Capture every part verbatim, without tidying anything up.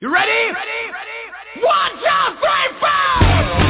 You ready? Ready? Ready? One, two, three, four!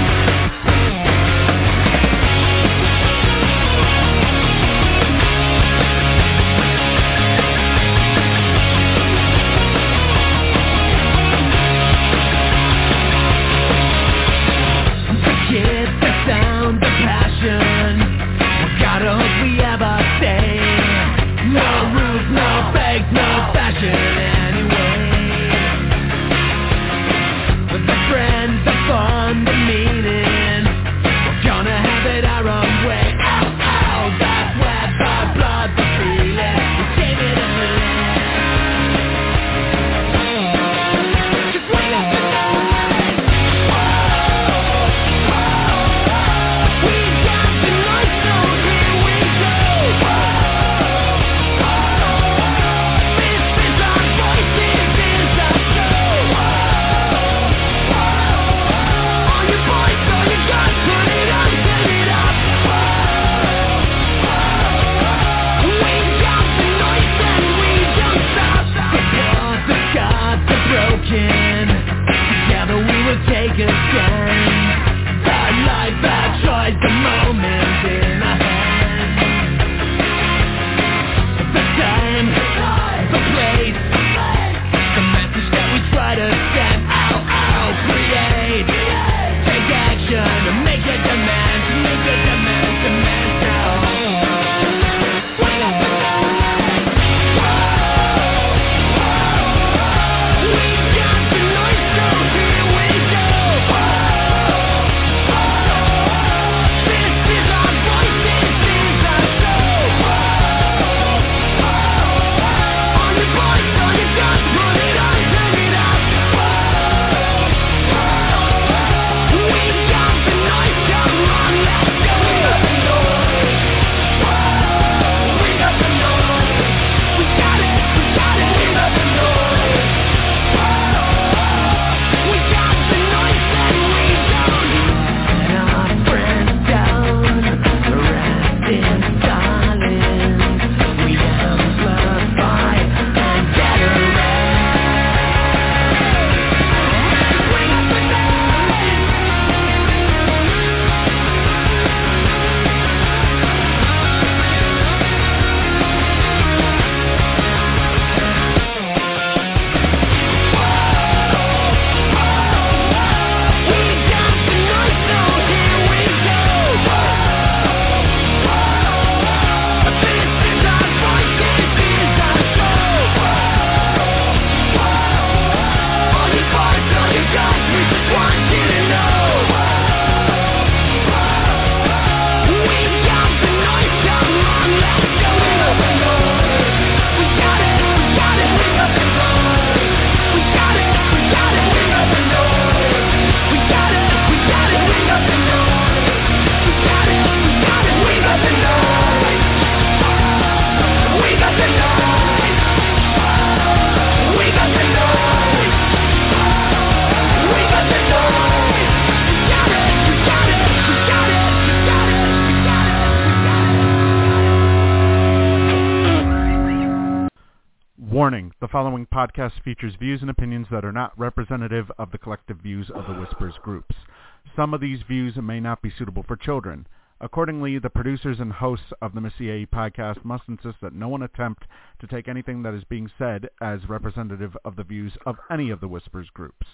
Warning, the following podcast features views and opinions that are not representative of the collective views of the Whispers groups. Some of these views may not be suitable for children. Accordingly, the producers and hosts of the Missy A E podcast must insist that no one attempt to take anything that is being said as representative of the views of any of the Whispers groups.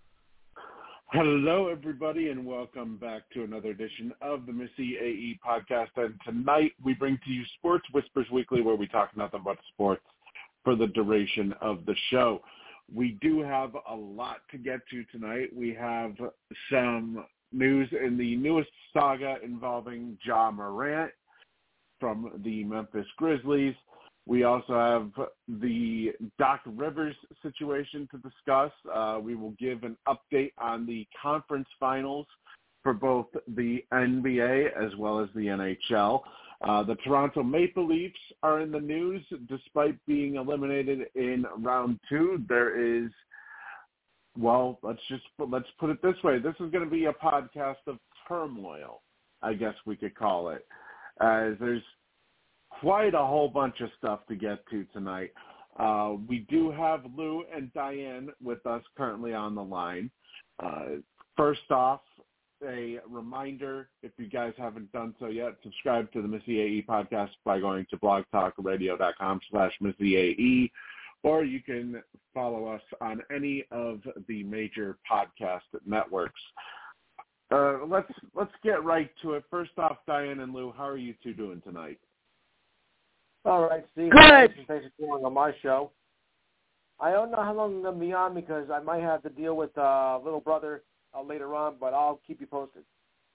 Hello, everybody, and welcome back to another edition of the Missy A E podcast. And tonight we bring to you Sports Whispers Weekly, where we talk nothing but sports for the duration of the show. We do have a lot to get to tonight. We have some news in the newest saga involving Ja Morant from the Memphis Grizzlies. We also have the Doc Rivers situation to discuss. Uh, we will give an update on the conference finals for both the N B A as well as the N H L. Uh, the Toronto Maple Leafs are in the news despite being eliminated in round two. There is, well, let's just let's put it this way. This is going to be a podcast of turmoil, I guess we could call it, as there's quite a whole bunch of stuff to get to tonight. Uh, we do have Lou and Diane with us currently on the line. Uh, first off, a reminder, if you guys haven't done so yet, subscribe to the Missy A E podcast by going to blogtalkradio.com slash Missy A E, or you can follow us on any of the major podcast networks. Uh, let's let's get right to it. First off, Diane and Lou, how are you two doing tonight? All right, Steve. Good. Thanks for coming on my show. I don't know how long I'm going to be on because I might have to deal with uh, little brother uh, later on, but I'll keep you posted.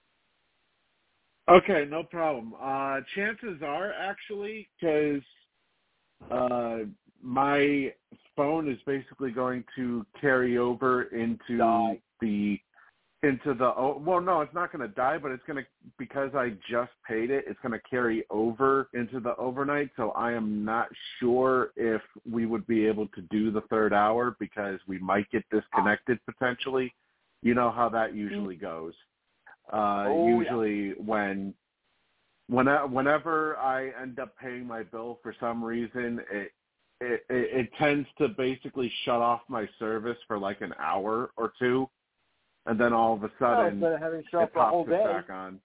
Okay, no problem. Uh, chances are, actually, because uh, my phone is basically going to carry over into Die. the into the oh, well, no, it's not going to die, but it's going to, because I just paid it, it's going to carry over into the overnight. So I am not sure if we would be able to do the third hour because we might get disconnected potentially. You know how that usually goes. Uh, oh, usually yeah. when, when whenever I end up paying my bill for some reason, it, it it it tends to basically shut off my service for like an hour or two, and then all of a sudden oh, having shut it for a pops whole it day. back on.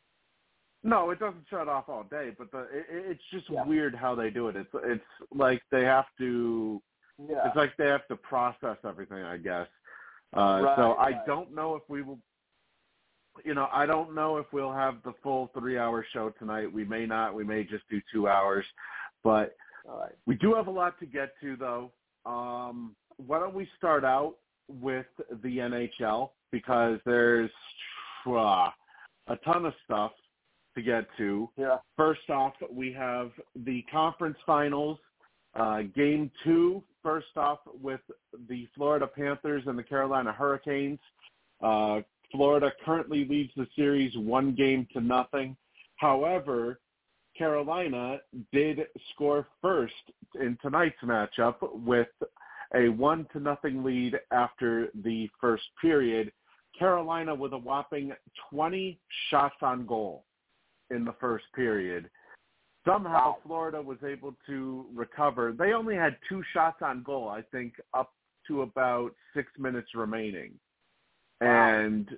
No, it doesn't shut off all day, but the it, it's just yeah. weird how they do it. It's it's like they have to. Yeah. It's like they have to process everything, I guess. Uh, right, so right. I don't know if we will. You know, I don't know if we'll have the full three-hour show tonight. We may not. We may just do two hours, but all right. we do have a lot to get to, though. Um, why don't we start out with the N H L, because there's uh, a ton of stuff to get to. Yeah. First off, we have the conference finals, uh, game two, first off with the Florida Panthers and the Carolina Hurricanes. Uh, Florida currently leads the series one game to nothing. However, Carolina did score first in tonight's matchup with a one to nothing lead after the first period. Carolina with a whopping twenty shots on goal in the first period. Somehow wow. Florida was able to recover. They only had two shots on goal, I think, up to about six minutes remaining. Wow. And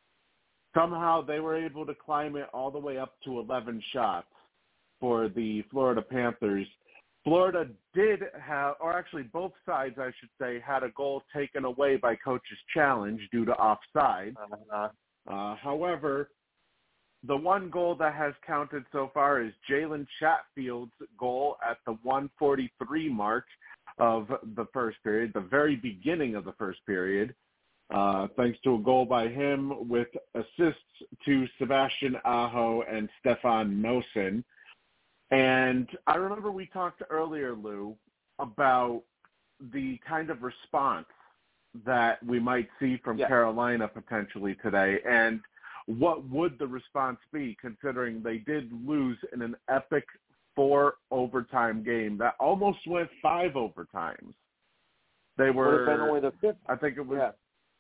somehow they were able to climb it all the way up to eleven shots for the Florida Panthers. Florida did have, or actually both sides, I should say, had a goal taken away by coach's challenge due to offside. Uh-huh. Uh, however, the one goal that has counted so far is Jalen Chatfield's goal at the one forty-three mark of the first period, the very beginning of the first period, uh, thanks to a goal by him with assists to Sebastian Aho and Stefan Noesen. And I remember we talked earlier, Lou, about the kind of response that we might see from yeah. Carolina potentially today. And what would the response be, considering they did lose in an epic four overtime game that almost went five overtimes? They were, would have been only the fifth. I think it was, yeah.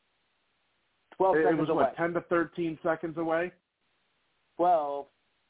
twelve it, seconds it was away. what, ten to thirteen seconds away? twelve.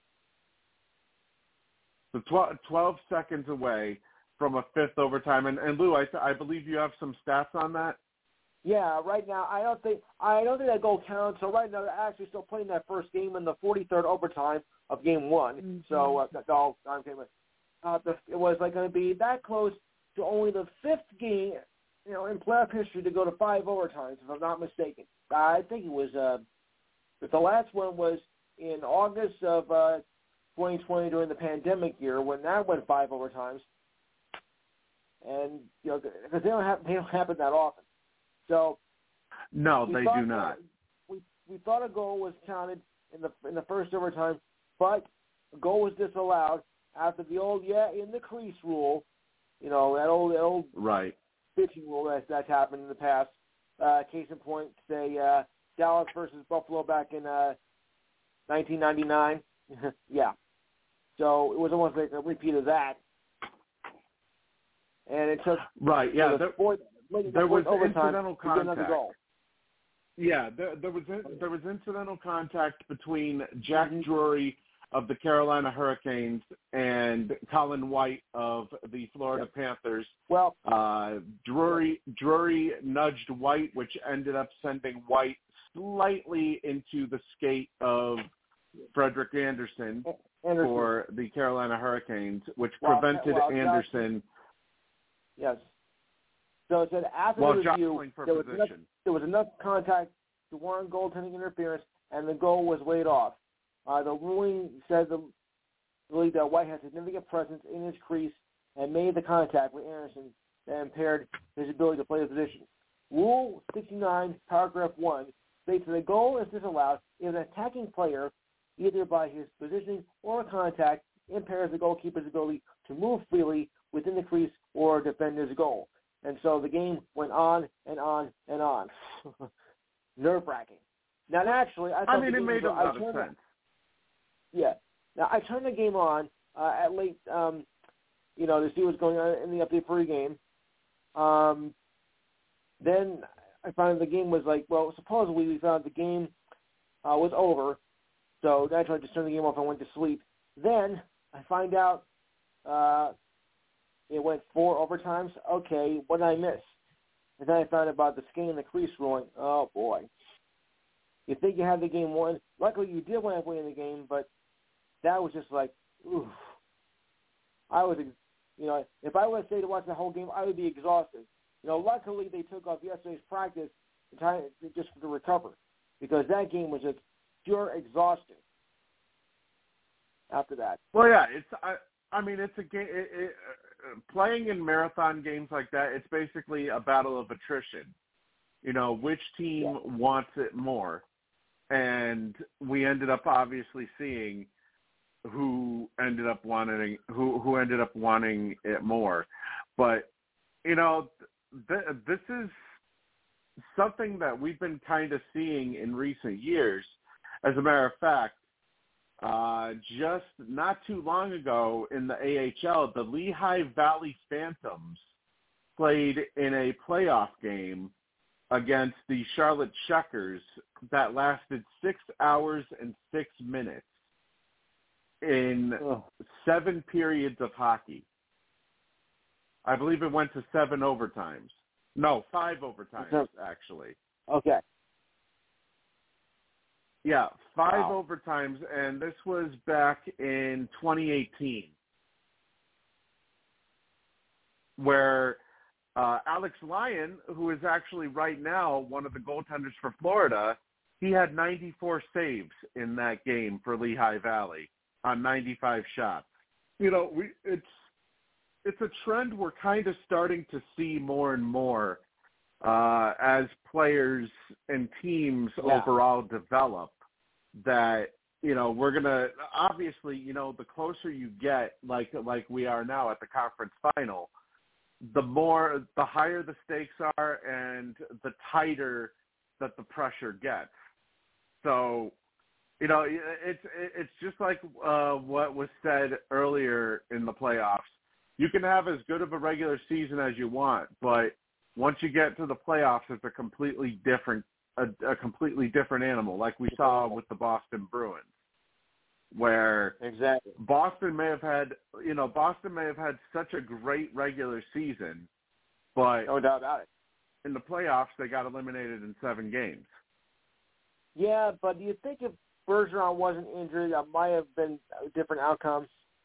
So twelve, twelve seconds away from a fifth overtime. And, and Lou, I, I believe you have some stats on that? Yeah, right now I don't think I don't think that goal counts. So right now they're actually still playing that first game in the forty-third overtime of game one. Mm-hmm. So uh, that's all I'm saying. Uh, the, it was like going to be that close to only the fifth game, you know, in playoff history to go to five overtimes, if I'm not mistaken. I think it was. Uh, but the last one was in August of uh, twenty twenty during the pandemic year when that went five overtimes. And you know, because they don't have they don't happen that often. So no, they do not. We we thought a goal was counted in the in the first overtime, but a goal was disallowed after the old yeah in the crease rule. You know that old that old right pitching rule that that's happened in the past. Uh, case in point, say uh, Dallas versus Buffalo back in uh, nineteen ninety-nine. yeah, so it was almost like a repeat of that, and it took right yeah. The there, fourth, there was overtime incidental to get another contact. goal. Yeah, there, there was there was incidental contact between Jack mm-hmm. Drury of the Carolina Hurricanes and Colin White of the Florida yep. Panthers. Well, uh, Drury Drury nudged White, which ended up sending White slightly into the skate of Frederick Anderson, Anderson. for the Carolina Hurricanes, which well, prevented well, Anderson. Josh, yes. So it said after Well, the review, jostling for there was, position. enough, there was enough contact to warrant goaltending interference, and the goal was laid off. Uh, the ruling said the league that White had significant presence in his crease and made the contact with Anderson that impaired his ability to play the position. Rule sixty-nine, paragraph one, states that a goal is disallowed if an attacking player, either by his positioning or contact, impairs the goalkeeper's ability to move freely within the crease or defend his goal. And so the game went on and on and on. Nerve-wracking. Now, naturally, I thought I mean, the it game made was, a lot I of turned sense. The, yeah. Now, I turned the game on uh, at late, um, you know, to see what's going on in the update for the game. Um, then I found the game was like, well, supposedly we found the game uh, was over. So naturally, I just turned the game off and went to sleep. Then I find out uh, it went four overtimes. Okay, what did I miss? And then I found out about the skin and the crease ruling. Oh, boy. You think you had the game won. Luckily, you did wind up winning the game, but that was just like, oof. I was, you know, if I would say to watch the whole game, I would be exhausted. You know, luckily they took off yesterday's practice to try, just to recover, because that game was just pure exhaustion after that. Well, yeah, it's. I, I mean, it's a game. It, it, uh, playing in marathon games like that, it's basically a battle of attrition. You know, which team yeah. wants it more, and we ended up obviously seeing who ended up wanting who who ended up wanting it more. But you know, th- this is something that we've been kind of seeing in recent years. As a matter of fact, uh, just not too long ago in the A H L, the Lehigh Valley Phantoms played in a playoff game against the Charlotte Checkers that lasted six hours and six minutes in oh. seven periods of hockey. I believe it went to seven overtimes. No, five overtimes, okay. actually. Okay. Yeah, five wow. overtimes, and this was back in twenty eighteen, where uh, Alex Lyon, who is actually right now one of the goaltenders for Florida, he had ninety-four saves in that game for Lehigh Valley on ninety-five shots. You know, we it's it's a trend we're kind of starting to see more and more uh, as players and teams yeah. overall develop, that, you know, we're going to, obviously, you know, the closer you get, like like we are now at the conference final, the more, the higher the stakes are and the tighter that the pressure gets. So, you know, it's it's just like uh, what was said earlier in the playoffs. You can have as good of a regular season as you want, but once you get to the playoffs, it's a completely different a, a completely different animal, like we saw with the Boston Bruins, where exactly Boston may have had, you know, Boston may have had such a great regular season, but no doubt about it. in the playoffs they got eliminated in seven games. Yeah, but do you think if Bergeron wasn't injured, that might have been a different outcome?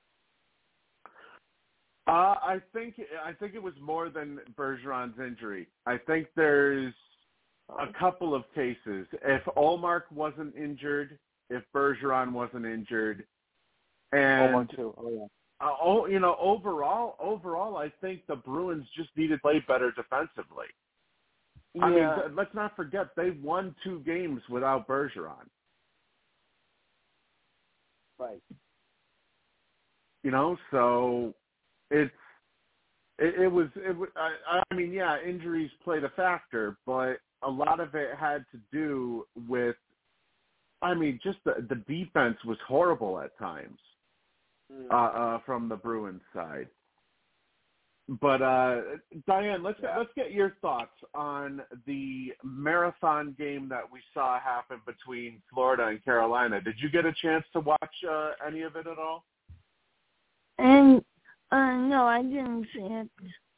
Uh, I think I think it was more than Bergeron's injury. I think there's a couple of cases. If Ullmark wasn't injured, if Bergeron wasn't injured, and Ullmark too. Oh yeah. Uh, oh, you know, overall, overall, I think the Bruins just need to play better defensively. Yeah. I mean, let's not forget they won two games without Bergeron. Right. You know, so it's it, it was it. was- I, I mean, yeah, injuries played a factor, but a lot of it had to do with. I mean, just the the defense was horrible at times Mm. uh, uh, from the Bruins side. But uh, Diane, let's Yeah. let's get your thoughts on the marathon game that we saw happen between Florida and Carolina. Did you get a chance to watch uh, any of it at all? And uh, no, I didn't see it.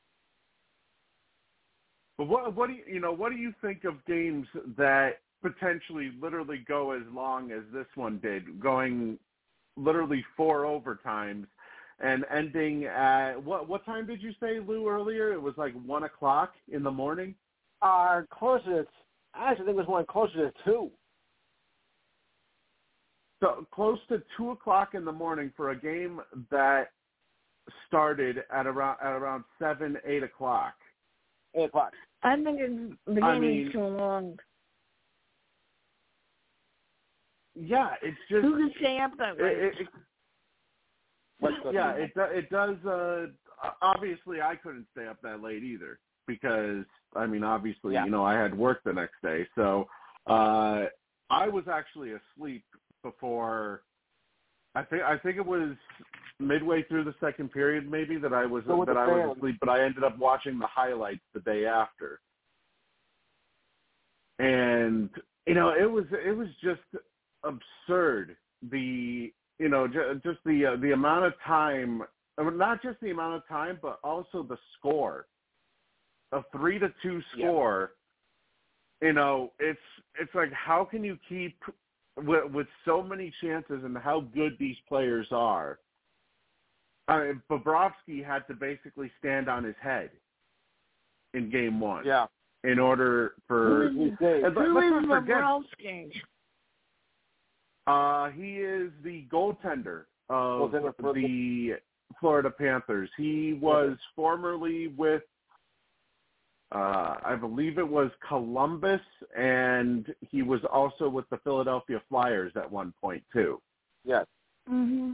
But what what do you you know what do you think of games that potentially literally go as long as this one did, going literally four overtimes and ending at what what time did you say, Lou, earlier? It was like one o'clock in the morning. Uh, closer to, I actually think it was one closer to two. So close to two o'clock in the morning for a game that started at around at around seven, eight o'clock. Eight o'clock. I think it's beginning I mean, too long. Yeah, it's just Who can stay up that late? it, it, it, yeah, it do- it does. Uh, obviously, I couldn't stay up that late either because I mean, obviously, Yeah. you know, I had work the next day, so uh, I was actually asleep before. I think I think it was midway through the second period, maybe that I was So with that the I was fans. asleep, but I ended up watching the highlights the day after, and you know, it was it was just absurd. The you know j- just the uh, the amount of time, I mean, not just the amount of time, but also the score, a three to two score. Yeah. You know, it's it's like, how can you keep with, with so many chances and how good these players are? I mean, Bobrovsky had to basically stand on his head in game one. Yeah. In order for Who is, and let- who let's is not forget, Bobrovsky? Uh, he is the goaltender of Goaltender for the Florida Panthers. He was formerly with, uh, I believe it was Columbus, and he was also with the Philadelphia Flyers at one point too. Yes. Mm-hmm.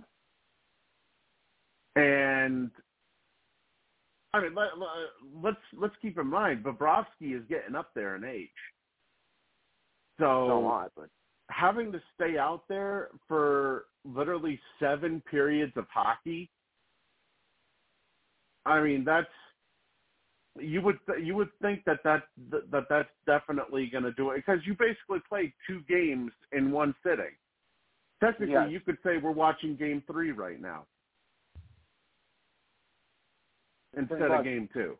And I mean, let, let, let's let's keep in mind, Bobrovsky is getting up there in age. So So on, but having to stay out there for literally seven periods of hockey, I mean, that's you would you would think that that that that's definitely going to do it, because you basically played two games in one sitting. Technically, Yes. you could say we're watching game three right now instead Pretty of much. game two.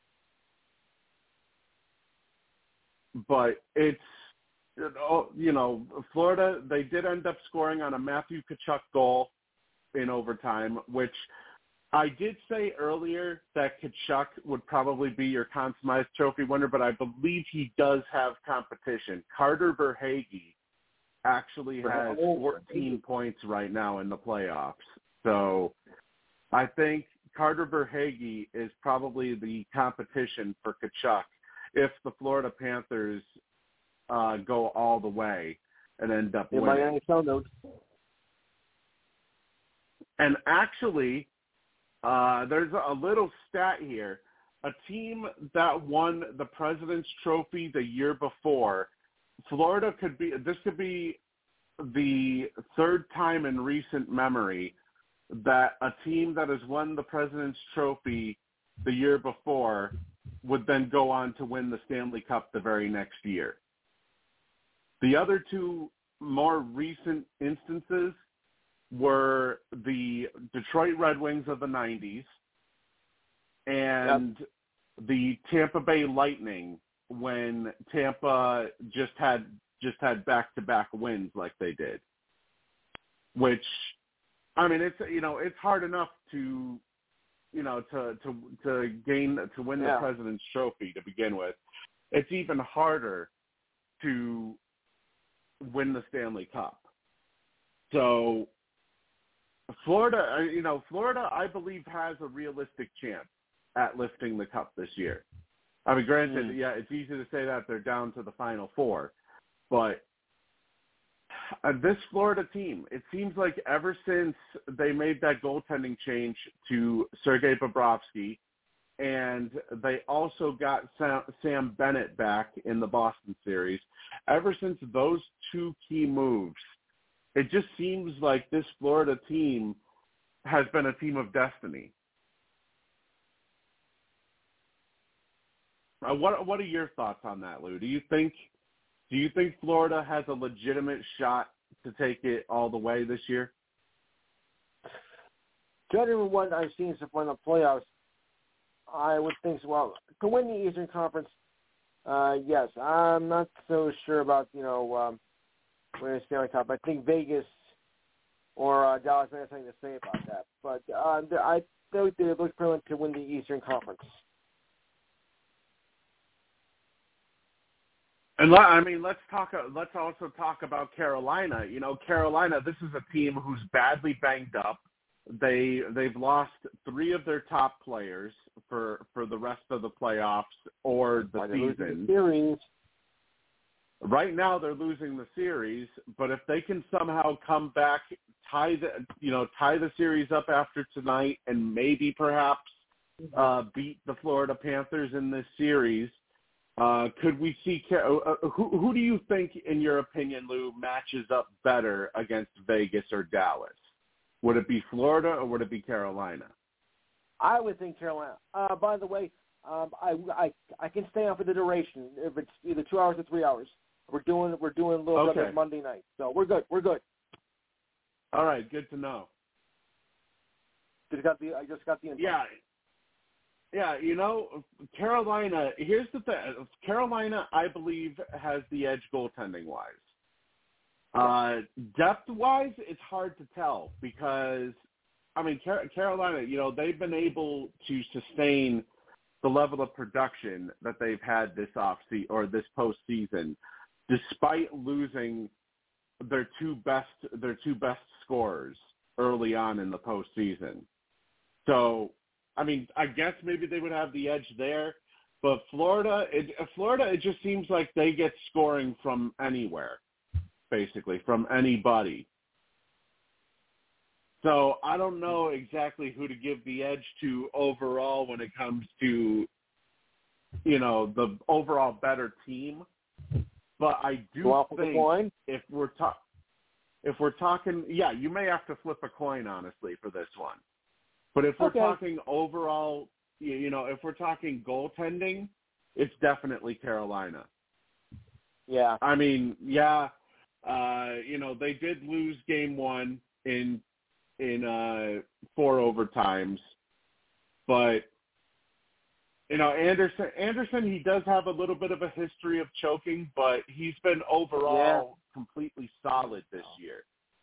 But it's, you know, Florida, they did end up scoring on a Matthew Tkachuk goal in overtime, which I did say earlier that Tkachuk would probably be your Conn Smythe Trophy winner, but I believe he does have competition. Carter Verhaeghe actually has fourteen points right now in the playoffs. So I think Carter Verhaeghe is probably the competition for Tkachuk if the Florida Panthers uh, go all the way and end up in winning. my N H L notes. And actually, uh, there's a little stat here. A team that won the President's Trophy the year before, Florida could be, this could be the third time in recent memory that a team that has won the President's Trophy the year before would then go on to win the Stanley Cup the very next year. The other two more recent instances were the Detroit Red Wings of the nineties and yep. the Tampa Bay Lightning, when Tampa just had just had back-to-back wins like they did. Which, I mean, it's you know it's hard enough to you know to to to gain to win the yeah. President's Trophy to begin with. It's even harder to win the Stanley Cup. So Florida, you know, Florida, I believe, has a realistic chance at lifting the cup this year. I mean, granted, mm. yeah, it's easy to say that they're down to the Final Four, but uh, this Florida team, it seems like ever since they made that goaltending change to Sergei Bobrovsky, and they also got Sam, Sam Bennett back in the Boston series, ever since those two key moves, it just seems like this Florida team has been a team of destiny. Uh, what What are your thoughts on that, Lou? Do you think Do you think Florida has a legitimate shot to take it all the way this year? Judging from what I've seen so far in the playoffs, I would think so. Well, to win the Eastern Conference, uh, yes. I'm not so sure about, you know, um, winning the Stanley Cup. I think Vegas or uh, Dallas may have something to say about that. But uh, I think they look pretty much to win the Eastern Conference. And let, I mean, let's talk. Let's also talk about Carolina. You know, Carolina. This is a team who's badly banged up. They they've lost three of their top players for, for the rest of the playoffs or the Why season. The series. Right now, they're losing the series, but if they can somehow come back, tie the you know tie the series up after tonight, and maybe perhaps uh, beat the Florida Panthers in this series. Uh, could we see uh, who? Who do you think, in your opinion, Lou, matches up better against Vegas or Dallas? Would it be Florida or would it be Carolina? I would think Carolina. Uh, by the way, um, I, I I can stay on for the duration if it's either two hours or three hours. We're doing we're doing a little okay. bit Monday night, so we're good. We're good. All right, good to know. Just got the I just got the info. Yeah. Yeah, you know, Carolina, here's the thing. Carolina, I believe, has the edge goaltending-wise. Uh, depth-wise, it's hard to tell because, I mean, Car- Carolina, you know, they've been able to sustain the level of production that they've had this off-season or this postseason, despite losing their two best their two best scorers early on in the postseason. So, I mean, I guess maybe they would have the edge there, but Florida, it, Florida, it just seems like they get scoring from anywhere, basically, from anybody. So I don't know exactly who to give the edge to overall when it comes to, you know, the overall better team. But I do Flip think coin? if we're ta- if we're talking, yeah, you may have to flip a coin, honestly, for this one. But if we're okay. talking overall, you know, if we're talking goaltending, it's definitely Carolina. Yeah. I mean, yeah, uh, you know, they did lose game one in in uh, four overtimes, but you know, Anderson, Anderson, he does have a little bit of a history of choking, but he's been overall yeah. completely solid this year.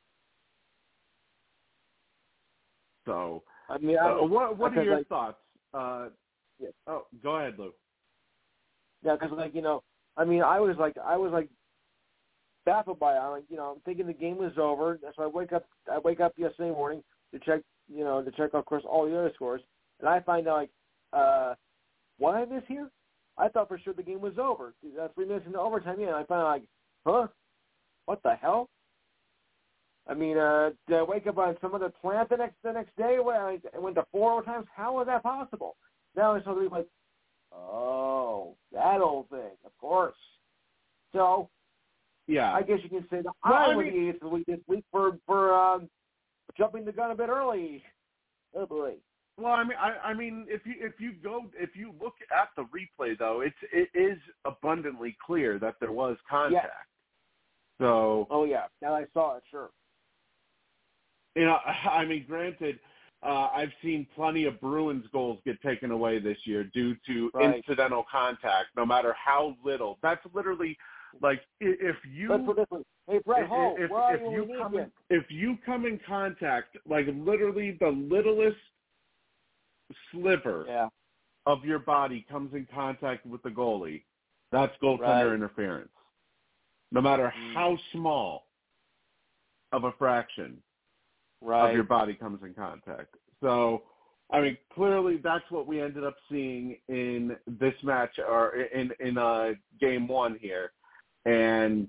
So. I mean, I, uh, what what are your like, thoughts? Uh, yeah. Oh, go ahead, Lou. Yeah, because like you know, I mean, I was like, I was like baffled by it. I'm like, you know, I'm thinking the game was over. So I wake up, I wake up yesterday morning to check, you know, to check, of course, all the other scores, and I find out like, uh, what I miss here? I thought for sure the game was over. Uh, three minutes into overtime, yeah, and I find out like, huh? What the hell? I mean, uh, did I wake up on some other planet the next the next day? When I went to four overtimes? How was that possible? Now it's suddenly like, oh, that old thing, of course. So, yeah, I guess you can say that well, I I was mean, the eighth of the week this week for for um, jumping the gun a bit early. Oh boy. Well, I mean, I, I mean, if you if you go if you look at the replay though, it's it is abundantly clear that there was contact. Yes. So. Oh yeah, now I saw it. Sure. You know, I mean, granted, uh, I've seen plenty of Bruins goals get taken away this year due to right. incidental contact, no matter how little. That's literally like if you Let's put this one. Hey, Brett Hull, if, where are if you you when we come need in, if you come in contact, like literally the littlest sliver yeah. of your body comes in contact with the goalie, that's goaltender right. interference. No matter mm. how small of a fraction. Right. of your body comes in contact. So, I mean, clearly that's what we ended up seeing in this match or in in uh, game one here. And,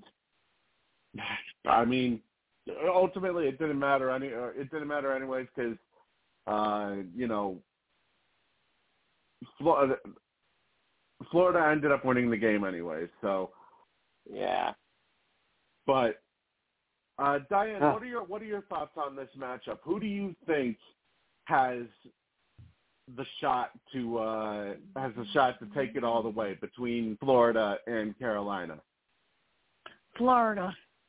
I mean, ultimately it didn't matter. Any, it didn't matter anyways because, uh, you know, Florida, Florida ended up winning the game anyways. So, yeah. But, Uh, Diane, huh. what are your what are your thoughts on this matchup? Who do you think has the shot to uh, has a shot to take it all the way between Florida and Carolina? Florida.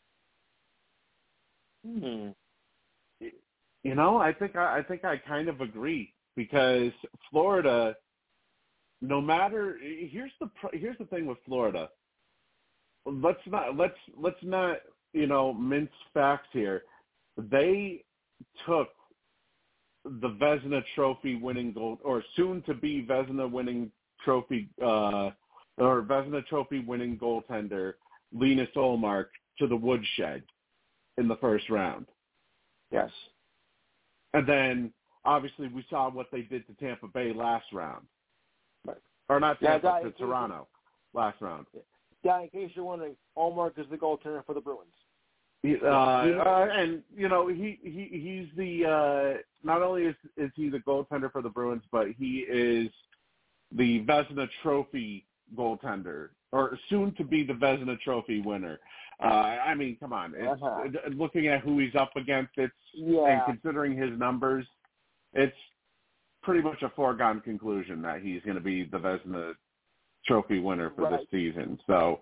Hmm. You know, I think I, I think I kind of agree because Florida, no matter here's the here's the thing with Florida. Let's not let's let's not you know mince facts here. They took the Vezina Trophy winning gold or soon to be Vezina winning trophy uh, or Vezina Trophy winning goaltender Linus Ullmark to the woodshed in the first round. Yes. And then, obviously, we saw what they did to Tampa Bay last round. Right. Or not Yeah, Tampa, that, to Toronto last round. Yeah, in case you're wondering, Ullmark is the goaltender for the Bruins. He, uh, uh, and, you know, he, he he's the uh, – not only is, is he the goaltender for the Bruins, but he is the Vezina Trophy goaltender, or soon to be the Vezina Trophy winner. Uh, I mean, come on. It's, Uh-huh. looking at who he's up against, it's Yeah. and considering his numbers, it's pretty much a foregone conclusion that he's going to be the Vezina Trophy winner for Right. this season. So,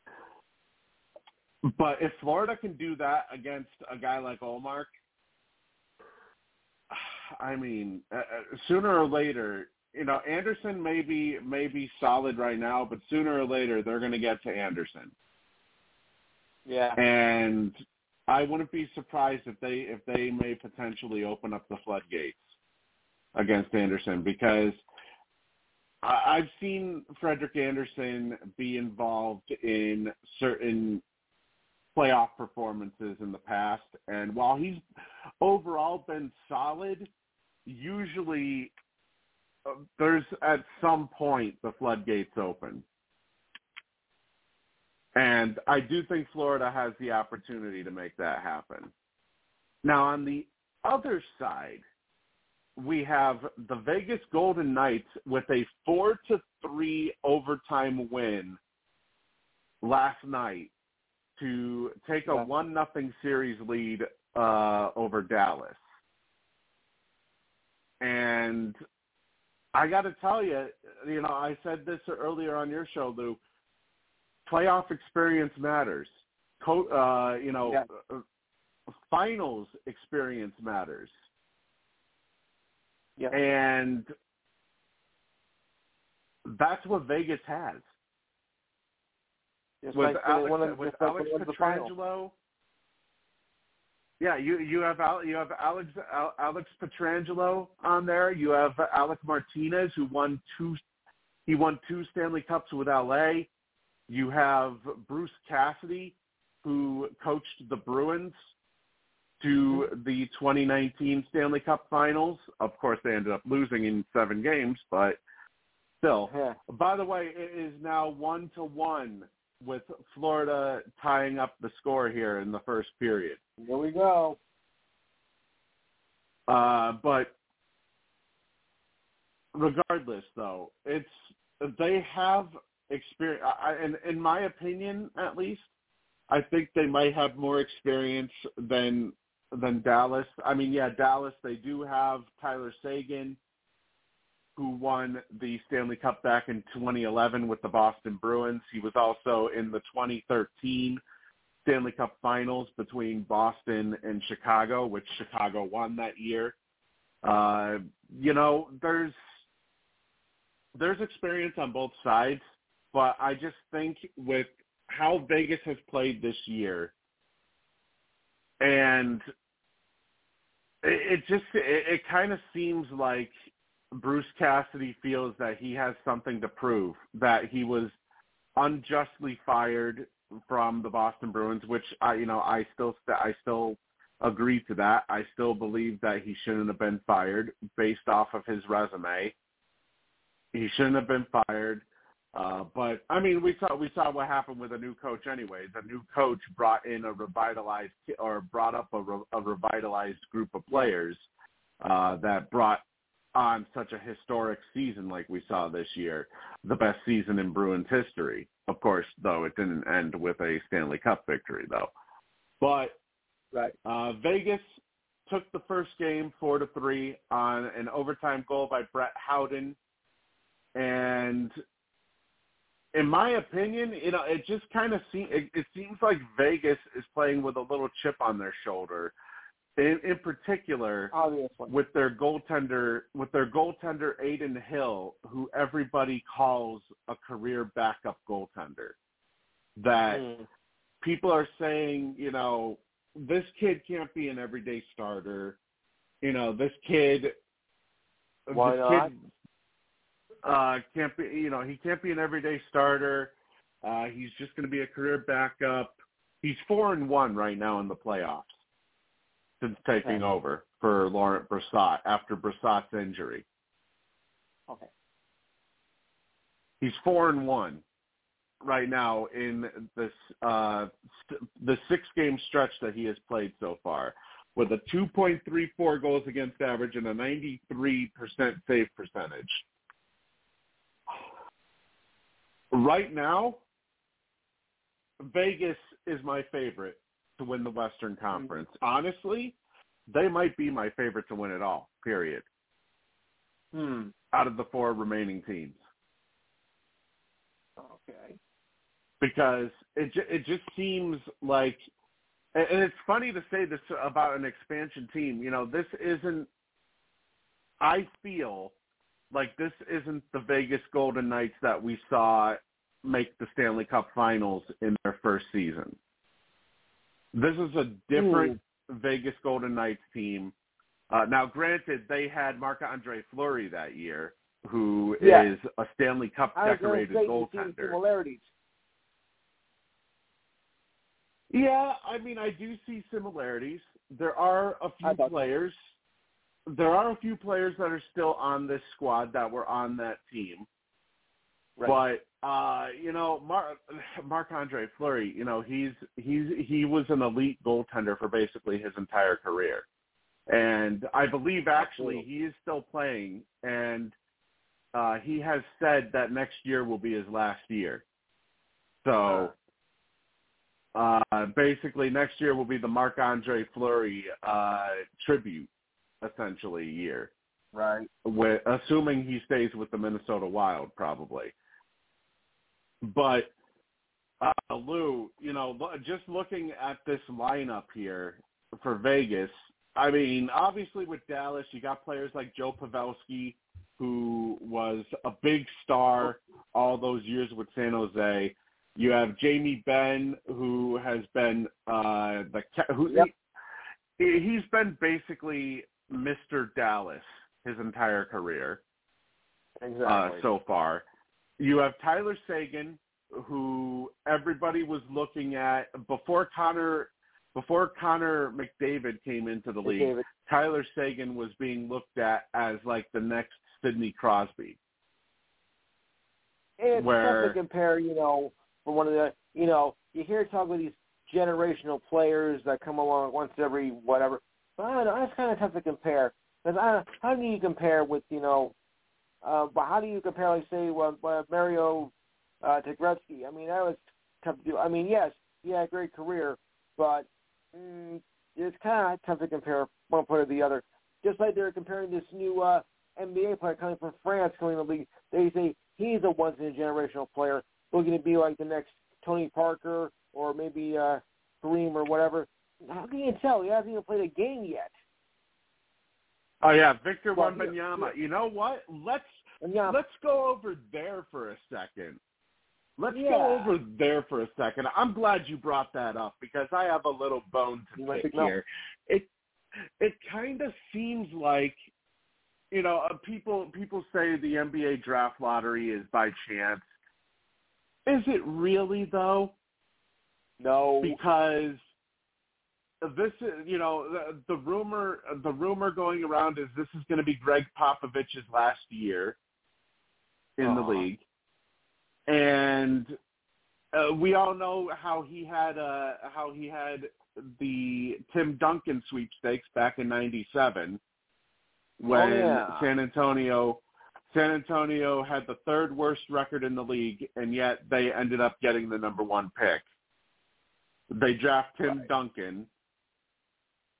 but if Florida can do that against a guy like Ullmark, I mean, uh, sooner or later, you know, Anderson may be, may be solid right now, but sooner or later they're going to get to Anderson. Yeah. And I wouldn't be surprised if they if they may potentially open up the floodgates against Anderson because I, I've seen Frederik Anderson be involved in certain playoff performances in the past, and while he's overall been solid, usually uh, there's at some point the floodgates open. And I do think Florida has the opportunity to make that happen. Now, on the other side, we have the Vegas Golden Knights with a four to three overtime win last night to take a one nothing series lead uh, over Dallas. And I got to tell you, you know, I said this earlier on your show, Lou. Playoff experience matters. Co- uh, you know, yeah. uh, finals experience matters. Yeah. And that's what Vegas has. Just With like Alex, one of, with just like Alex one of the finals. Pietrangelo. Yeah, you you have Al, you have Alex Alex Pietrangelo on there. You have Alec Martinez, who won two. He won two Stanley Cups with L A. You have Bruce Cassidy, who coached the Bruins to the twenty nineteen Stanley Cup Finals. Of course, they ended up losing in seven games, but still. Yeah. By the way, it is now one to one with Florida tying up the score here in the first period. Here we go. Uh, but regardless, though, it's they have experience. I, in, in my opinion, at least, I think they might have more experience than than Dallas. I mean, yeah, Dallas, they do have Tyler Seguin, who won the Stanley Cup back in twenty eleven with the Boston Bruins. He was also in the twenty thirteen Stanley Cup Finals between Boston and Chicago, which Chicago won that year. Uh, you know, there's there's experience on both sides, but I just think with how Vegas has played this year, and it, it just it, it kind of seems like Bruce Cassidy feels that he has something to prove, that he was unjustly fired from the Boston Bruins, which I, you know, I still, I still agree to that. I still believe that he shouldn't have been fired based off of his resume. He shouldn't have been fired. Uh, but I mean, we saw we saw what happened with a new coach anyway. The new coach brought in a revitalized or brought up a, re, a revitalized group of players uh, that brought on such a historic season like we saw this year, the best season in Bruins history. Of course, though, it didn't end with a Stanley Cup victory, though. But right. uh, Vegas, took the first game four to three on an overtime goal by Brett Howden. And in my opinion, you know, it just kind of seems it, it seems like Vegas is playing with a little chip on their shoulder. In, in particular, Obviously. with their goaltender, with their goaltender Aiden Hill, who everybody calls a career backup goaltender. That mm. people are saying, you know, this kid can't be an everyday starter. You know, this kid, Why this not? kid uh, can't be. You know, he can't be an everyday starter. Uh, he's just going to be a career backup. He's four and one right now in the playoffs since taking okay. over for Laurent Brossoit after Brossoit's injury. Okay. He's four and one right now in this uh, st- the six-game stretch that he has played so far, with a two point three four goals against average and a ninety-three percent save percentage. Right now, Vegas is my favorite to win the Western Conference. Honestly, they might be my favorite to win it all, period. Hmm. Out of the four remaining teams. Okay. Because it it just seems like, and it's funny to say this about an expansion team. You know, this isn't, I feel like this isn't the Vegas Golden Knights that we saw make the Stanley Cup Finals in their first season. This is a different Ooh. Vegas Golden Knights team. Uh, now, granted, they had Marc-Andre Fleury that year, who yeah. is a Stanley Cup decorated goaltender. Similarities. Yeah, I mean, I do see similarities. There are a few players. There are a few players that are still on this squad that were on that team. Right. But uh, you know, Mar- Marc-Andre Fleury, you know, he's he's he was an elite goaltender for basically his entire career, and I believe actually he is still playing, and uh, he has said that next year will be his last year. So. Uh, basically, next year will be the Marc-Andre Fleury uh, tribute, essentially, year. Right. With, assuming he stays with the Minnesota Wild, probably. But, uh, Lou, you know, just looking at this lineup here for Vegas, I mean, obviously with Dallas, you got players like Joe Pavelski, who was a big star all those years with San Jose. You have Jamie Benn, who has been uh, the who yep. he, he's been basically Mister Dallas his entire career. Exactly. Uh, so far. You have Tyler Seguin, who everybody was looking at before Connor before Connor McDavid came into the league. McDavid. Tyler Seguin was being looked at as like the next Sidney Crosby. It's where, tough to compare, you know. For one of the, you know, you hear talk about these generational players that come along once every whatever. But I don't know, that's kind of tough to compare. Because I don't, how do you compare with, you know, uh, but how do you compare, like, say, well, uh, Mario uh, Gretzky? I mean, that was tough to do. I mean, yes, he had a great career, but mm, it's kind of tough to compare one player to the other. Just like they're comparing this new uh, N B A player coming from France coming to the league. They say he's a once-in-a-generational player. Looking to be like the next Tony Parker or maybe uh, Kareem or whatever. How can you tell? He hasn't even played a game yet. Oh yeah, Victor well, Wembanyama. Yeah. You know what? Let's Wembanyama. let's go over there for a second. Let's yeah. go over there for a second. I'm glad you brought that up because I have a little bone to you pick here. It it kind of seems like, you know, uh, people people say the N B A draft lottery is by chance. Is it really, though? No. Because this is, you know, the, the rumor the rumor going around is this is going to be Greg Popovich's last year in uh-huh. the league. And uh, we all know how he had uh, how he had the Tim Duncan sweepstakes back in ninety-seven when oh, yeah. San Antonio San Antonio had the third worst record in the league, and yet they ended up getting the number one pick. They draft Tim right. Duncan,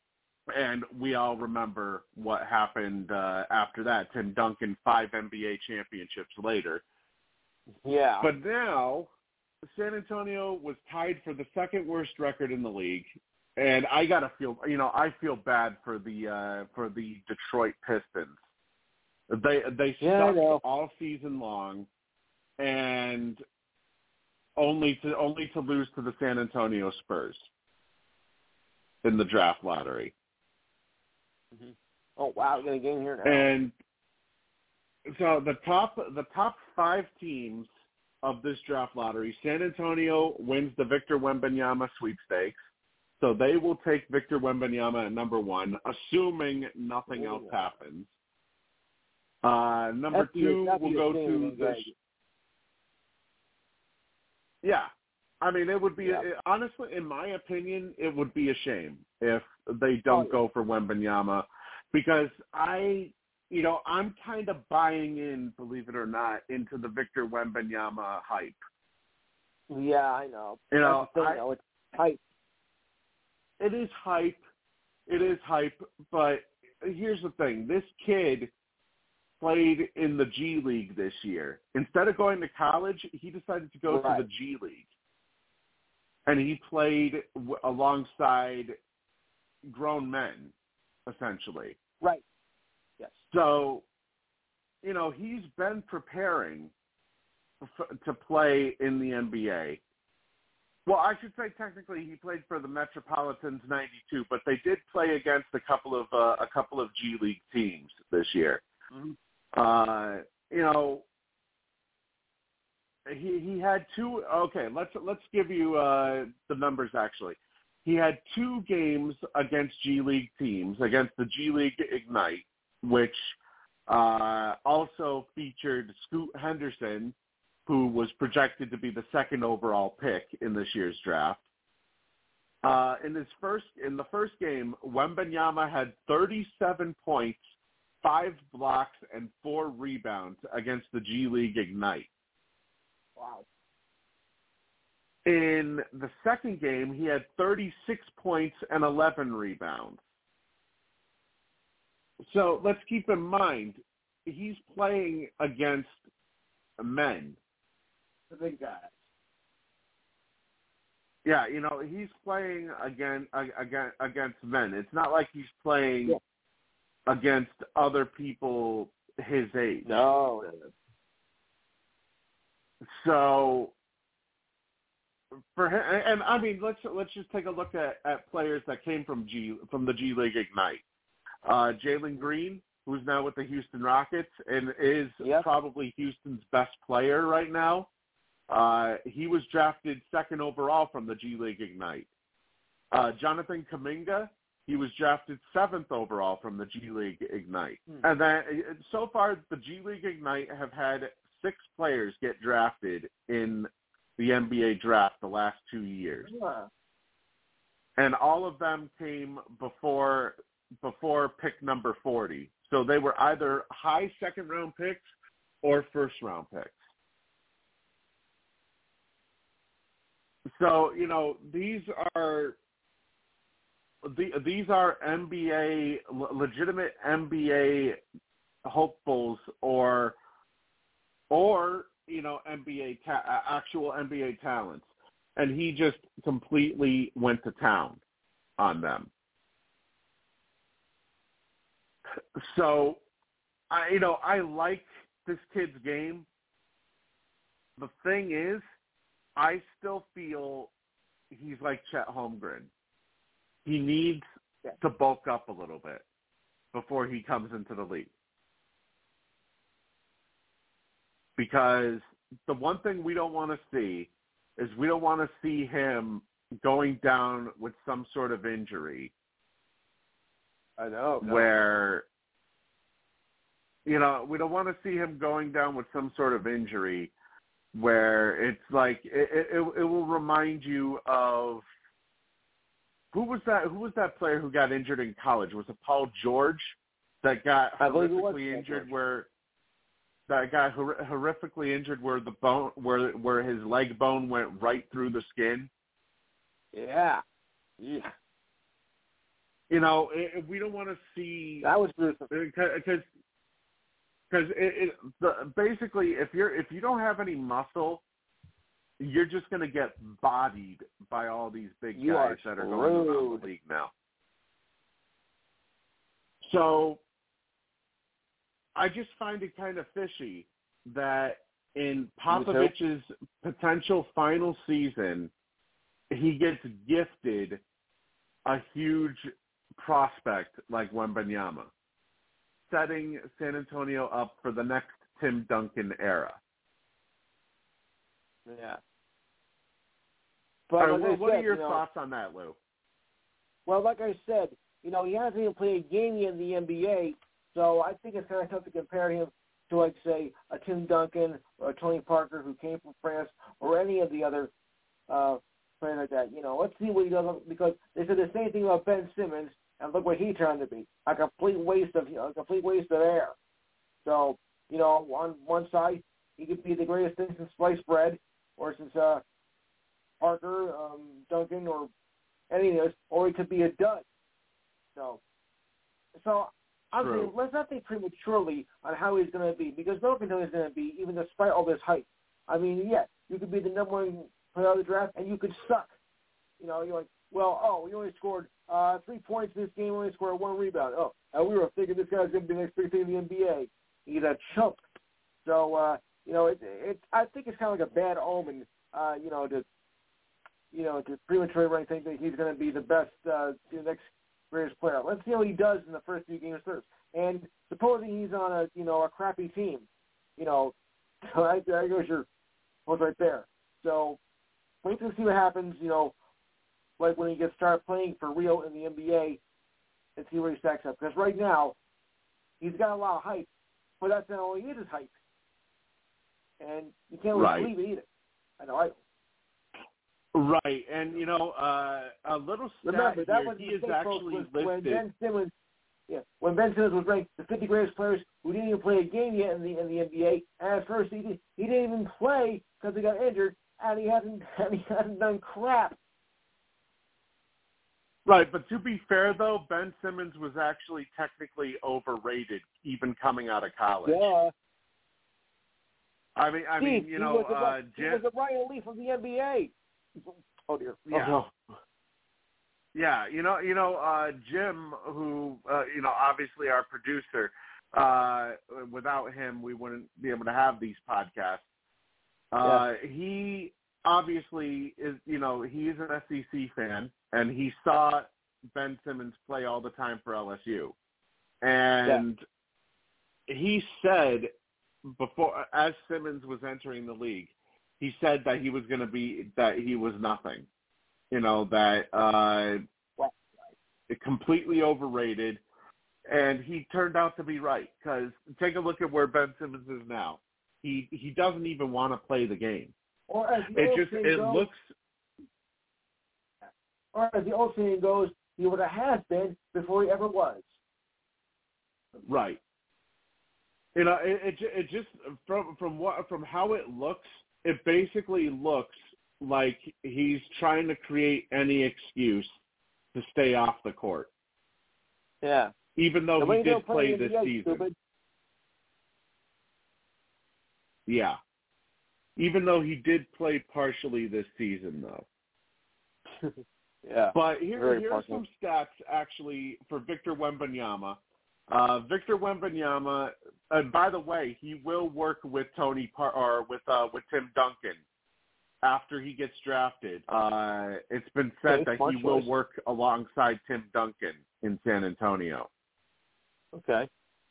And we all remember what happened uh, after that. Tim Duncan, five N B A championships later. Yeah. But now, San Antonio was tied for the second worst record in the league. And I gotta feel, you know, I feel bad for the uh, for the Detroit Pistons. They they Yeah, sucked all season long, and only to only to lose to the San Antonio Spurs in the draft lottery. Mm-hmm. Oh wow, we're gonna get in here now. And so the top the top five teams of this draft lottery, San Antonio wins the Victor Wembanyama sweepstakes. So they will take Victor Wembanyama at number one, assuming nothing else happens. Uh, number That'd two that'd will go to the. Yeah, I mean it would be yeah. it, honestly, in my opinion, it would be a shame if they don't oh, yeah. go for Wembanyama, because I, you know, I'm kind of buying in, believe it or not, into the Victor Wembanyama hype. Yeah, I know. You know, That's the thing, I, though. It's hype. It is hype. It is hype, but here's the thing. This kid played in the G League this year. Instead of going to college, he decided to go right. to the G League. And he played w- alongside grown men, essentially. Right. Yes. So, you know, he's been preparing f- to play in the N B A. Well, I should say technically he played for the Metropolitans ninety-two, but they did play against a couple of uh, a couple of G League teams this year. Mm-hmm. Uh, you know, he he had two. Okay, let's let's give you uh, the numbers. Actually, he had two games against G League teams, against the G League Ignite, which uh, also featured Scoot Henderson, who was projected to be the second overall pick in this year's draft. Uh, in his first, in the first game, Wembanyama had thirty-seven points, five blocks, and four rebounds against the G League Ignite. Wow. In the second game, he had thirty-six points and eleven rebounds. So let's keep in mind, he's playing against men. The big guys. Yeah, you know, he's playing again, again against men. It's not like he's playing yeah. against other people his age. No. So for him, and I mean, let's let's just take a look at, at players that came from G from the G League Ignite. Uh, Jalen Green, who's now with the Houston Rockets and is yep. probably Houston's best player right now. Uh, he was drafted second overall from the G League Ignite. Uh, Jonathan Kuminga, he was drafted seventh overall from the G League Ignite. Hmm. And then so far, the G League Ignite have had six players get drafted in the N B A draft the last two years. Yeah. And all of them came before before pick number forty. So they were either high second round picks or first round picks. So, you know, these are the, these are N B A, legitimate N B A hopefuls or, or you know, N B A ta- actual N B A talents. And he just completely went to town on them. So, I you know, I like this kid's game. The thing is, I still feel he's like Chet Holmgren. He needs to bulk up a little bit before he comes into the league. Because the one thing we don't want to see is we don't want to see him going down with some sort of injury. I know. No. Where, you know, we don't want to see him going down with some sort of injury where it's like it, it, it will remind you of who was that? Who was that player who got injured in college? Was it Paul George that got horrifically injured? Where that got hor- horrifically injured, where the bone, where where his leg bone went right through the skin. Yeah, yeah. You know, it, we don't want to see that was gruesome because because it, it the, basically if you're if you don't have any muscle, you're just going to get bodied by all these big you guys are that are going around the league now. So I just find it kind of fishy that in Popovich's potential final season, he gets gifted a huge prospect like Wembanyama, setting San Antonio up for the next Tim Duncan era. Yeah. But right, like well, what said, are your you know, thoughts on that, Lou? Well, like I said, you know, he hasn't even played a game yet in the N B A, so I think it's kind of tough to compare him to, like, say, a Tim Duncan or a Tony Parker who came from France or any of the other uh, players like that. You know, let's see what he does, because they said the same thing about Ben Simmons, and look what he turned to be, a complete waste of, you know, a complete waste of air. So, you know, on one side, he could be the greatest thing since sliced bread, or since uh, Parker, um, Duncan, or any of this, or he could be a dud. So, so I'm True. saying let's not think prematurely on how he's going to be, because no one can know he's going to be, even despite all this hype. I mean, yeah, you could be the number one player of the draft, and you could suck. You know, you're like, well, oh, we only scored uh, three points this game, we only scored one rebound. Oh, and we were thinking this guy's going to be the next big thing in the N B A. He's a chump. So, uh, you know, it, it, I think it's kind of like a bad omen, uh, you know, to, you know, to prematurely think that he's going to be the best, uh, the next greatest player. Let's see how he does in the first few games first. And supposing he's on a, you know, a crappy team, you know, so there goes your post right there. So wait to see what happens, you know, like when he gets started playing for real in the N B A, and see where he stacks up. Because right now, he's got a lot of hype, but that's not all he is, is hype. And you can't really Right. believe it either. I know I Right, and you know, uh, a little stat Remember, that here, was he the is mistake, folks, actually was listed. when Ben Simmons, yeah, when Ben Simmons was ranked the fifty greatest players who didn't even play a game yet in the in the N B A. And at first, he did, he didn't even play because he got injured, and he hasn't and he hasn't done crap. Right, but to be fair though, Ben Simmons was actually technically overrated, even coming out of college. Yeah. I mean, I mean, you know, he was a, uh, he Jim. was a Ryan Leaf of the N B A. Oh dear. Yeah. Oh, no. Yeah, you know, you know, uh, Jim, who, uh, you know, obviously our producer. Uh, without him, we wouldn't be able to have these podcasts. Uh, yeah. He obviously is, you know, he is an S E C fan, and he saw Ben Simmons play all the time for L S U, and yeah. he said before, as Simmons was entering the league, he said that he was going to be, that he was nothing. You know, that uh, completely overrated, and he turned out to be right, because take a look at where Ben Simmons is now. He he doesn't even want to play the game. Or as the it old just saying it goes, looks. Or as the old saying goes, he would have has been before he ever was. Right. You know, it it, it just from from what from how it looks, it basically looks like he's trying to create any excuse to stay off the court. Yeah. Even though he did play this season. Stupid. Yeah. Even though he did play partially this season, though. Yeah. But here, Very here's partial. some stats, actually, for Victor Wembanyama. Uh, Victor Wembanyama, and by the way, he will work with Tony Par- or with uh, with Tim Duncan after he gets drafted. Uh, it's been said Okay, that he choice. will work alongside Tim Duncan in San Antonio. Okay.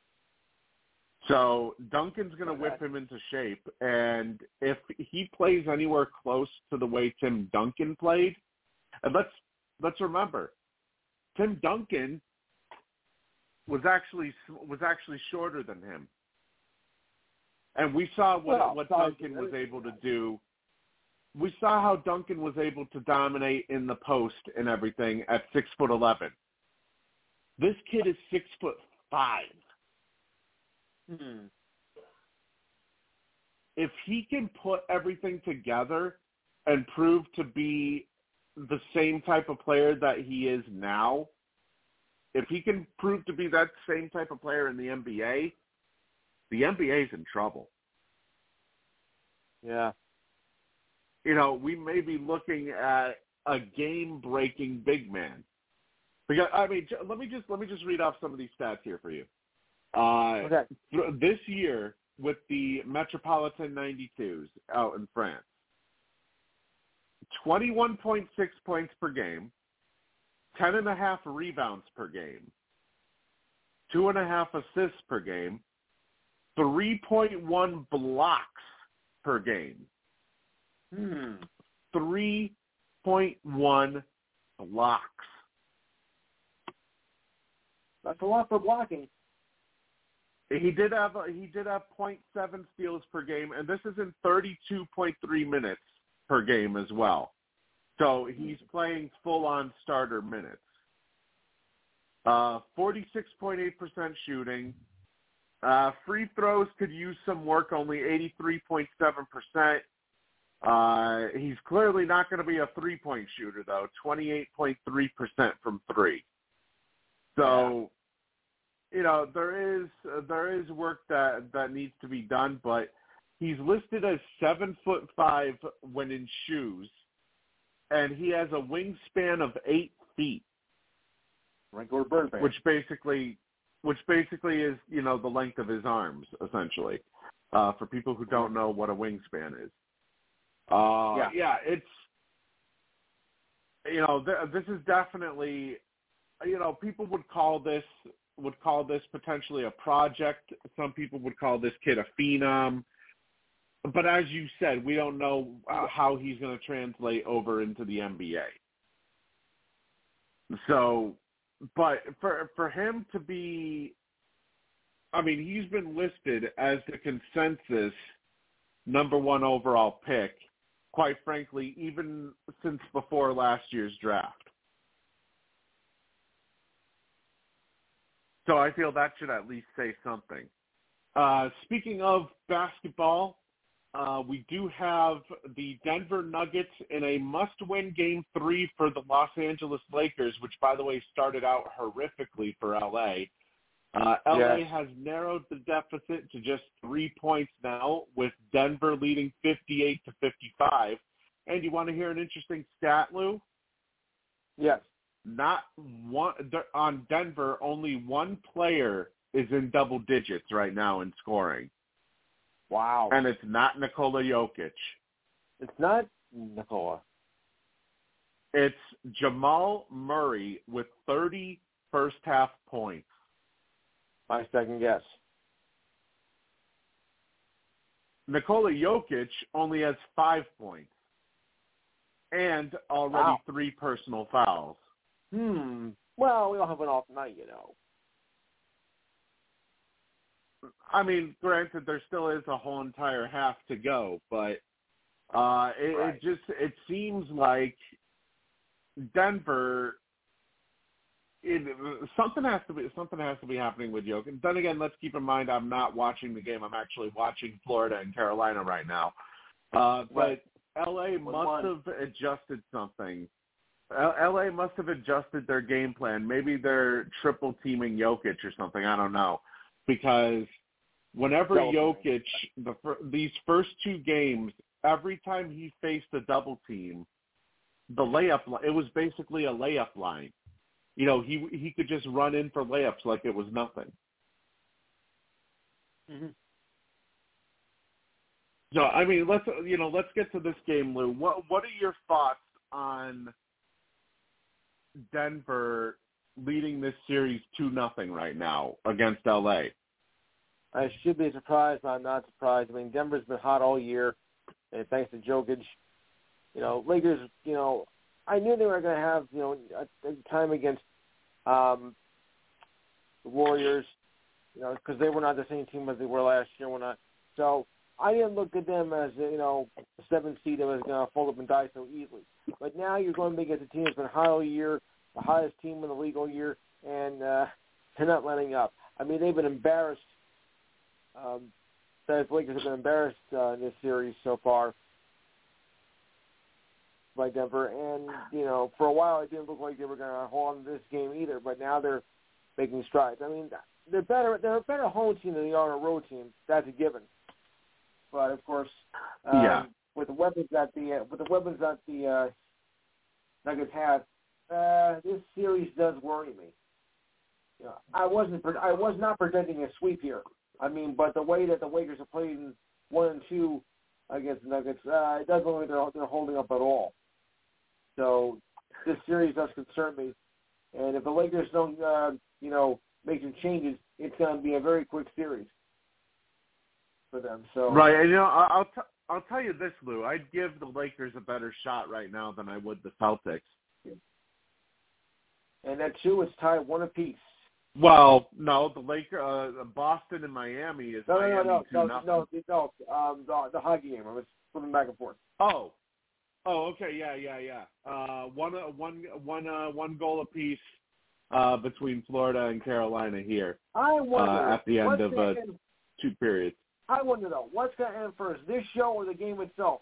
So Duncan's going to whip him into shape, and if he plays anywhere close to the way Tim Duncan played, and let's let's remember, Tim Duncan was actually was actually shorter than him, and we saw what well, what sorry, Duncan was able to do. We saw how Duncan was able to dominate in the post and everything at six foot eleven. This kid is six foot five. Hmm. If he can put everything together and prove to be the same type of player that he is now, if he can prove to be that same type of player in the N B A, the N B A is in trouble. Yeah. You know, we may be looking at a game-breaking big man. Because I mean, let me just let me just read off some of these stats here for you. Uh, Okay. This year, with the Metropolitan ninety-twos out in France, twenty-one point six points per game, ten and a half rebounds per game, two and a half assists per game, three point one blocks per game. Hmm. three point one blocks. That's a lot for blocking. He did have a, he did have point seven steals per game, and this is in thirty-two point three minutes per game as well. So he's playing full-on starter minutes. Uh, forty-six point eight percent shooting. Uh, free throws could use some work, only eighty-three point seven percent. Uh, he's clearly not going to be a three-point shooter, though, twenty-eight point three percent from three. So, you know, there is uh, there is work that, that needs to be done, but he's listed as seven foot five when in shoes, and he has a wingspan of eight feet, Regular Birdman. which basically which basically is, you know, the length of his arms, essentially. Uh, for people who don't know what a wingspan is. Uh, yeah. yeah, it's, you know, th- this is definitely, you know, people would call this, would call this potentially a project. Some people would call this kid a phenom. But as you said, we don't know uh, how he's going to translate over into the N B A. So, but for for him to be, I mean, he's been listed as the consensus number one overall pick, quite frankly, even since before last year's draft. So I feel that should at least say something. Uh, speaking of basketball, uh, we do have the Denver Nuggets in a must-win game three for the Los Angeles Lakers, which, by the way, started out horrifically for L A. Uh, L A Yes. has narrowed the deficit to just three points now, with Denver leading fifty-eight to fifty-five. And you want to hear an interesting stat, Lou? Yes. Not one on Denver. Only one player is in double digits right now in scoring. Wow. And it's not Nikola Jokic. It's not Nikola. It's Jamal Murray with thirty first half points. My second guess. Nikola Jokic only has five points and already Wow. three personal fouls. Hmm. Well, we don't have an off night, you know. I mean, granted, there still is a whole entire half to go, but uh, it, Right. it just it seems like Denver. It, something has to be something has to be happening with Jokic. Then again, let's keep in mind I'm not watching the game. I'm actually watching Florida and Carolina right now. Uh, Right. But L A One must one. have adjusted something. L- LA must have adjusted their game plan. Maybe they're triple teaming Jokic or something. I don't know, because whenever Double Jokic the fir- these first two games, every time he faced a double team, the layup li- it was basically a layup line. You know, he he could just run in for layups like it was nothing. Mm-hmm. So I mean, let's you know, let's get to this game, Lou. What what are your thoughts on Denver leading this series two nothing right now against L A? I should be surprised, but I'm not surprised. I mean, Denver's been hot all year, and thanks to Jokic, you know, Lakers, you know, I knew they were going to have, you know, a, a time against um, the Warriors, you know, because they were not the same team as they were last year. When I, so I didn't look at them as, you know, a seven seed that was going to fold up and die so easily. But now you're going to be against a team that's been hot all year, the hottest team in the league all year, and uh, they're not letting up. I mean, they've been embarrassed. Um, the Lakers have been embarrassed uh, in this series so far by Denver, and you know, for a while it didn't look like they were going to hold on to this game either. But now they're making strides. I mean, they're better. They're a better home team than they are a road team. That's a given. But of course, um, yeah. with the weapons that the uh, with the weapons that the uh, Nuggets have, uh, this series does worry me. You know, I wasn't. I was not predicting a sweep here. I mean, but the way that the Lakers are playing one and two against the Nuggets, uh, it doesn't look like they're, they're holding up at all. So this series does concern me. And if the Lakers don't, uh, you know, make some changes, it's going to be a very quick series for them. So right, and you know, I'll t- I'll tell you this, Lou. I'd give the Lakers a better shot right now than I would the Celtics. And that two, it's tied one apiece. Well, no, the Lakers, uh, Boston and Miami is no, Miami no, no, two no, nothing. no, no, no, um, the, the hockey game. I was flipping back and forth. Oh, oh, okay, yeah, yeah, yeah. Uh, one, uh, one, one, uh, one goal apiece uh, between Florida and Carolina here. I wonder uh, at the end of uh, end, two periods. I wonder though, what's going to end first, this show or the game itself?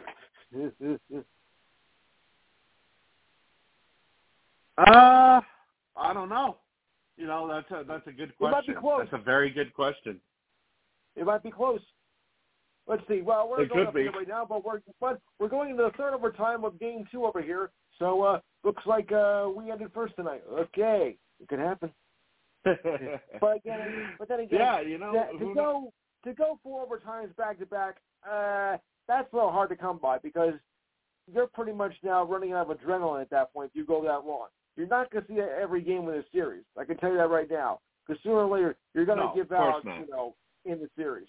uh, I don't know. You know, that's a that's a good question. It might be close. That's a very good question. It might be close. Let's see. Well, we're It going could up be. here right now, but we're but we're going into the third overtime of game two over here. So uh, looks like uh, we ended first tonight. Okay, it could happen. But again, but then again, yeah, you know, to, to go to go four overtimes back to back, uh, that's a little hard to come by because you're pretty much now running out of adrenaline at that point if you go that long. You're not going to see every game in the series. I can tell you that right now. Because sooner or later, you're going to no, give of course out, not. you know, in the series.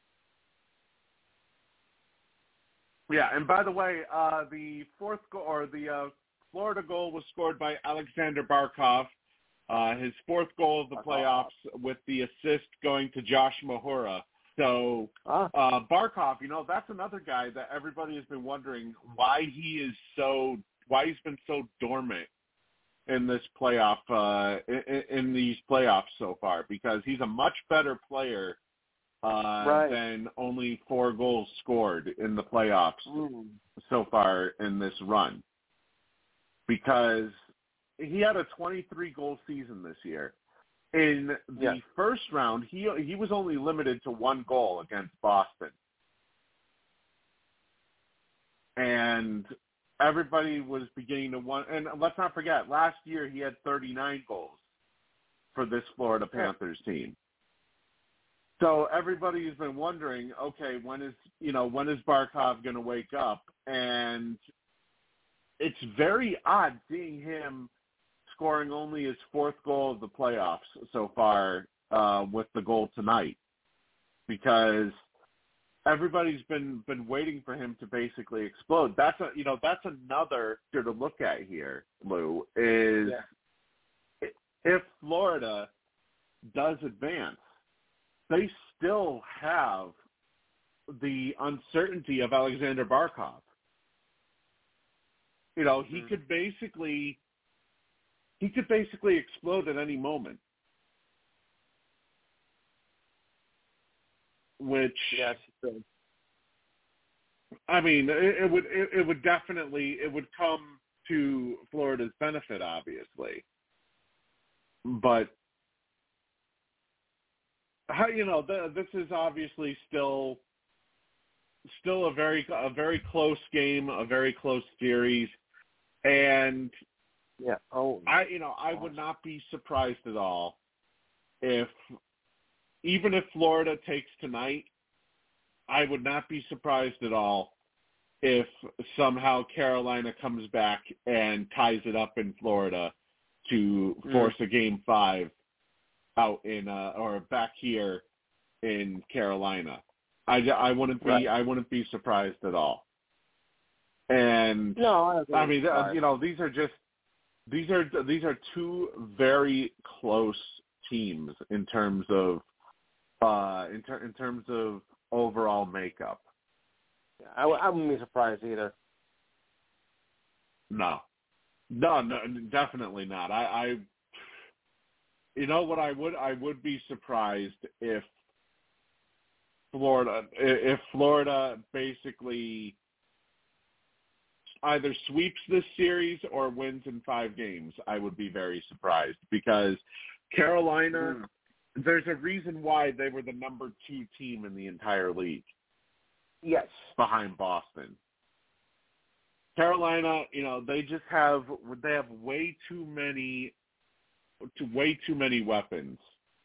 Yeah, and by the way, uh, the fourth goal or the uh, Florida goal was scored by Alexander Barkov. Uh, his fourth goal of the playoffs, with the assist going to Josh Mahura. So huh? uh, Barkov, you know, that's another guy that everybody has been wondering why he is so, why he's been so dormant in this playoff, uh, in, in these playoffs so far, because he's a much better player uh, right. than only four goals scored in the playoffs mm. so far in this run. Because he had a twenty-three goal season this year. In the yeah. first round, he he was only limited to one goal against Boston. And everybody was beginning to want, and let's not forget, last year he had thirty-nine goals for this Florida Panthers team. So everybody has been wondering, okay, when is, you know, when is Barkov going to wake up? And it's very odd seeing him scoring only his fourth goal of the playoffs so far uh, with the goal tonight, because everybody's been, been waiting for him to basically explode. That's a, you know, that's another to look at here, Lou, is yeah. if Florida does advance, they still have the uncertainty of Alexander Barkov. You know, he mm-hmm. could basically he could basically explode at any moment. Which yes, I mean, it, it would it, it would definitely it would come to Florida's benefit, obviously. But how, you know, the, this is obviously still still a very a very close game, a very close series, and yeah, oh, I you know I would not be surprised at all if, even if Florida takes tonight, I would not be surprised at all if somehow Carolina comes back and ties it up in Florida to force mm. a game five out in uh, or back here in Carolina. I, I wouldn't be right. I wouldn't be surprised at all. And no, I, I mean, uh, you know, these are just these are these are two very close teams in terms of uh, in, ter- in terms of overall makeup. Yeah, I, I wouldn't be surprised either. No, no, no, definitely not. I, I, you know what, I would I would be surprised if Florida if Florida basically either sweeps this series or wins in five games, I would be very surprised because Carolina, mm. there's a reason why they were the number two team in the entire league. Yes. Behind Boston. Carolina, you know, they just have they have way too many way too many weapons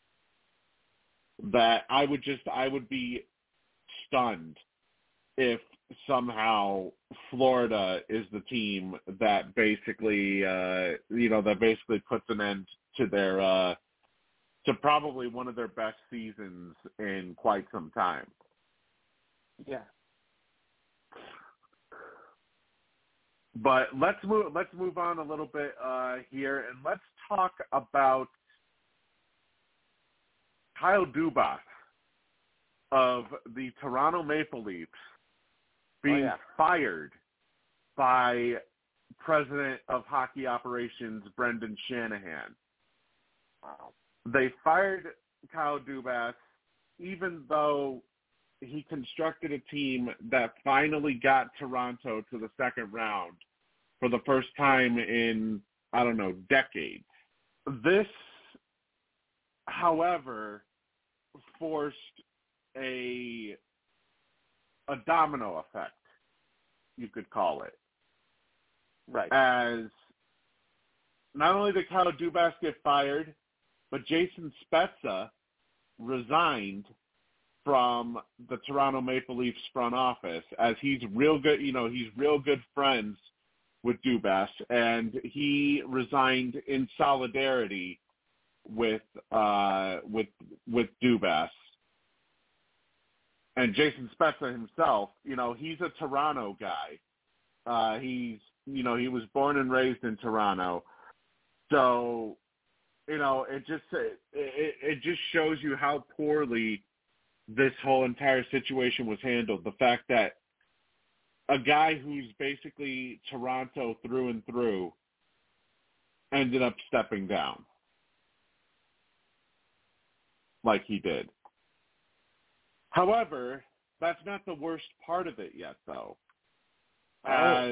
that I would just I would be stunned if somehow Florida is the team that basically uh, you know that basically puts an end to their uh, to probably one of their best seasons in quite some time. Yeah. But let's move. Let's move on a little bit uh, here, and let's talk about Kyle Dubas of the Toronto Maple Leafs being oh, yeah. fired by President of Hockey Operations Brendan Shanahan. Wow. They fired Kyle Dubas, even though he constructed a team that finally got Toronto to the second round for the first time in, I don't know, decades. This, however, forced a a domino effect, you could call it. Right. As not only did Kyle Dubas get fired, but Jason Spezza resigned from the Toronto Maple Leafs front office, as he's real good, you know, he's real good friends with Dubas, and he resigned in solidarity with uh, with with Dubas. And Jason Spezza himself, you know, he's a Toronto guy. Uh, he's, you know, he was born and raised in Toronto, so, you know, it just it, it, it just shows you how poorly this whole entire situation was handled. The fact that a guy who's basically Toronto through and through ended up stepping down like he did. However, that's not the worst part of it yet, though, as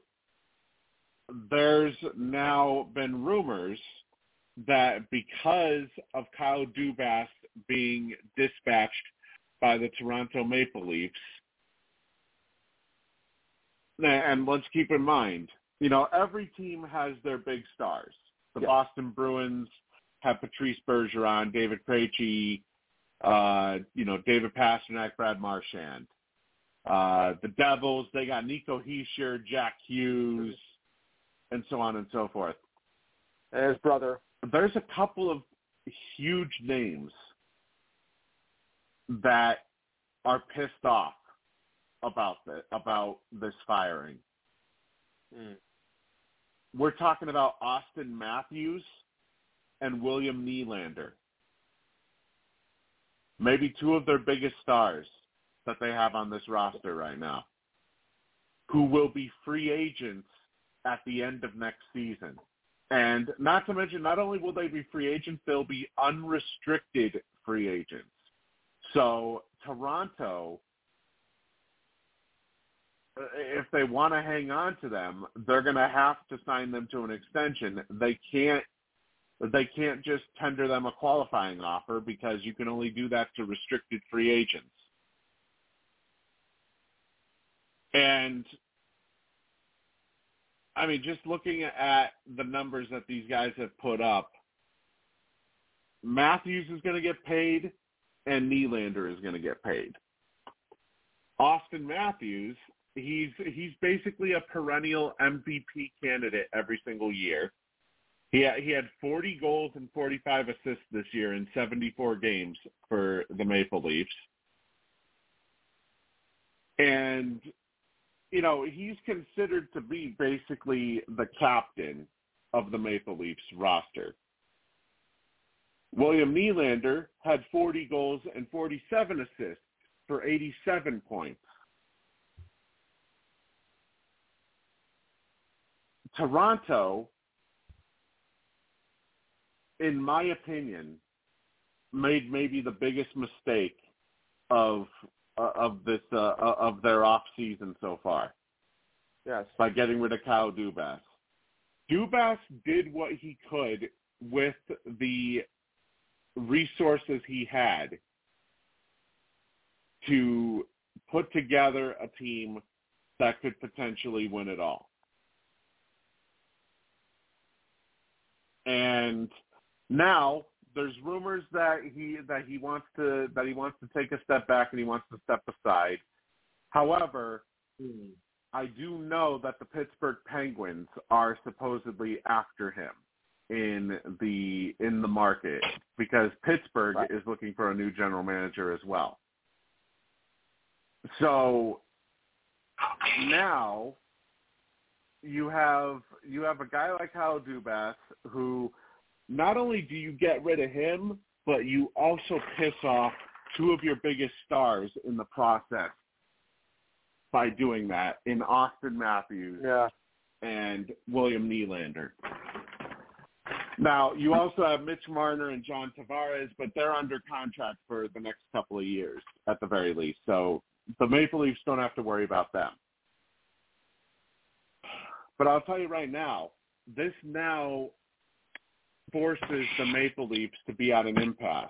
there's now been rumors that because of Kyle Dubas being dispatched by the Toronto Maple Leafs, and let's keep in mind, you know, every team has their big stars. The yeah. Boston Bruins have Patrice Bergeron, David Krejci, uh, you know, David Pastrnak, Brad Marchand. Uh, the Devils, they got Nico Hischier, Jack Hughes, and so on and so forth. And his brother. There's a couple of huge names that are pissed off about the, about this firing. Mm. We're talking about Austin Matthews and William Nylander. Maybe two of their biggest stars that they have on this roster right now, who will be free agents at the end of next season. And not to mention, not only will they be free agents, they'll be unrestricted free agents. So Toronto, if they want to hang on to them, they're going to have to sign them to an extension. They can't They can't just tender them a qualifying offer because you can only do that to restricted free agents. And, I mean, just looking at the numbers that these guys have put up, Matthews is going to get paid and Nylander is going to get paid. Austin Matthews, he's he's basically a perennial M V P candidate every single year. He had, he had forty goals and forty-five assists this year in seventy-four games for the Maple Leafs. And, you know, he's considered to be basically the captain of the Maple Leafs roster. William Nylander had forty goals and forty-seven assists for eighty-seven points. Toronto, in my opinion, made maybe the biggest mistake of uh, of this uh, of their off season so far. Yes. By getting rid of Kyle Dubas. Dubas did what he could with the resources he had to put together a team that could potentially win it all. And now there's rumors that he that he wants to that he wants to take a step back and he wants to step aside. However, mm. I do know that the Pittsburgh Penguins are supposedly after him in the in the market because Pittsburgh right. is looking for a new general manager as well. So now you have you have a guy like Kyle Dubas who not only do you get rid of him, but you also piss off two of your biggest stars in the process by doing that in Austin Matthews yeah. and William Nylander. Now, you also have Mitch Marner and John Tavares, but they're under contract for the next couple of years at the very least. So the Maple Leafs don't have to worry about them. But I'll tell you right now, this now forces the Maple Leafs to be at an impasse.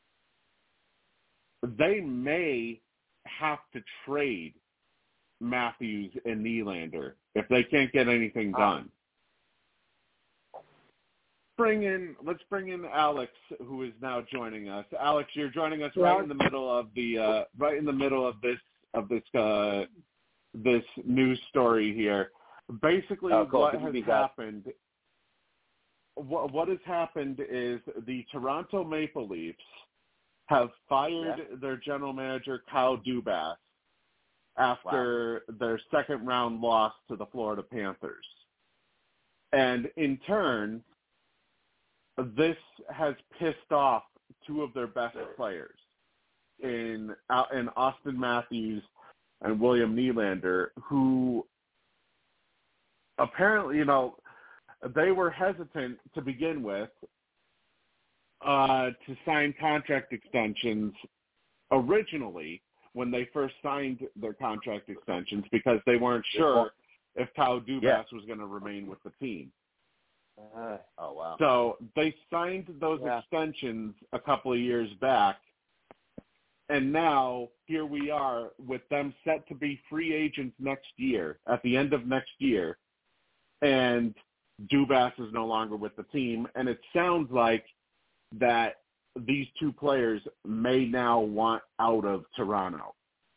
They may have to trade Matthews and Nylander if they can't get anything done. Bring in, let's bring in Alex, who is now joining us. Alex, you're joining us right in the middle of the uh, right in the middle of this of this uh, this news story here. Basically, oh, cool. what Good has happened? What, what has happened is the Toronto Maple Leafs have fired yeah. their general manager Kyle Dubas after wow. their second round loss to the Florida Panthers. And in turn, this has pissed off two of their best players in, in Austin Matthews and William Nylander, who apparently, you know, they were hesitant to begin with uh, to sign contract extensions originally when they first signed their contract extensions because they weren't sure if Kyle Dubas yeah. was going to remain with the team. Uh, oh, wow. So they signed those yeah. extensions a couple of years back, and now here we are with them set to be free agents next year, at the end of next year, and Dubas is no longer with the team, and it sounds like that these two players may now want out of Toronto.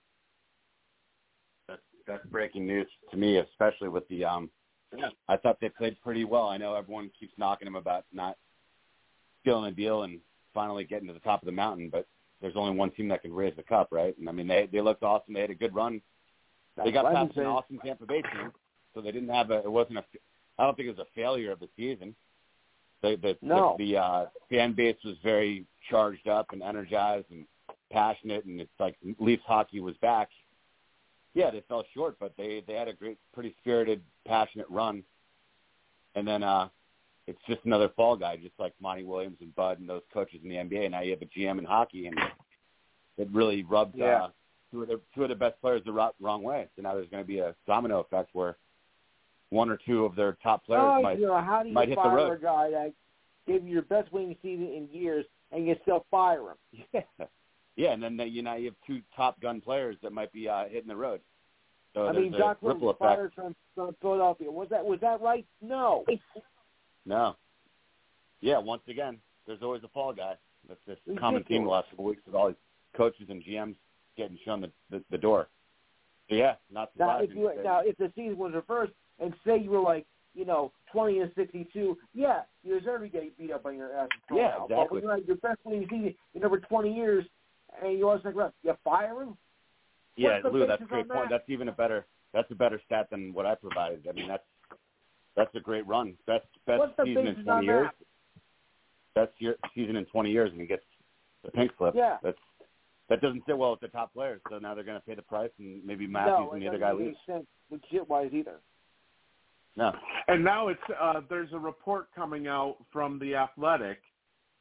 That's, that's breaking news to me, especially with the um, – Yeah. I thought they played pretty well. I know everyone keeps knocking them about not skilling a deal and finally getting to the top of the mountain, but there's only one team that can raise the cup, right? And, I mean, they they looked awesome. They had a good run. They got past an awesome Tampa Bay team, so they didn't have a – it wasn't a – I don't think it was a failure of the season. The, the, no. the, the uh, fan base was very charged up and energized and passionate, and it's like Leafs hockey was back. Yeah, they fell short, but they, they had a great, pretty spirited, passionate run. And then uh, it's just another fall guy, just like Monty Williams and Bud and those coaches in the N B A. Now you have a G M in hockey, and it really rubbed yeah. uh, two, of the, two of the best players the ro- wrong way. So now there's going to be a domino effect where one or two of their top players oh, might, you know, how do you might hit the fire road. A guy that gave you your best winning season in years, and you still fire him? Yeah. Yeah, and then you know you have two top gun players that might be uh, hitting the road. So I mean, Doc Rivers was fired from, from Philadelphia. Was that was that right? No. No. Yeah, once again, there's always a fall guy. That's this Ridiculous. Common theme the last couple of weeks with all these coaches and G Ms getting shown the, the, the door. So, yeah, not surprising. Now if, you, now, if the season was reversed and say you were like, you know, twenty and sixty-two, yeah, you deserve to get beat up on your ass. Yeah, now. exactly. But when you had your best winning season in over twenty years and you lost like, you fire him? Yeah, Lou, that's a great point. That? That's even a better that's a better stat than what I provided. I mean, that's that's a great run. Best best season in twenty years. Best year, season in twenty years, and he gets the pink slip. Yeah. That's that doesn't sit well with the top players. So now they're going to pay the price, and maybe Matthews no, and the other guy leaves. No, it doesn't make sense legit-wise either. No. And now it's uh, there's a report coming out from The Athletic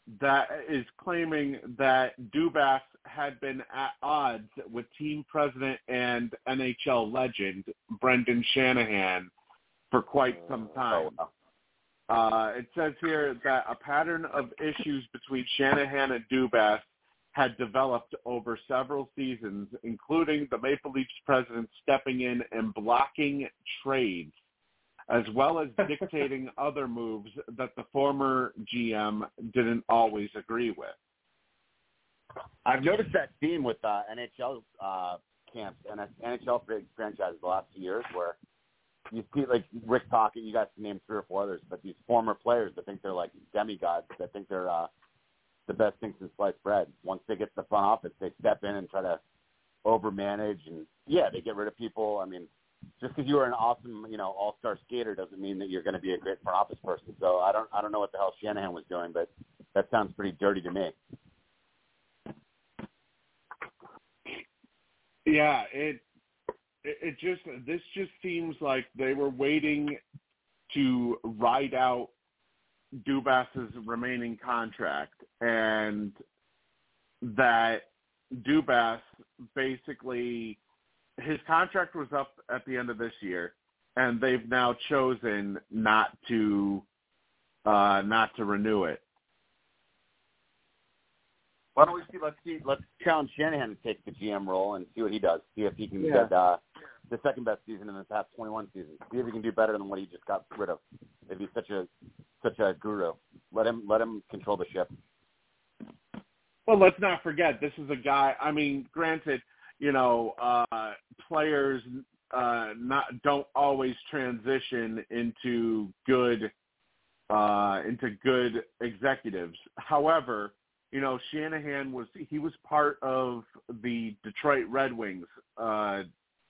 that is claiming that Dubas had been at odds with team president and N H L legend Brendan Shanahan for quite some time. Oh, wow. Uh, it says here that a pattern of issues between Shanahan and Dubas had developed over several seasons, including the Maple Leafs president stepping in and blocking trades, as well as dictating other moves that the former G M didn't always agree with. I've noticed that theme with uh, N H L uh, camps and N H L franchises the last few years where you see, like Rick Tocchet, you guys can name three or four others, but these former players that think they're like demigods, that think they're uh, the best thing since sliced bread. Once they get to the front office, they step in and try to overmanage, and yeah, they get rid of people. I mean, just because you are an awesome, you know, all-star skater doesn't mean that you're going to be a great front office person. So I don't, I don't know what the hell Shanahan was doing, but that sounds pretty dirty to me. Yeah, it, it just, this just seems like they were waiting to ride out Dubas's remaining contract, and that Dubas basically, his contract was up at the end of this year, and they've now chosen not to uh, not to renew it. Why don't we see? Let's see. Let's challenge Shanahan to take the G M role and see what he does. See if he can Yeah. get uh, the second best season in the past twenty-one seasons. See if he can do better than what he just got rid of. If he's such a such a guru, let him let him control the ship. Well, let's not forget, this is a guy. I mean, granted, you know, uh, players uh, not don't always transition into good uh, into good executives. However, you know, Shanahan was he was part of the Detroit Red Wings. Uh,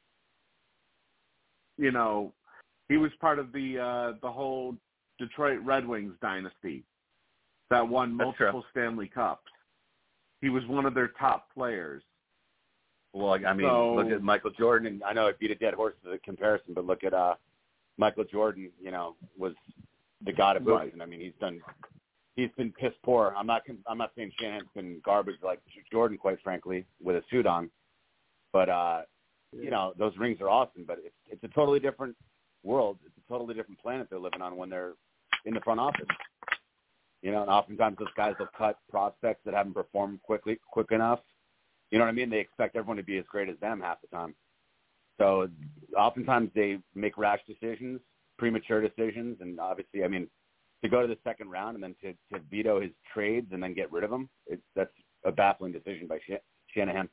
you know, he was part of the uh, the whole Detroit Red Wings dynasty that won multiple Stanley Cups. He was one of their top players. Well, I mean, so, look at Michael Jordan. And I know I beat a dead horse as a comparison, but look at uh, Michael Jordan. You know, was the god of right. Boston. I mean, he's done. He's been piss poor. I'm not. I'm not saying Shanahan's been garbage like Jordan, quite frankly, with a suit on. But uh, you know, those rings are awesome. But it's it's a totally different world. It's a totally different planet they're living on when they're in the front office. You know, and oftentimes those guys will cut prospects that haven't performed quickly, quick enough. You know what I mean? They expect everyone to be as great as them half the time. So oftentimes they make rash decisions, premature decisions, and obviously, I mean, to go to the second round and then to, to veto his trades and then get rid of them, it, that's a baffling decision by Shanahan.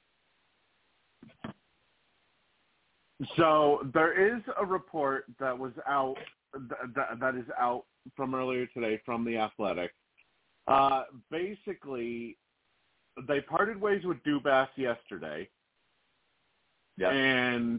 So there is a report that was out that, that is out from earlier today from The Athletic. Uh, basically, they parted ways with Dubas yesterday, yep. and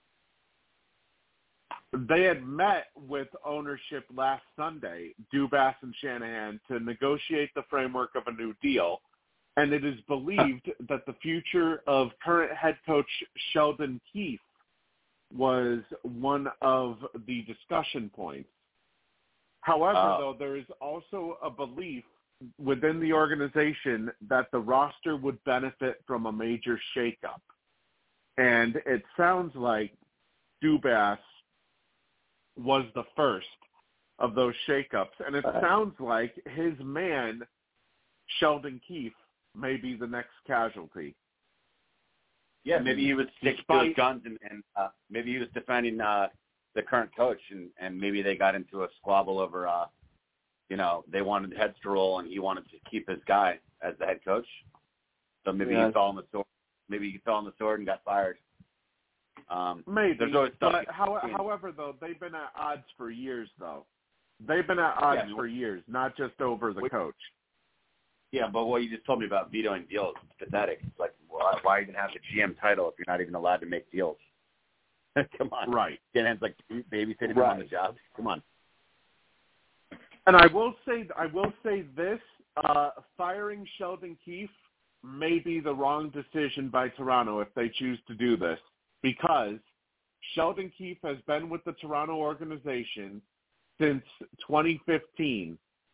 they had met with ownership last Sunday, Dubas and Shanahan, to negotiate the framework of a new deal. And it is believed that the future of current head coach Sheldon Keefe was one of the discussion points. However, uh, though, there is also a belief within the organization that the roster would benefit from a major shakeup. And it sounds like Dubas was the first of those shakeups. And it sounds like his man, Sheldon Keefe, may be the next casualty. Yeah, maybe he was sticking to his guns, and, and uh, maybe he was defending uh, the current coach, and, and maybe they got into a squabble over, uh, you know, they wanted heads to roll, and he wanted to keep his guy as the head coach. So maybe yeah. he fell on the sword. Maybe he fell on the sword and got fired. Um, maybe. There's always stuff. But how, however, though, they've been at odds for years, though. They've been at odds yeah, for years, not just over the wait, coach. Yeah, but what you just told me about vetoing deals is pathetic. It's like, why, why even have the G M title if you're not even allowed to make deals? Come on. Right. Shanahan's like babysitting right. him on the job. Come on. And I will say, I will say this: uh, firing Sheldon Keefe may be the wrong decision by Toronto if they choose to do this, because Sheldon Keefe has been with the Toronto organization since twenty fifteen,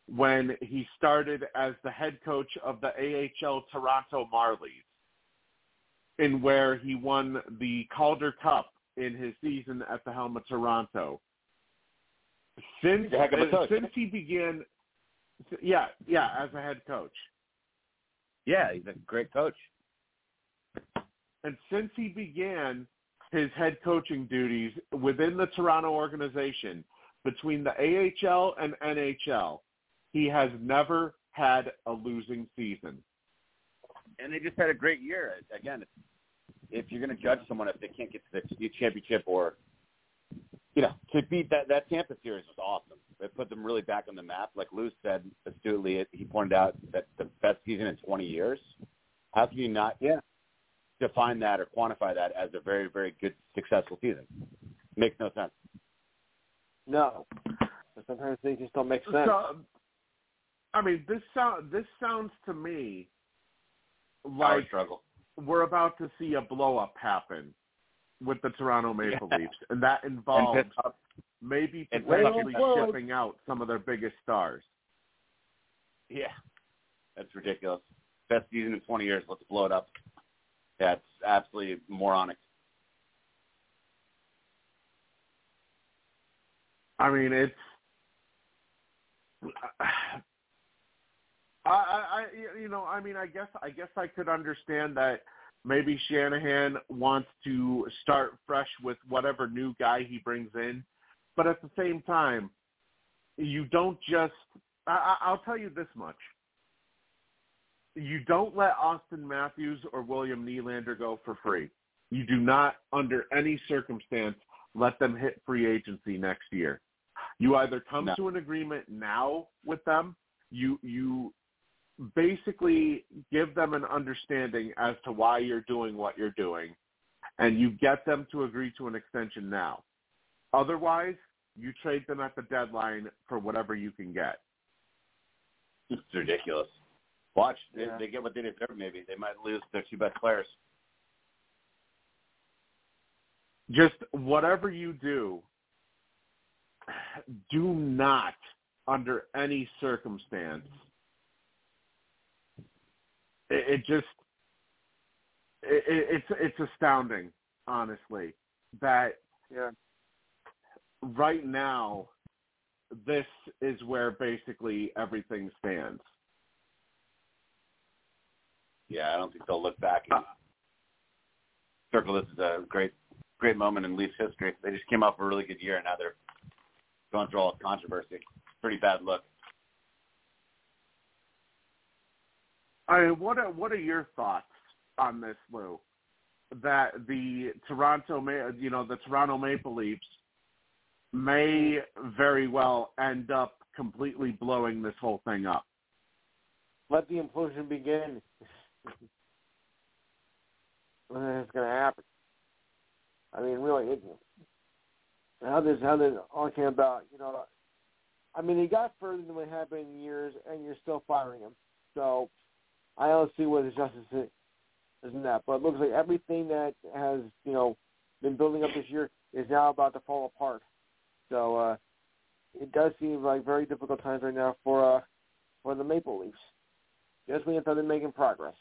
when he started as the head coach of the A H L Toronto Marlies, in where he won the Calder Cup in his season at the helm of Toronto. Since, Heck of a coach. since he began, yeah, yeah, as a head coach. Yeah, he's a great coach. And since he began his head coaching duties within the Toronto organization, between the A H L and N H L, he has never had a losing season. And they just had a great year. Again, if you're going to judge someone if they can't get to the championship or, you know, to beat that, that Tampa series was awesome. It put them really back on the map. Like Lou said astutely, he pointed out that the best season in twenty years. How can you not yeah. define that or quantify that as a very, very good, successful season? Makes no sense. No. Sometimes things just don't make sense. So, I mean, this sound this sounds to me Power like struggle. We're about to see a blow-up happen with the Toronto Maple Yeah. Leafs, and that involves And maybe and potentially well, shipping out some of their biggest stars. Yeah, that's ridiculous. Best season in twenty years. Let's blow it up. That's absolutely moronic. I mean, it's. I, I, you know, I mean, I guess, I guess I could understand that maybe Shanahan wants to start fresh with whatever new guy he brings in, but at the same time, you don't just. I, I'll tell you this much: you don't let Austin Matthews or William Nylander go for free. You do not, under any circumstance, let them hit free agency next year. You either come no. to an agreement now with them, you you basically give them an understanding as to why you're doing what you're doing, and you get them to agree to an extension now. Otherwise, you trade them at the deadline for whatever you can get. It's ridiculous. Watch. They, Yeah. they get what they deserve, maybe. They might lose their two best players. Just whatever you do, do not, under any circumstance, it, it just, it, it's it's astounding, honestly, that Yeah. right now, this is where basically everything stands. Yeah, I don't think they'll look back and circle this as a great, great moment in Leafs history. They just came off a really good year, and now they're going through all this controversy. Pretty bad look. I mean, what are what are your thoughts on this, Lou? That the Toronto, you know, the Toronto Maple Leafs may very well end up completely blowing this whole thing up. Let the implosion begin. When it's going to happen. I mean, really, it, how this how this all came about, you know. I mean, he got further than what happened in years, and you're still firing him. So I don't see what the justice is in that. But it looks like everything that has, you know, been building up this year is now about to fall apart. So uh, it does seem like very difficult times right now for uh, for the Maple Leafs. Just when you thought they're making progress.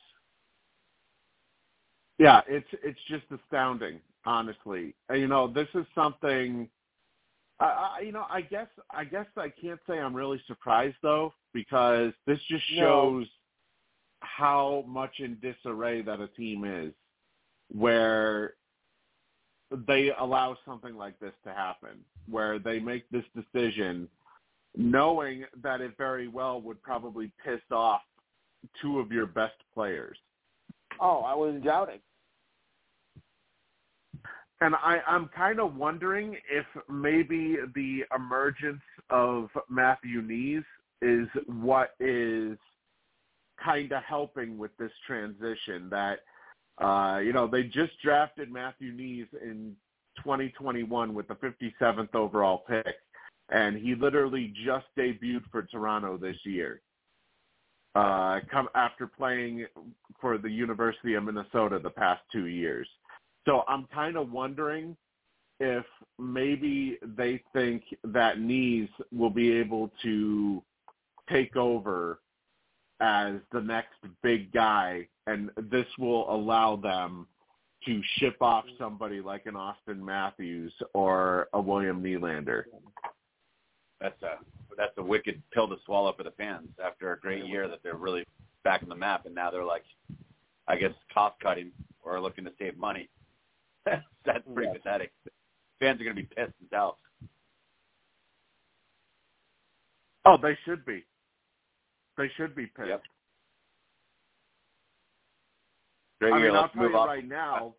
Yeah, it's it's just astounding, honestly. And, you know, this is something. I, I, you know, I guess I guess I can't say I'm really surprised though, because this just shows no. how much in disarray that a team is, where they allow something like this to happen, where they make this decision knowing that it very well would probably piss off two of your best players. Oh, I wasn't doubting. And I, I'm kind of wondering if maybe the emergence of Matthew Knies is what is kind of helping with this transition. That, uh, you know, they just drafted Matthew Knies in twenty twenty-one with the fifty-seventh overall pick, and he literally just debuted for Toronto this year. Uh, come after playing for the University of Minnesota the past two years. So I'm kind of wondering if maybe they think that Knies will be able to take over as the next big guy, and this will allow them to ship off somebody like an Austin Matthews or a William Nylander. That's a that's a wicked pill to swallow for the fans after a great year that they're really back on the map, and now they're like, I guess, cost cutting or looking to save money. That's pretty yeah. pathetic. Fans are going to be pissed themselves. Oh, they should be. They should be pissed. Yep. Great I year. mean, I'll Let's tell move you on. right now.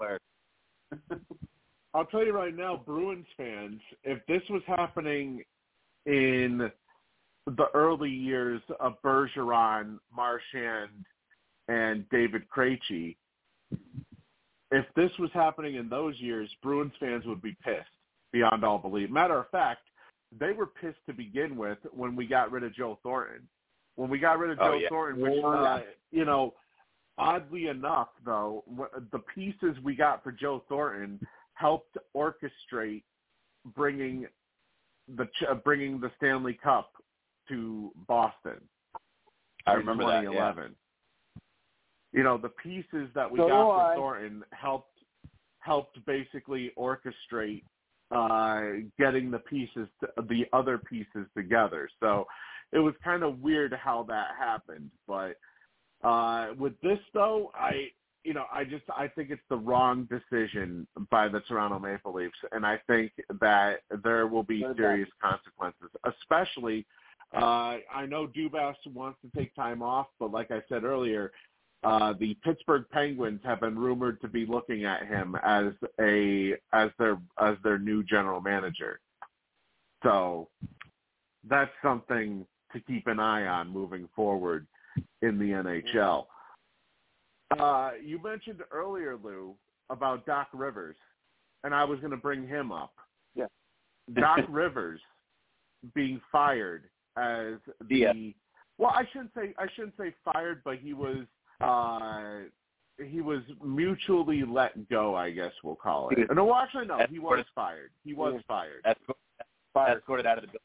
I'll tell you right now, Bruins fans, if this was happening in the early years of Bergeron, Marchand, and David Krejci, if this was happening in those years, Bruins fans would be pissed beyond all belief. Matter of fact, they were pissed to begin with when we got rid of Joe Thornton. When we got rid of Joe oh, yeah. Thornton, which, uh, you know, oddly enough, though, the pieces we got for Joe Thornton helped orchestrate bringing the bringing the Stanley Cup to Boston. I remember that. twenty eleven. Yeah. You know, the pieces that we so got for I. Thornton helped helped basically orchestrate uh, getting the pieces, to, the other pieces together. So it was kind of weird how that happened. But uh, with this, though, I, you know, I just I think it's the wrong decision by the Toronto Maple Leafs, and I think that there will be serious consequences, especially. Uh, I know Dubas wants to take time off, but like I said earlier, uh, the Pittsburgh Penguins have been rumored to be looking at him as a as their as their new general manager. So that's something to keep an eye on moving forward in the N H L. Uh, you mentioned earlier, Lou, about Doc Rivers, and I was going to bring him up. Yeah. Doc Rivers being fired as the yeah. well, I shouldn't say I shouldn't say fired, but he was uh, he was mutually let go, I guess we'll call it. No, well, actually, no, he was fired. He was yeah. fired. Fired. Escorted out of the building.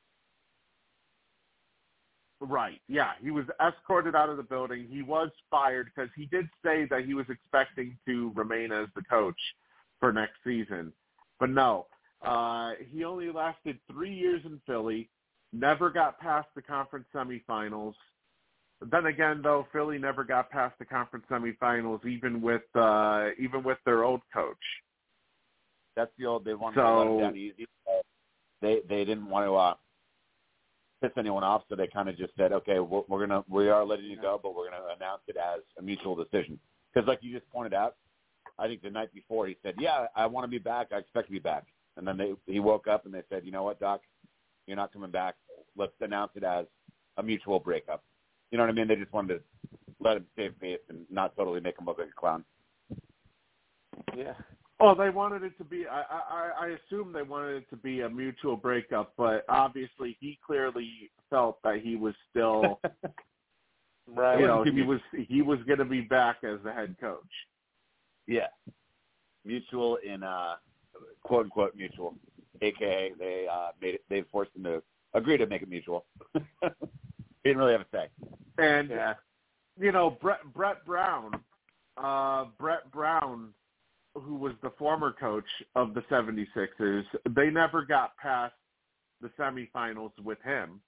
Right, yeah. He was escorted out of the building. He was fired because he did say that he was expecting to remain as the coach for next season. But no, uh, he only lasted three years in Philly, never got past the conference semifinals. Then again, though, Philly never got past the conference semifinals, even with uh, even with their old coach. That's the old. They wanted so, to let it down easy. They they didn't want to uh, piss anyone off, so they kind of just said, "Okay, we're, we're gonna we are letting you go, but we're gonna announce it as a mutual decision." Because, like you just pointed out, I think the night before he said, "Yeah, I want to be back. I expect to be back." And then they he woke up and they said, "You know what, Doc? You're not coming back. Let's announce it as a mutual breakup." You know what I mean? They just wanted to let him save face and not totally make him look like a clown. Yeah. Oh, they wanted it to be. I, I, I assume they wanted it to be a mutual breakup, but obviously he clearly felt that he was still, right? You know, he was he was going to be back as the head coach. Yeah, mutual in uh, quote unquote mutual, aka they uh, made it. They forced him to agree to make it mutual. He didn't really have a say. And yeah. you know, Brett Brett Brown, uh, Brett Brown. who was the former coach of the seventy-sixers, they never got past the semifinals with him.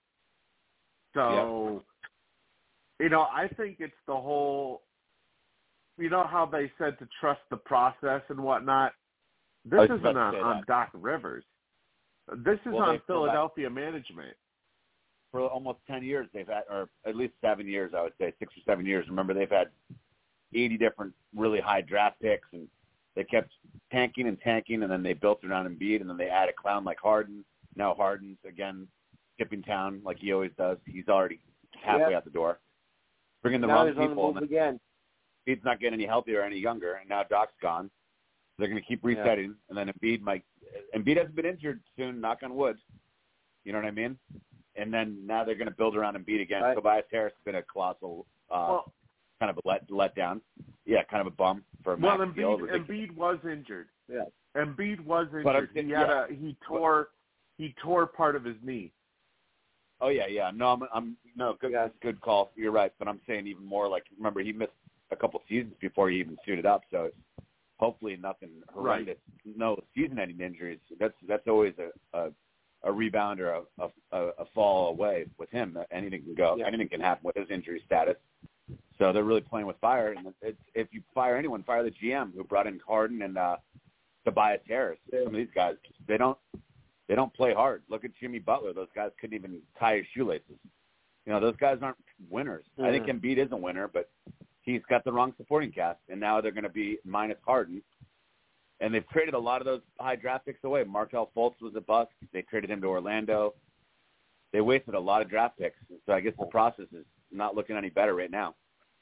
So, yeah. you know, I think it's the whole, you know how they said to trust the process and whatnot? This isn't on, on Doc Rivers. This is well, on Philadelphia management. For almost ten years they've had, or at least seven years, I would say, six or seven years. Remember, they've had eighty different really high draft picks, and they kept tanking and tanking, and then they built around Embiid, and then they add a clown like Harden. Now Harden's, again, skipping town like he always does. He's already halfway yep. out the door. Bringing the now wrong he's people. On the move again. Embiid's not getting any healthier or any younger, and now Doc's gone. They're going to keep resetting, yeah. and then Embiid might – Embiid hasn't been injured soon, knock on wood. You know what I mean? And then now they're going to build around Embiid again. Right. Tobias Harris has been a colossal uh, well, kind of a let, let down. Yeah, kind of a bum for a well, max Embiid, deal. Embiid was injured. Yeah, Embiid was injured. But he yeah. had a he tore he tore part of his knee. Oh yeah, yeah. No, I'm, I'm no good. Yeah. Good call. You're right, but I'm saying even more. Like, remember, he missed a couple seasons before he even suited up. So it's hopefully nothing horrendous. Right. No season-ending injuries. That's that's always a a, a rebound or a, a a fall away with him. Anything can go. Yeah. Anything can happen with his injury status. So they're really playing with fire. And it's, if you fire anyone, fire the G M who brought in Harden and uh, Tobias Harris. Some of these guys, they don't. They don't play hard. Look at Jimmy Butler. Those guys couldn't even tie his shoelaces. You know, those guys aren't winners. Mm-hmm. I think Embiid is a winner, but he's got the wrong supporting cast, and now they're going to be minus Harden. And they've traded a lot of those high draft picks away. Markelle Fultz was a bust. They traded him to Orlando. They wasted a lot of draft picks. So I guess the process is not looking any better right now.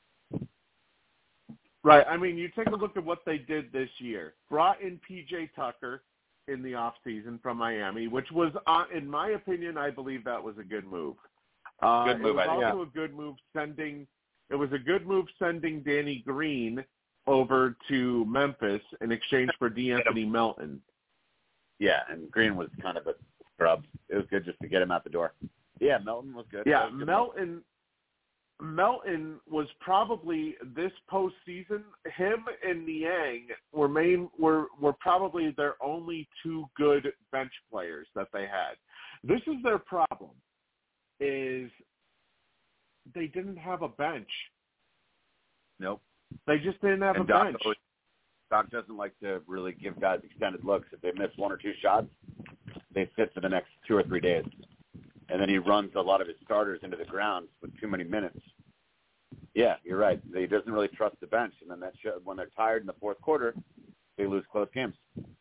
Right. I mean, you take a look at what they did this year. Brought in P J Tucker in the offseason from Miami, which was, uh, in my opinion, I believe that was a good move. Uh, good move, it was I think. also Yeah. a good move sending. It was a good move sending Danny Green over to Memphis in exchange for DeAnthony Melton. Yeah, and Green was kind of a scrub. It was good just to get him out the door. Yeah, Melton was good. Yeah, was good Melton. Move. Melton was probably this postseason. Him and Niang were main were were probably their only two good bench players that they had. This is their problem: is they didn't have a bench. Nope. They just didn't have and a Doc bench. Always, Doc doesn't like to really give guys extended looks. If they miss one or two shots, they sit for the next two or three days. And then he runs a lot of his starters into the ground with too many minutes. Yeah, you're right. He doesn't really trust the bench, and then that show, when they're tired in the fourth quarter, they lose close games.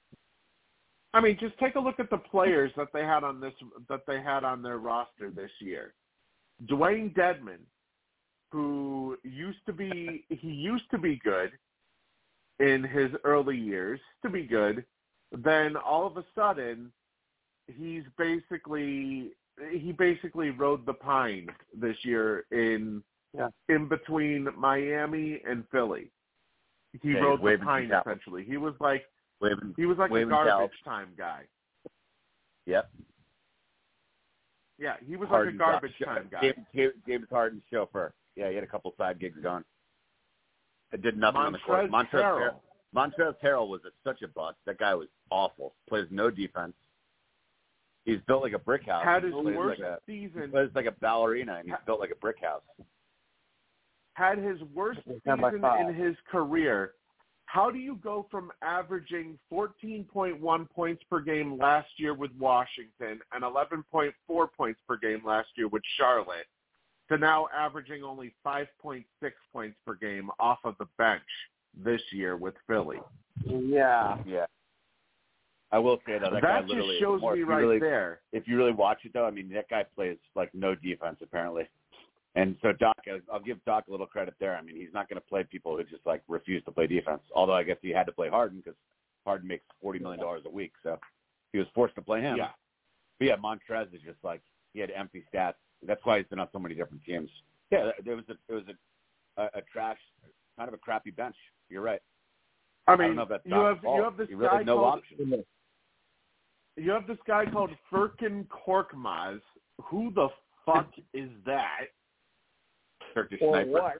I mean, just take a look at the players that they had on this that they had on their roster this year. Dwayne Dedmon, who used to be he used to be good in his early years, to be good. Then all of a sudden, he's basically he basically rode the pine this year in yeah. in between Miami and Philly. He yeah, rode the pine essentially. He was like waving, he was like a garbage time guy. Yep. Yeah, he was Harden's like a garbage show, time guy. James, James Harden's chauffeur. Yeah, he had a couple side gigs going. It did nothing Montrezl on the court. Montrezl Harrell. Montrezl Harrell was a, such a bust. That guy was awful. Plays no defense. He's built like a brick house. Had his plays worst like a, season. He plays like a ballerina, and he's built like a brick house. Had his worst season in his career. How do you go from averaging fourteen point one points per game last year with Washington and eleven point four points per game last year with Charlotte to now averaging only five point six points per game off of the bench this year with Philly? Yeah. Yeah. I will say, though, that, that guy just literally shows more, me right really, there. If you really watch it, though, I mean, that guy plays like no defense, apparently. And so Doc, I'll give Doc a little credit there. I mean, he's not going to play people who just, like, refuse to play defense, although I guess he had to play Harden because Harden makes forty million dollars a week, so he was forced to play him. Yeah. But, yeah, Montrez is just, like, he had empty stats. That's why he's been on so many different teams. Yeah, there was a, there was a, a, a trash, kind of a crappy bench. You're right. I mean, I don't know if that's you have fault. you have this you really guy have no called option. you have this guy called Furkan Korkmaz. Who the fuck is that? Turkish Or sniper. what?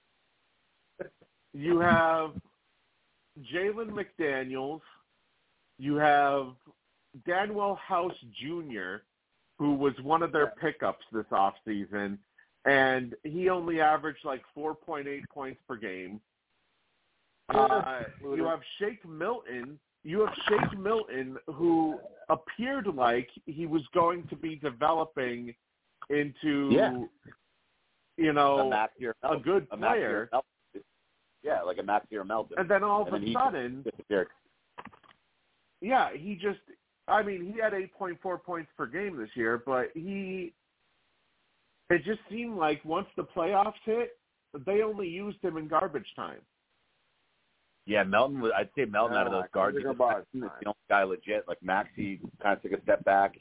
You have Jalen McDaniels. You have Danuel House Junior, who was one of their pickups this offseason, and he only averaged like four point eight points per game. Uh, you have Shake Milton. You have Shake Milton, who appeared like he was going to be developing into, yeah. you know, a, a good a player. Yeah, like a Maxi Melton. And then all of and a sudden, yeah, he just, I mean, he had eight point four points per game this year, but he, it just seemed like once the playoffs hit, they only used him in garbage time. Yeah, Melton was, I'd say Melton yeah, out of those guards is the only guy legit. Like Maxi kind of took a step back.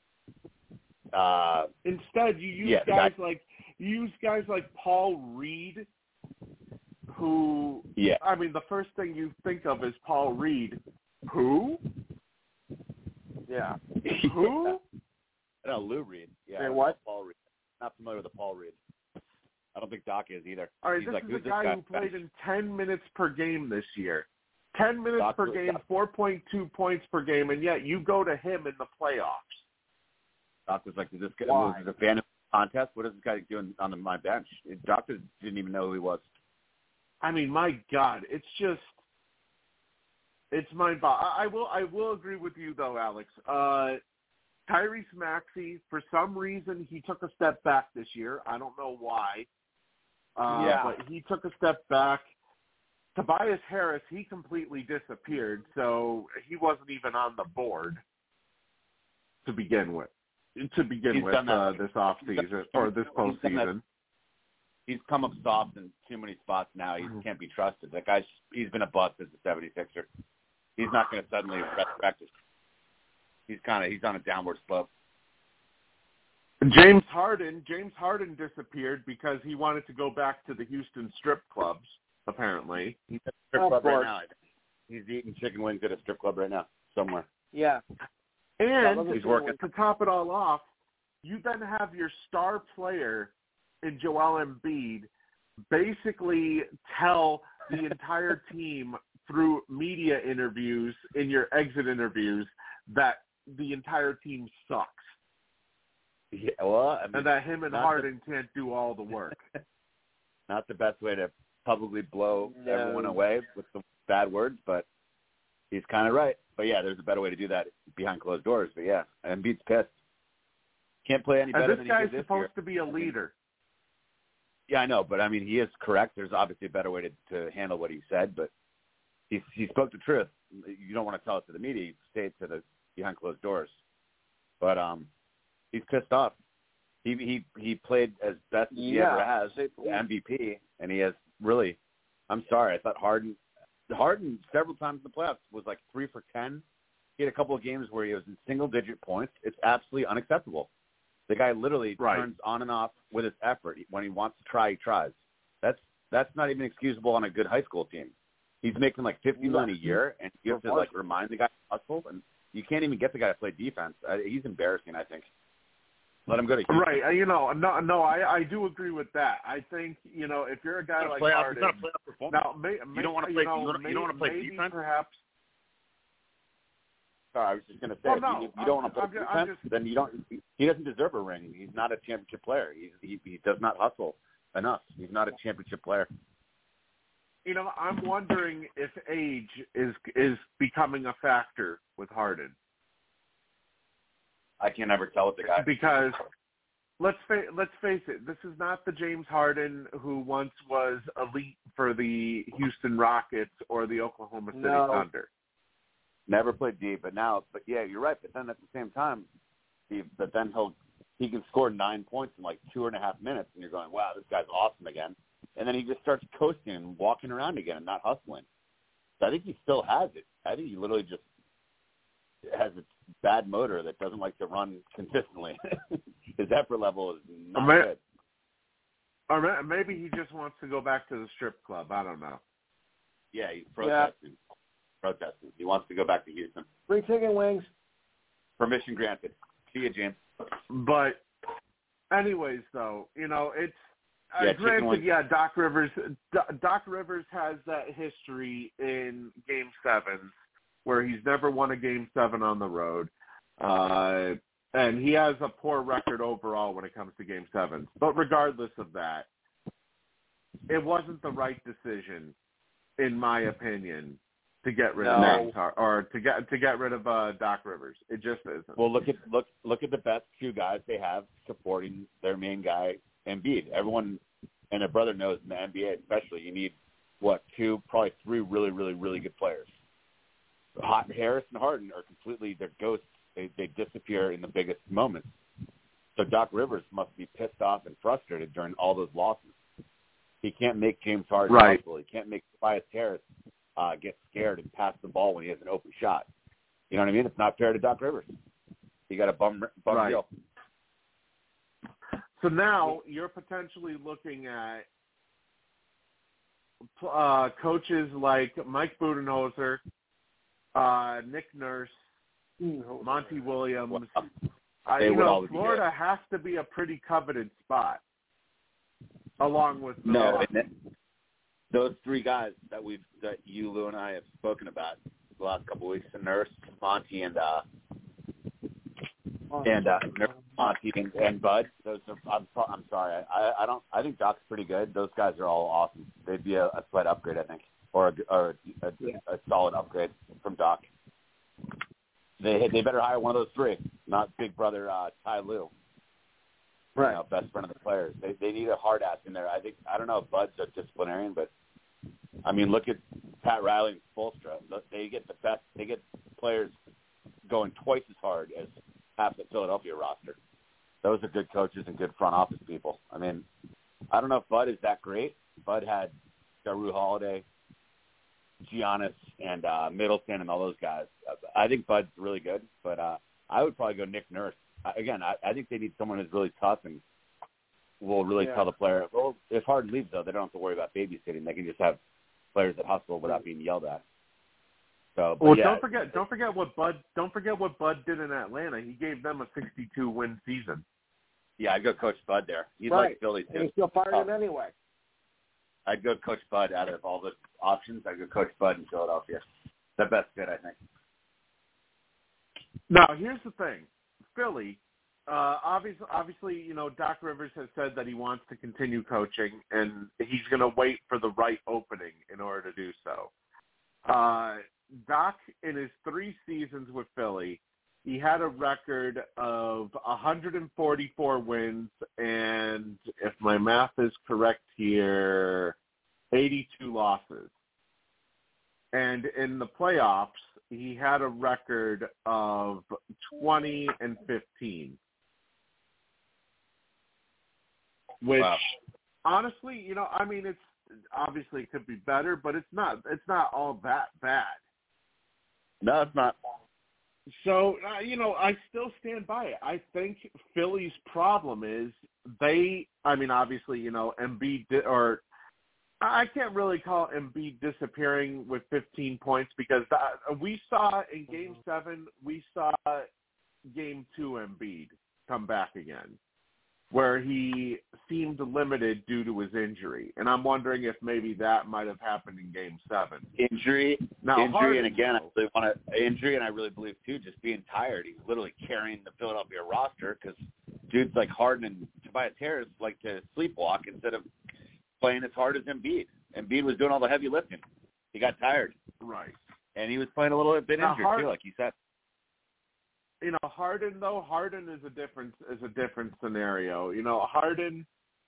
Uh, Instead, you use yeah, guys guy, like, you use guys like Paul Reed, who, yeah. I mean, the first thing you think of is Paul Reed. Who? Yeah. Who? No, Lou Reed. Yeah. Hey, what? Paul Reed. Not familiar with the Paul Reed. I don't think Doc is either. All right, He's this like, is who's a this guy guy? who played in ten minutes per game this year. ten minutes Doc, per game, Doc, four point two points per game, and yet you go to him in the playoffs. Doc was like, is this guy Why? is this a fan of the contest? What is this guy doing on the, my bench? Doc didn't even know who he was. I mean, my God, it's just, it's mind boggling. I will, I will agree with you though, Alex. Uh, Tyrese Maxey, for some reason, he took a step back this year. I don't know why. Uh, Yeah. But he took a step back. Tobias Harris, he completely disappeared, so he wasn't even on the board to begin with. To begin He's with, done that. uh, this off season or this He's done that. postseason. He's come up soft in too many spots now. He can't be trusted. That guy's he's been a bust as a seventy-sixer. He's not going to suddenly resurrect it. He's kind of he's on a downward slope. James Harden, James Harden disappeared because he wanted to go back to the Houston strip clubs. Apparently, He's at a strip Of club right course. now. He's eating chicken wings at a strip club right now somewhere. Yeah. and He's working. to top it all off, you then have your star player in Joel Embiid basically tell the entire team through media interviews in your exit interviews that the entire team sucks. Yeah, well, I mean, And that him and not Harden can't do all the work. The, not the best way to publicly blow No. everyone away with the bad words, but he's kind of right. But yeah, there's a better way to do that behind closed doors. But yeah, Embiid's pissed. Can't play any better And than this he guy's did this supposed year. to be a leader. Yeah, I know, but I mean, he is correct. There's obviously a better way to, to handle what he said, but he he spoke the truth. You don't want to tell it to the media. You say it to the behind closed doors. But um, he's pissed off. He he he played as best as he Yeah. ever has, M V P, and he has really. I'm sorry, I thought Harden, Harden several times in the playoffs was like three for ten. He had a couple of games where he was in single digit points. It's absolutely unacceptable. The guy literally Right. turns on and off with his effort. When he wants to try, he tries. That's that's not even excusable on a good high school team. He's making like fifty million a year, and you have to like remind the guy to hustle, and you can't even get the guy to play defense. I, he's embarrassing, I think. Let him go to Houston. Right. uh, You know, no, no, I, I do agree with that. I think, you know, if you're a guy It's like not a playoff- Harden, it's not a playoff performance. now, may, may, You don't wanna you play- know, you don't- you may, don't wanna play maybe defense? Perhaps. Sorry, I was just going to say, Well, if no, you, you don't I'm- want to play I'm- I'm defense, just- then you don't. He doesn't deserve a ring. He's not a championship player. He he, he does not hustle enough. He's not a championship player. You know, I'm wondering if age is is becoming a factor with Harden I can't ever tell with the guy. because let's fa- let's face it, this is not the James Harden who once was elite for the Houston Rockets or the Oklahoma City No. Thunder. Never played D, but now, but yeah, you're right. But then at the same time, Steve, but then he'll he can score nine points in like two and a half minutes, and you're going, wow, this guy's awesome again. And then he just starts coasting and walking around again and not hustling. So I think he still has it. I think he literally just has a bad motor that doesn't like to run consistently. His effort level is not Or may- good. Or ma- maybe he just wants to go back to the strip club. I don't know. Yeah, he's protesting. Protesting. He wants to go back to Houston. Free chicken wings. Permission granted. See you, James. But anyways, though, you know, it's Yeah, uh, chicken granted, wings. yeah, Doc Rivers Do- Doc Rivers has that history in Game Sevens where he's never won a Game Seven on the road, uh, and he has a poor record overall when it comes to Game Sevens. But regardless of that, it wasn't the right decision, in my opinion, to get rid No. of James Har- or to get to get rid of uh, Doc Rivers. It just isn't. Well, look at look look at the best two guys they have supporting their main guy, Embiid. Everyone and their brother knows in the N B A, especially, you need what two, probably three really, really, really good players. Hot Harris and Harden are completely they're ghosts. They they disappear in the biggest moments. So Doc Rivers must be pissed off and frustrated during all those losses. He can't make James Harden Right. hustle. He can't make Tobias Harris uh, get scared and pass the ball when he has an open shot. You know what I mean? It's not fair to Doc Rivers. He got a bum bum Right. deal. So now you're potentially looking at uh, coaches like Mike Budenholzer, uh, Nick Nurse, Monty Williams, I, they you would know, all Florida has to be a pretty coveted spot, along with no. Milwaukee. And then, those three guys that we've that you, Lou, and I have spoken about the last couple of weeks: Nurse, Monty, and uh, and uh, Nurse, Monty, and, and Bud. Those are. I'm, I'm sorry. I, I don't. I think Doc's pretty good. Those guys are all awesome. They'd be a, a slight upgrade, I think, or a, or a, a, a solid upgrade from Doc. They they better hire one of those three, not Big Brother uh, Ty Lue. Right. You know, best friend of the players. They they need a hard ass in there. I think I don't know if Bud's a disciplinarian, but I mean, look at Pat Riley and Spoelstra. They get the best. They get players going twice as hard as half the Philadelphia roster. Those are good coaches and good front office people. I mean, I don't know if Bud is that great. Bud had Jrue Holiday, Giannis, and uh, Middleton, and all those guys. I think Bud's really good, but uh, I would probably go Nick Nurse. Again, I, I think they need someone who's really tough and will really Yeah. tell the player. Well, if Harden leaves, though, they don't have to worry about babysitting. They can just have players that hustle without being yelled at. So, but Well, yeah, don't forget, don't forget what Bud, don't forget what Bud did in Atlanta. He gave them a sixty-two win season. yeah, I'd go coach Bud there. He's Right. like Philly And he too. still fired Oh. him anyway. I'd go coach Bud out of all the options. I'd go coach Bud in Philadelphia. The best fit, I think. Now, here's the thing, Philly. Uh, obviously, obviously, you know, Doc Rivers has said that he wants to continue coaching, and he's going to wait for the right opening in order to do so. Uh, Doc, in his three seasons with Philly, he had a record of one hundred forty-four wins, and if my math is correct here, eighty-two losses. And in the playoffs, he had a record of twenty and fifteen. Which, Wow. honestly, you know, I mean, it's obviously it could be better, but it's not. It's not all that bad. No, it's not. So, uh, you know, I still stand by it. I think Philly's problem is they. I mean, obviously, you know, Embiid di- or I can't really call Embiid disappearing with fifteen points because that, we saw in Game Seven, we saw Game Two Embiid come back again, where he seemed limited due to his injury. And I'm wondering if maybe that might have happened in Game seven. Injury, Now, injury, Harden, and again, I though, really want to injury, and I really believe too, just being tired. He's literally carrying the Philadelphia roster because dudes like Harden and Tobias Harris like to sleepwalk instead of playing as hard as Embiid. Embiid was doing all the heavy lifting. He got tired, right. and he was playing a little bit Now, injured Harden, too, like you said. You know, Harden, though, Harden is a different is a different scenario. You know, Harden,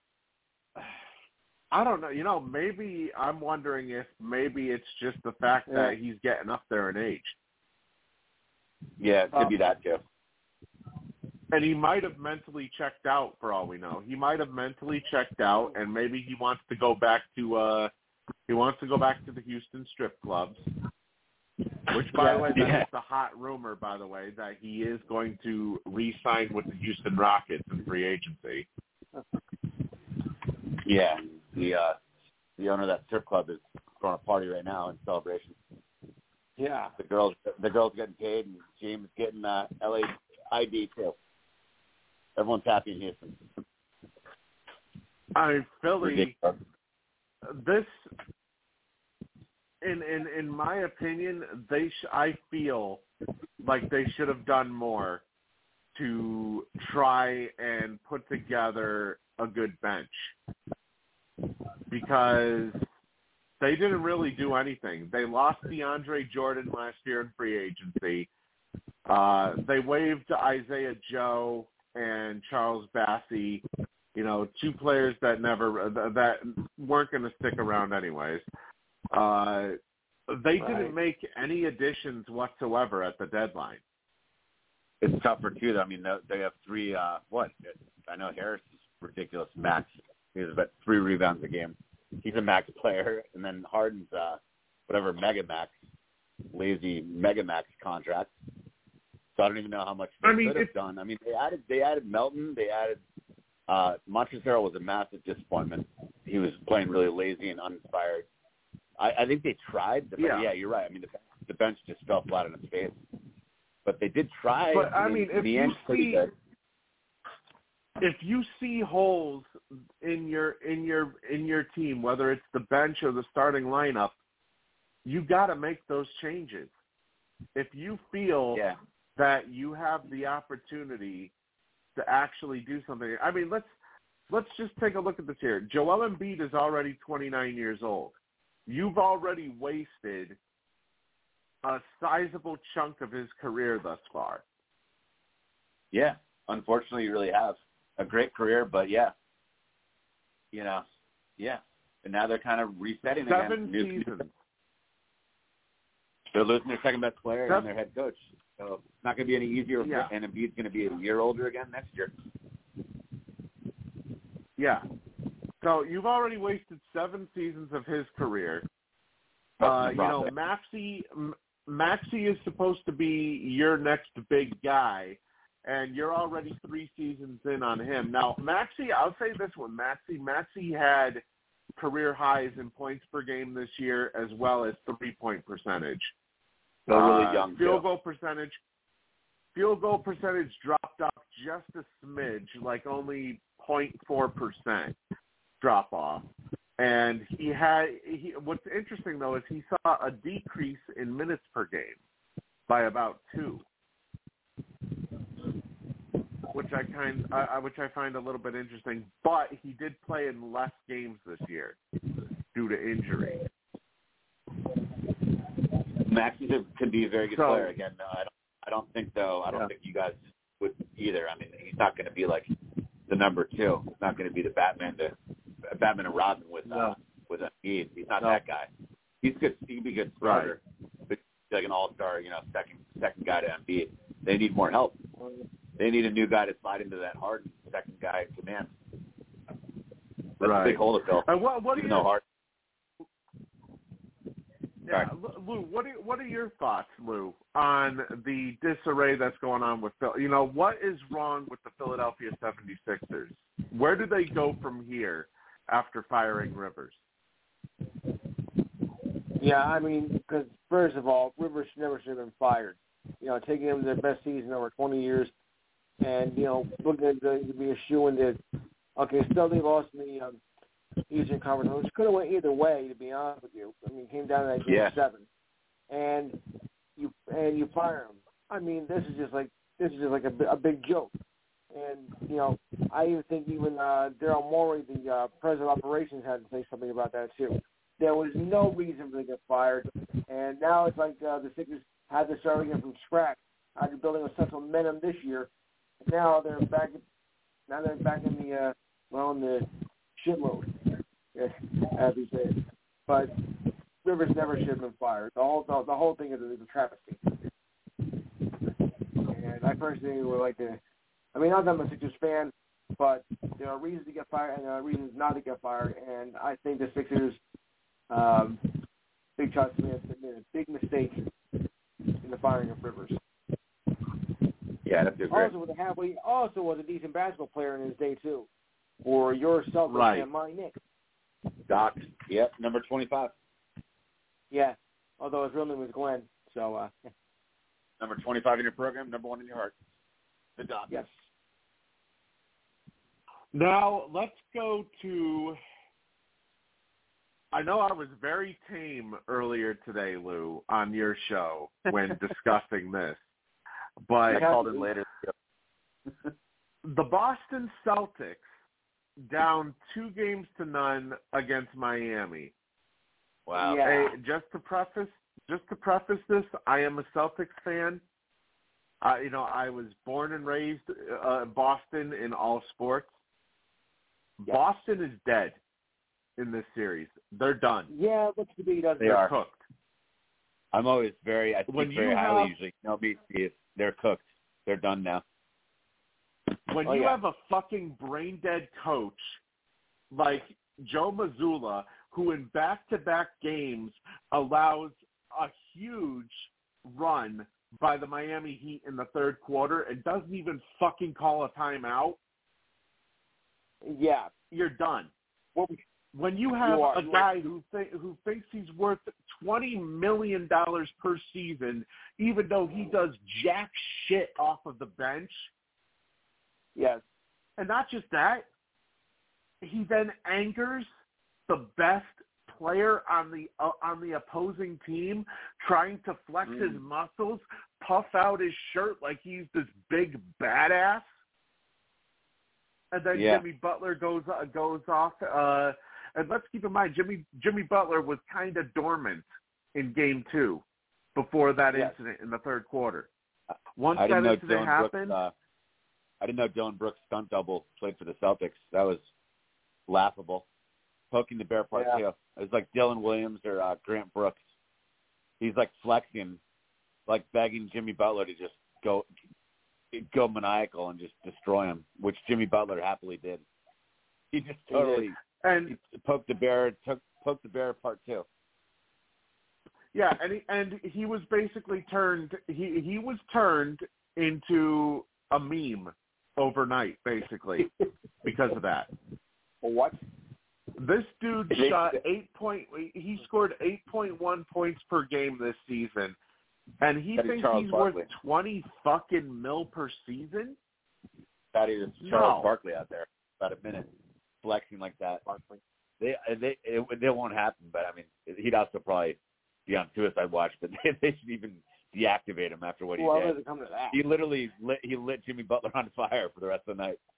I don't know. You know, maybe I'm wondering if maybe it's just the fact Yeah. that he's getting up there in age. Yeah, it could be that too. And he might have mentally checked out for all we know. He might have mentally checked out, and maybe he wants to go back to uh, he wants to go back to the Houston strip clubs. Which, by the way, Yeah. that's the hot rumor, by the way, that he is going to re-sign with the Houston Rockets in free agency. Yeah, the uh, the owner of that strip club is throwing a party right now in celebration. Yeah. The girls, the girls getting paid, and James getting uh, L A I D too. Everyone's happy in Houston. I mean, Philly, Ridiculous. this, in in in my opinion, they sh- I feel like they should have done more to try and put together a good bench because they didn't really do anything. They lost DeAndre Jordan last year in free agency. Uh, they waived Isaiah Joe and Charles Bassey, you know, two players that never that weren't going to stick around anyways. Uh, they Right. didn't make any additions whatsoever at the deadline. It's tougher too. Though. I mean, they- they have three. Uh, what? I know Harris is ridiculous. Max. He has about three rebounds a game. He's a max player, and then Harden's uh, whatever mega max, lazy mega max contract. So I don't even know how much they I mean, could have it's- done. I mean, they added they added Melton. They added uh, Montrezl Harrell was a massive disappointment. He was playing really lazy and uninspired. I, I think they tried. The, Yeah. yeah, you're right. I mean, the, the bench just fell flat on its face. But they did try. But I mean, if the you end pretty see, good. if you see holes in your in your in your team, whether it's the bench or the starting lineup, you got to make those changes. If you feel Yeah. that you have the opportunity to actually do something, I mean, let's let's just take a look at this here. Joel Embiid is already twenty-nine years old. You've already wasted a sizable chunk of his career thus far. Yeah, unfortunately, you really have a great career, but yeah, you know, yeah. And now they're kind of resetting Seven again. New, seasons. they're losing their second best player Seven. and their head coach. So it's not going to be any easier. Yeah. And Embiid's going to be a year older again next year. Yeah. So you've already wasted seven seasons of his career. Uh, you know, Maxey, Maxey is supposed to be your next big guy, and you're already three seasons in on him. Now, Maxey, I'll say this one, Maxey, Maxey had career highs in points per game this year as well as three-point percentage. Still really Uh, young. Field too. goal percentage, field goal percentage dropped off just a smidge, like only zero point four percent drop off. And he had, he, what's interesting though is he saw a decrease in minutes per game by about two, which I kind, uh, which I find a little bit interesting. But he did play in less games this year due to injury. Maxey could be a very good So- player again. No, I don't. I don't think though. I don't Yeah. think you guys would either. I mean, he's not going to be like the number two. He's not going to be the Batman to Batman and Robin with uh, No. with Embiid. He's not No. that guy. He's good. He can be a good starter, but he's like an all-star, you know, second second guy to Embiid. They need more help. They need a new guy to slide into that Harden second guy in command. That's Right. a big hole to fill. And what, what do Even you? though Harden. Yeah, Lou, what are what are your thoughts, Lou, on the disarray that's going on with Phil? You know, what is wrong with the Philadelphia seventy-sixers? Where do they go from here after firing Rivers? Yeah, I mean, because first of all, Rivers never should have been fired. You know, taking them to their best season over twenty years, and you know, looking at the, to be a shoe in the. Okay, still they lost in the um, Eastern Conference, which could have went either way. To be honest with you, I mean, it came down to that game Yeah. seven, and you and you fire him. I mean, this is just like this is just like a, a big joke. And you know, I even think even uh, Daryl Morey, the uh, president of operations, had to say something about that too. There was no reason for them to get fired, and now it's like uh, the Sixers had to start again from scratch after building a sense of momentum this year. And now they're back. Now they're back in the uh, well in the shitload, as we say. But Rivers never should have been fired. The whole the, the whole thing is a, is a travesty. And I personally would like to. I mean, not that I'm a Sixers fan, but there are reasons to get fired and there are reasons not to get fired. And I think the Sixers, um, big trust me, has made a big mistake in the firing of Rivers. Yeah, that's a great. Also, with a halfway, also was a decent basketball player in his day too, or your Celtics Right. and my Knicks. Doc. Yep, number twenty-five. Yeah, although his real name was Glenn. So uh, Number twenty-five in your program, number one in your heart. The Doc. yes. Now, let's go to – I know I was very tame earlier today, Lou, on your show when discussing this. But I called in later. the Boston Celtics down two games to none against Miami. Wow. Yeah. Hey, just to preface, just to preface this, I am a Celtics fan. Uh, you know, I was born and raised uh, Boston in all sports. Yeah. Boston is dead in this series. They're done. Yeah, what's to be doesn't. They They're are. cooked. I'm always very, I When speak very you highly have- usually. No, me, Steve. They're cooked. They're done now. When Oh, you yeah. have a fucking brain dead coach like Joe Mazzulla, who in back-to-back games allows a huge run by the Miami Heat in the third quarter and doesn't even fucking call a timeout, Yeah. you're done. What we, When you have You are- a you guy who th- who thinks he's worth twenty million dollars per season, even though he does jack shit off of the bench, yes. and not just that, he then angers the best player on the uh, on the opposing team, trying to flex mm. his muscles, puff out his shirt like he's this big badass. And then yeah. Jimmy Butler goes uh, goes off. Uh, and let's keep in mind, Jimmy Jimmy Butler was kind of dormant in Game Two before that yes. incident in the third quarter. Once I that didn't incident know happened, Brooks, uh, I didn't know Dylan Brooks' stunt double played for the Celtics. That was laughable. Poking the bear part yeah. too. It was like Dylan Williams or uh, Grant Brooks. He's like flexing, like begging Jimmy Butler to just go go maniacal and just destroy him, which Jimmy Butler happily did. He just totally he and he poked the bear, took poked the bear apart too. Yeah, and he, and he was basically turned. He he was turned into a meme overnight, basically, because of that. What? This dude shot eight point. He scored eight point one points per game this season, and he that thinks Charles he's Barkley. worth twenty fucking mil per season. That is Charles no. Barkley out there, about a minute, flexing like that. They they it, it won't happen, but I mean, he'd also probably be on Suicide Watch, but they, they should even deactivate him after what he well, did. does it come to that? He literally lit he lit Jimmy Butler on fire for the rest of the night.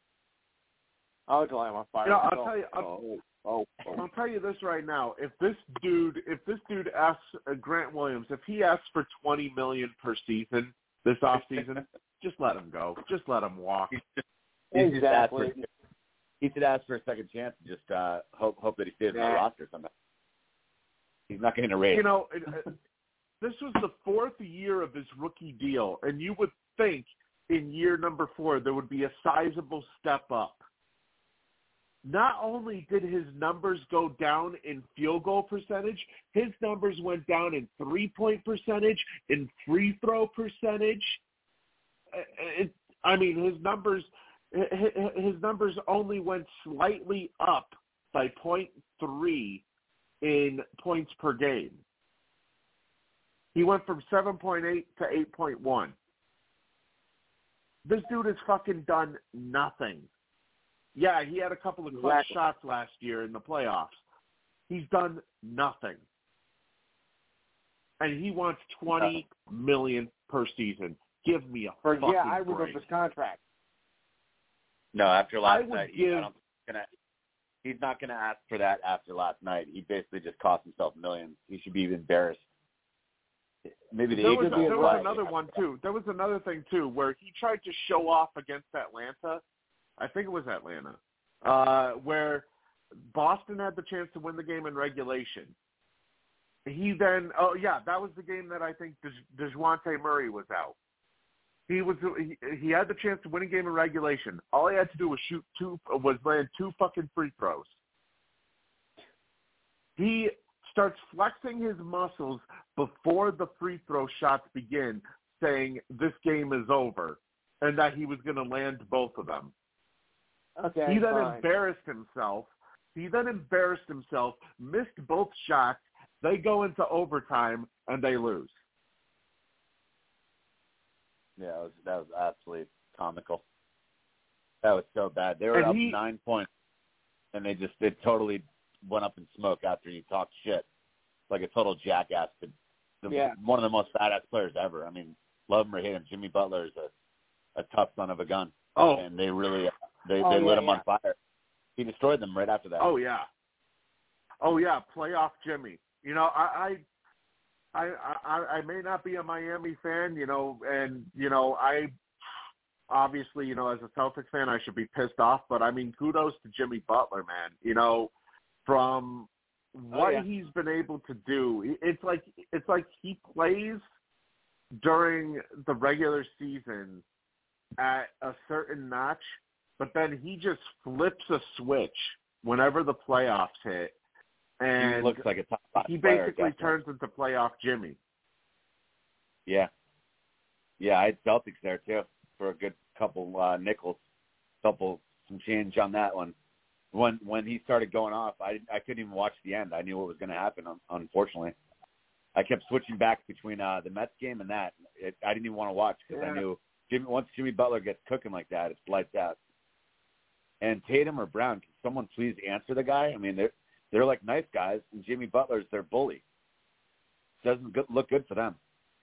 I would light him on fire. You know, I'll oh, tell you. I'll, oh, oh, oh. I'll tell you this right now. If this dude, if this dude asks uh, Grant Williams, if he asks for twenty million per season this off season, just let him go. Just let him walk. He just asked Exactly. for, he should ask for a second chance and just uh, hope hope that he stays Yeah. on the roster somehow. He's not getting a raise. You know, it, it, this was the fourth year of his rookie deal, and you would think in year number four there would be a sizable step up. Not only did his numbers go down in field goal percentage, his numbers went down in three-point percentage, in free throw percentage. It, I mean, his numbers his numbers only went slightly up by point three in points per game. He went from seven point eight to eight point one. This dude has fucking done nothing. Yeah, he had a couple of clutch Exactly. shots last year in the playoffs. He's done nothing. And he wants twenty million per season. Give me a For, fucking yeah, I would break. his contract. No, after last I would night, give, he, I don't, he's, gonna, he's not going to ask for that after last night. He basically just cost himself millions. He should be embarrassed. Maybe the there Eagles. was, there was right. another one too. There was another thing too where he tried to show off against Atlanta. I think it was Atlanta, uh, where Boston had the chance to win the game in regulation. He then, oh yeah, that was the game that I think De- DeJounte Murray was out. He was he, he had the chance to win a game in regulation. All he had to do was shoot two, was land two fucking free throws. He starts flexing his muscles before the free throw shots begin, saying this game is over, and that he was going to land both of them. Okay, he then fine. embarrassed himself. He then embarrassed himself, missed both shots. They go into overtime, and they lose. Yeah, that was, that was absolutely comical. That was so bad. They were And up he- nine points, and they just they totally went up in smoke after he talked shit, like a total jackass. But the, Yeah. one of the most badass players ever. I mean, love him or hate him, Jimmy Butler is a, a tough son of a gun. Oh, And they really they, Oh, they yeah, lit him yeah. on fire. He destroyed them right after that. oh yeah, oh yeah, playoff Jimmy. You know, I, I, I, I, I may not be a Miami fan, you know, and you know, I obviously, you know, as a Celtics fan, I should be pissed off. But I mean, kudos to Jimmy Butler, man. You know, from what Oh, yeah. he's been able to do, it's like it's like he plays during the regular season at a certain notch, but then he just flips a switch whenever the playoffs hit, and he looks like a top five he player, basically definitely. turns into playoff Jimmy. Yeah. Yeah, I had Celtics there, too, for a good couple uh, nickels, couple some change on that one. When when he started going off, I, I couldn't even watch the end. I knew what was going to happen, un- unfortunately. I kept switching back between uh, the Mets game and that. It, I didn't even want to watch because Yeah. I knew Jimmy, once Jimmy Butler gets cooking like that, it's lights out. And Tatum or Brown, can someone please answer the guy? I mean, they're they're like nice guys, and Jimmy Butler's their bully. Doesn't good, look good for them.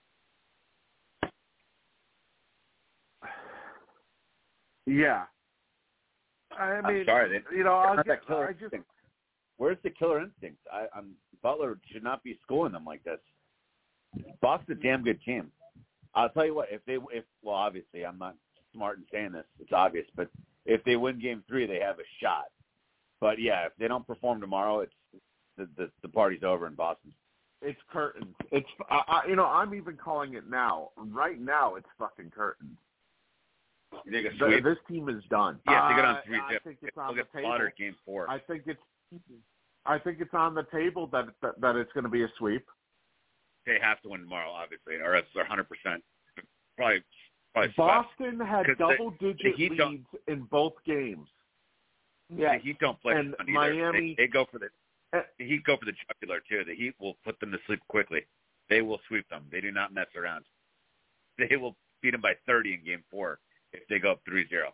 Yeah. I mean, I'm sorry, they, you know, I'll that get, killer I just instinct. Where's the killer instinct? I, I'm Butler should not be schooling them like this. Boston's a damn good team. I'll tell you what, if they, if well, obviously I'm not smart in saying this. It's obvious, but if they win Game Three, they have a shot. But yeah, if they don't perform tomorrow, it's the the, the party's over in Boston. It's curtains. It's I, I, you know, I'm even calling it now. Right now, it's fucking curtains. You think it's The, sweep? this team is done. Yeah, they got Uh, on three I zip. think it's They'll on get the table. slaughtered Game Four. I think it's I think it's on the table that that, that it's going to be a sweep. They have to win tomorrow, obviously, or else they're one hundred percent. Probably, probably Boston had 'Cause the- double-digit the Heat don't- leads in both games. Yeah, the Heat don't play and fun either. Miami. They, they go for the Uh, the Heat go for the jugular too. The Heat will put them to sleep quickly. They will sweep them. They do not mess around. They will beat them by thirty in Game Four if they go up three zero.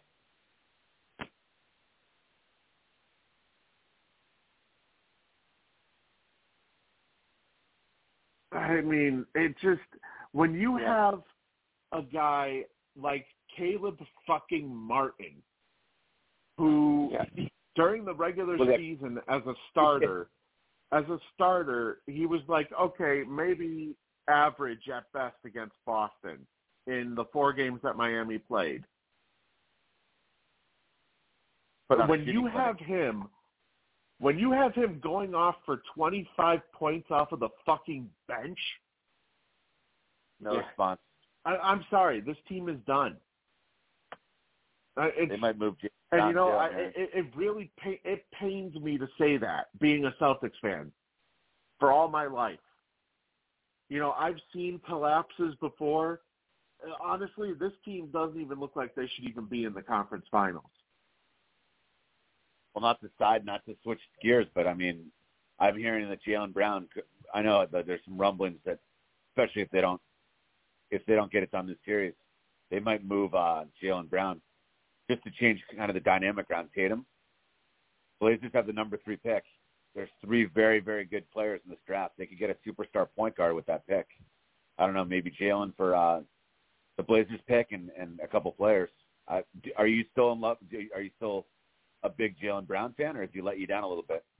I mean, it just when you Yeah. have a guy like Caleb fucking Martin, who Yeah. during the regular Well, that- season as a starter, as a starter, he was like, okay, maybe average at best against Boston in the four games that Miami played. But But on a when shooting you clinic. have him, when you have him going off for twenty-five points off of the fucking bench, no Yeah. response, I, I'm sorry, this team is done. Uh, it's, they might move. James and Brown you know, too, I, man. it, it really pa- it pains me to say that, being a Celtics fan, for all my life. You know, I've seen collapses before. Uh, honestly, this team doesn't even look like they should even be in the conference finals. Well, not to side, not to switch gears, but I mean, I'm hearing that Jaylen Brown. I know that there's some rumblings that, especially if they don't, if they don't get it done this series, they might move uh, Jaylen Brown just to change kind of the dynamic around Tatum. Blazers have the number three pick. There's three very, very good players in this draft. They could get a superstar point guard with that pick. I don't know, maybe Jaylen for uh, the Blazers pick and, and a couple players. Uh, do, are you still in love? Do, are you still a big Jaylen Brown fan, or has he let you down a little bit?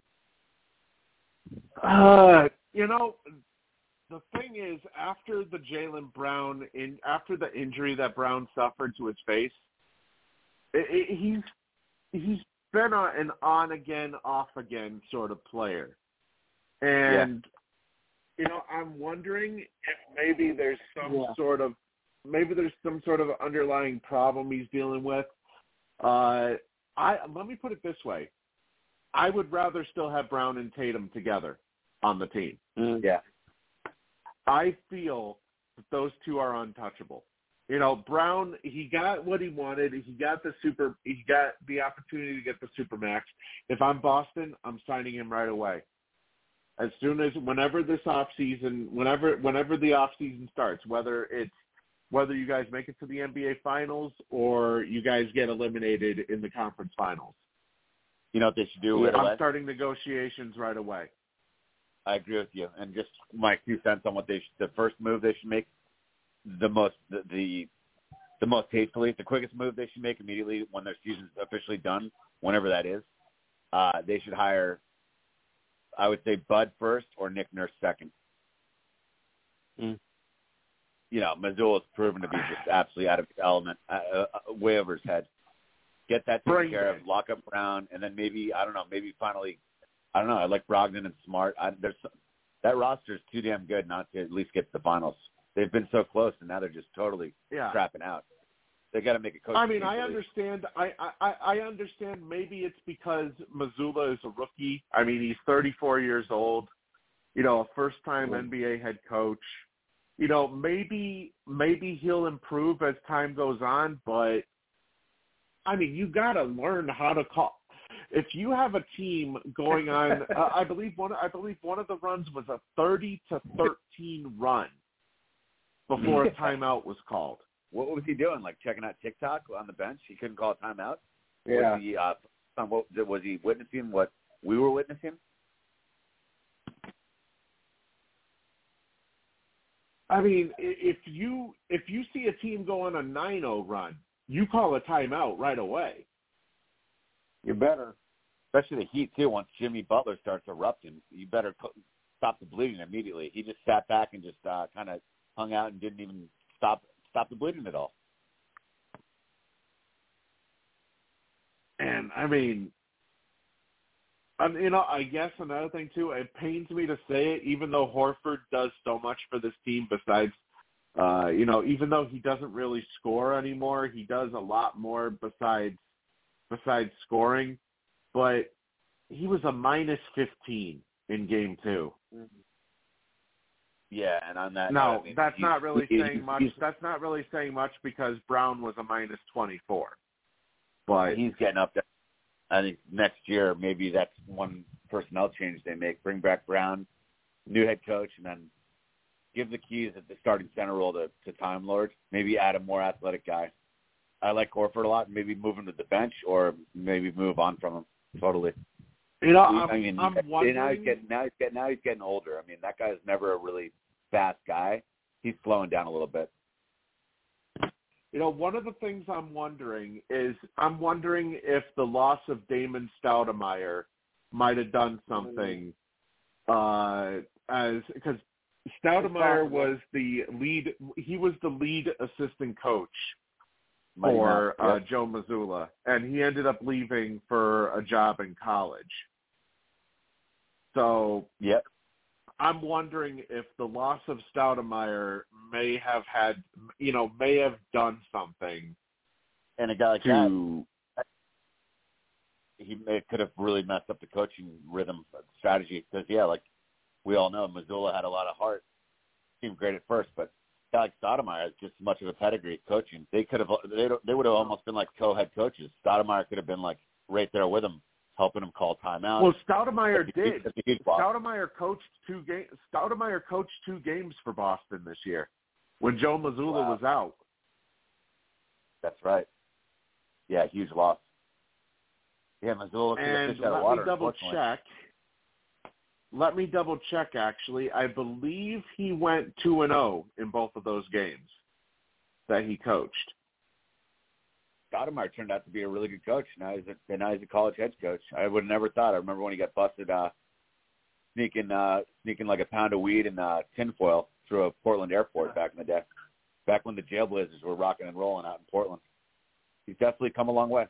Uh, you know, the thing is, after the Jaylen Brown in after the injury that Brown suffered to his face, it, it, he's he's been a, an on again, off again sort of player, and you know, I'm wondering if maybe there's some Yeah. sort of maybe there's some sort of underlying problem he's dealing with. Uh, I let me put it this way: I would rather still have Brown and Tatum together on the team. Yeah. I feel that those two are untouchable. You know, Brown, he got what he wanted. He got the super. He got the opportunity to get the supermax. If I'm Boston, I'm signing him right away. As soon as, whenever this off season, whenever whenever the off season starts, whether it's whether you guys make it to the N B A Finals or you guys get eliminated in the conference finals, You know what they should do right I'm away? starting negotiations right away. I agree with you. And just my two cents on what they should, the first move they should make, the most the, the the most hastily, the quickest move they should make immediately when their season's officially done, whenever that is. Uh, they should hire, I would say, Bud first or Nick Nurse second. Mm. You know, Mazzulla's proven to be just absolutely out of his element, uh, uh, way over his head. Get that taken Brain care dead. of, lock up Brown, and then maybe, I don't know, maybe finally, I don't know, I like Brogdon and Smart. I, there's that roster is too damn good not to at least get to the finals. They've been so close, and now they're just totally Yeah. crapping out. They got to make a coach. I mean, I understand. I, I I understand. Maybe it's because Mazzulla is a rookie. I mean, he's thirty-four years old. You know, a first-time N B A head coach. You know, maybe maybe he'll improve as time goes on. But I mean, you got to learn how to call. If you have a team going on, uh, I believe one. I believe one of the runs was a thirty to thirteen run before a timeout was called. What was he doing? Like checking out TikTok on the bench? He couldn't call a timeout? Yeah. Was he uh, on what was he witnessing? What we were witnessing? I mean, if you if you see a team go on a nine oh run, you call a timeout right away. You better, especially the Heat too. Once Jimmy Butler starts erupting, you better co- stop the bleeding immediately. He just sat back and just uh, kind of hung out and didn't even stop stop the bleeding at all. And I mean, um, you know, I guess another thing too, it pains me to say it, even though Horford does so much for this team besides, uh, you know, even though he doesn't really score anymore, he does a lot more besides, besides scoring, but he was a minus fifteen in game two. Yeah, and on that No, note, I mean, that's not really he, saying much. That's not really saying much because Brown was a minus twenty-four. But he's getting up there. I think next year maybe that's one personnel change they make. Bring back Brown, new head coach, and then give the keys at the starting center role to, to Time Lord. Maybe add a more athletic guy. I like Horford a lot. Maybe move him to the bench or maybe move on from him totally. You know, I'm, I mean, I'm wondering. Now he's getting now he's getting now he's getting older. I mean, that guy's never a really fast guy. He's slowing down a little bit. You know, one of the things I'm wondering is I'm wondering if the loss of Damon Stoudemire might have done something, uh, as because Stoudemire was the lead. He was the lead assistant coach for uh, yep. Joe Mazzulla, and he ended up leaving for a job in college. So, yep. I'm wondering if the loss of Stoudemire may have had, you know, may have done something. And a guy like to, that, he may, could have really messed up the coaching rhythm strategy. Because, yeah, like we all know, Mazzulla had a lot of heart. Seemed great at first, but a guy like Stoudemire has just as much of a pedigree at coaching. They could have, they, they would have almost been like co-head coaches. Stoudemire could have been like right there with him, helping him call timeout. Well, Stoudemire did. Stoudemire coached two games. Stoudemire coached two games for Boston this year when Joe Mazzulla wow. was out. That's right. Yeah, huge loss. Yeah, Mazzulla could have fished out of water. Let me double check. Let me double check. Actually, I believe he went two and zero in both of those games that he coached. Stoudemire turned out to be a really good coach. Now he's a now he's a college head coach. I would have never thought. I remember when he got busted uh, sneaking uh, sneaking like a pound of weed in uh, tinfoil through a Portland airport back in the day. Back when the Jailblazers were rocking and rolling out in Portland. He's definitely come a long way.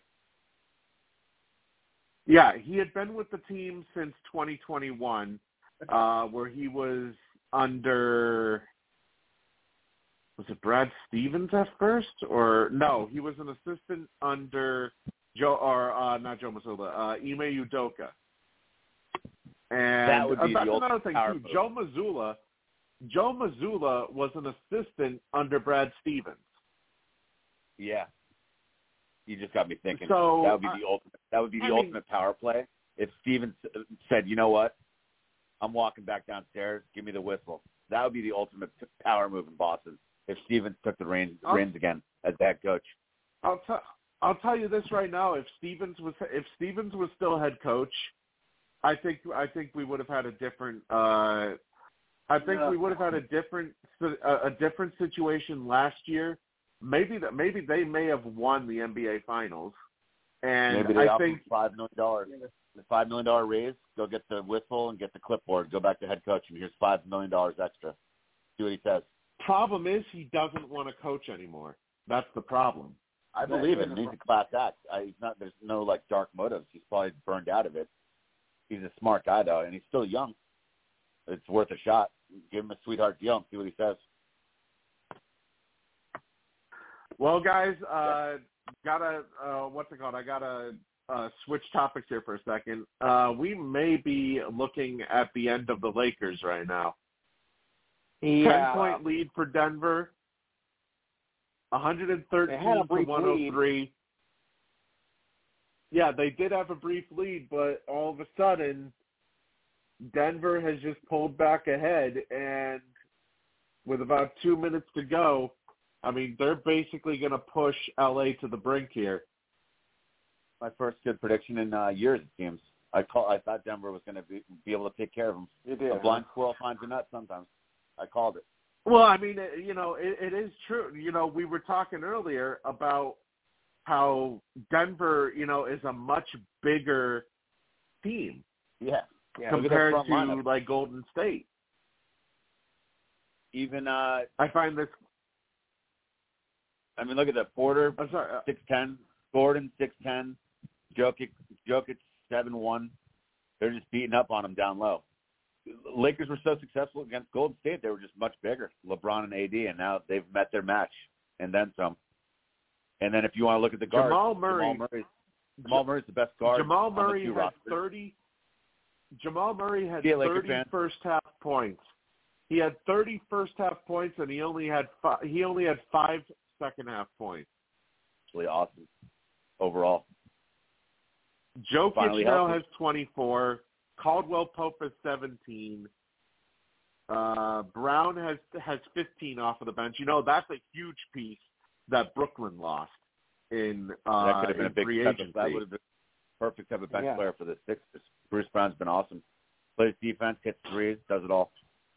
Yeah, he had been with the team since twenty twenty-one, uh, where he was under. Was it Brad Stevens at first, or no? He was an assistant under Joe, or uh, not Joe Mazzulla, uh, Ime Udoka. And that would be uh, that's the another thing too. Move. Joe Mazzulla, Joe Mazzulla was an assistant under Brad Stevens. Yeah, you just got me thinking. So that would be uh, the ultimate. That would be the I ultimate mean, power play. If Stevens said, "You know what? I'm walking back downstairs. Give me the whistle." That would be the ultimate power move in Boston. If Stevens took the reins, reins again as the head coach. I'll tell I'll tell you this right now. If Stevens was if Stevens was still head coach, I think I think we would have had a different. Uh, I think yeah. we would have had a different a, a different situation last year. Maybe that maybe they may have won the N B A Finals, and maybe they I offered think five million dollars. The five million dollar raise. Go get the whistle and get the clipboard. Go back to head coach, and here's five million dollars extra. See what he says. Problem is he doesn't want to coach anymore. That's the problem. I believe him. He's a class act. I, he's not. There's no like dark motives. He's probably burned out of it. He's a smart guy though, and he's still young. It's worth a shot. Give him a sweetheart deal and see what he says. Well, guys, uh, gotta uh, what's it called? I gotta uh, switch topics here for a second. Uh, we may be looking at the end of the Lakers right now. Yeah. ten-point lead for Denver, one thirteen to one oh three. Lead. Yeah, they did have a brief lead, but all of a sudden, Denver has just pulled back ahead, and with about two minutes to go, I mean, they're basically going to push L A to the brink here. my first good prediction in uh, years. It seems. I call. I thought Denver was going to be, be able to take care of them. You did. A blind squirrel finds a nut sometimes. I called it. Well, I mean, it, you know, it, it is true. You know, we were talking earlier about how Denver, you know, is a much bigger team. Yeah. yeah compared to like Golden State. Even uh, I find this. I mean, look at that. Porter, I'm sorry, uh, six ten. Gordon, six ten. Jokic, Jokic, seven one. They're just beating up on them down low. Lakers were so successful against Golden State; they were just much bigger. LeBron and A D, and now they've met their match, and then some. And then if you want to look at the guards, Jamal Murray. Jamal Murray, Jamal Murray's the best guard. Jamal Murray on the two had rosters. thirty. Jamal Murray had Yeah, Laker thirty fan. first half points. He had thirty first half points, and he only had five, he only had five second half points. Actually, awesome overall. Jokic Finally now healthy. has twenty-four. Caldwell Pope has seventeen. Uh, Brown has has fifteen off of the bench. You know, that's a huge piece that Brooklyn lost in uh, that could have been in a big free step. agency. That would have been a perfect type of bench Yeah. player for the Sixers. Bruce Brown's been awesome. Plays defense, hits threes, does it all.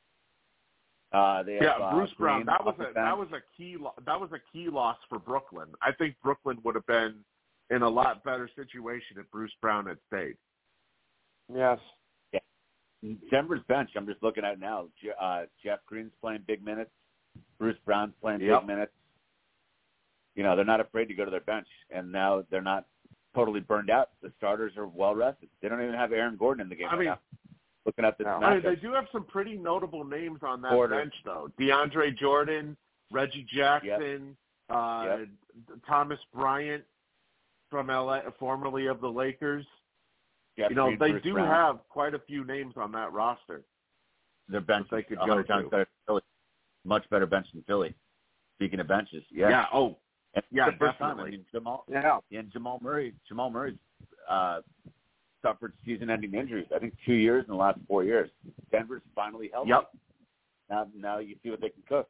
Uh, they have, Yeah, uh, Bruce Brown. Green That was off the a bench. that was a key lo- that was a key loss for Brooklyn. I think Brooklyn would have been in a lot better situation if Bruce Brown had stayed. Yes. Denver's bench, I'm just looking at it now. Je- Uh, Jeff Green's playing big minutes. Bruce Brown's playing Yep. big minutes. You know, they're not afraid to go to their bench, and now they're not totally burned out. The starters are well rested. They don't even have Aaron Gordon in the game I right mean, now. Looking at this no. I mean, matchup. they do have some pretty notable names on that Porter. bench, though. DeAndre Jordan, Reggie Jackson, uh, Yep. Thomas Bryant from L A, formerly of the Lakers. Jeff You know, Green, they Bruce do Brown. have quite a few names on that roster. Their bench they is could one go hundred times to. better than Philly. Much better bench than Philly. Speaking of benches, yeah. Yeah. Oh, And yeah, the first time, I definitely. mean, Jamal, Yeah. and Jamal Murray, Jamal Murray's uh, suffered season-ending injuries. I think two years in the last four years. Denver's finally healthy. Yep. Now, now you see what they can cook.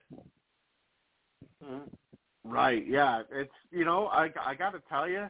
Mm-hmm. Right. Yeah. It's, you know, I I got to tell you,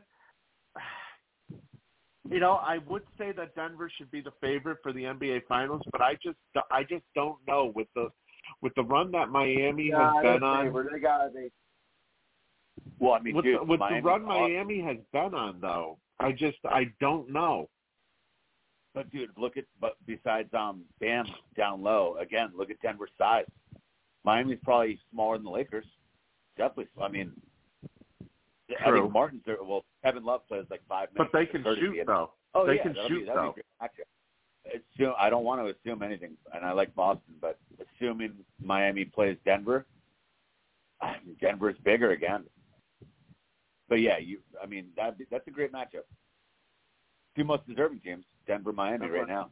you know, I would say that Denver should be the favorite for the N B A Finals, but I just I just don't know with the with the run that Miami Yeah, has been on. favorite. They gotta be. Well, I mean, With, dude, the, with the Miami's run awesome. Miami has been on, though, I just I don't know. But dude, look at but besides um Bam down low again. Look at Denver's size. Miami's probably smaller than the Lakers. Definitely. I mean, I True. think Martin's there. Well, Kevin Love plays like five minutes. But they can courtesy shoot, of- though. Oh They yeah, can that'll shoot, be, that'll though. be a great matchup. Assume, I don't want to assume anything, and I like Boston, but assuming Miami plays Denver, Denver's bigger again. But yeah, you. I mean, that that's a great matchup. Two most deserving teams, Denver, Miami, right now.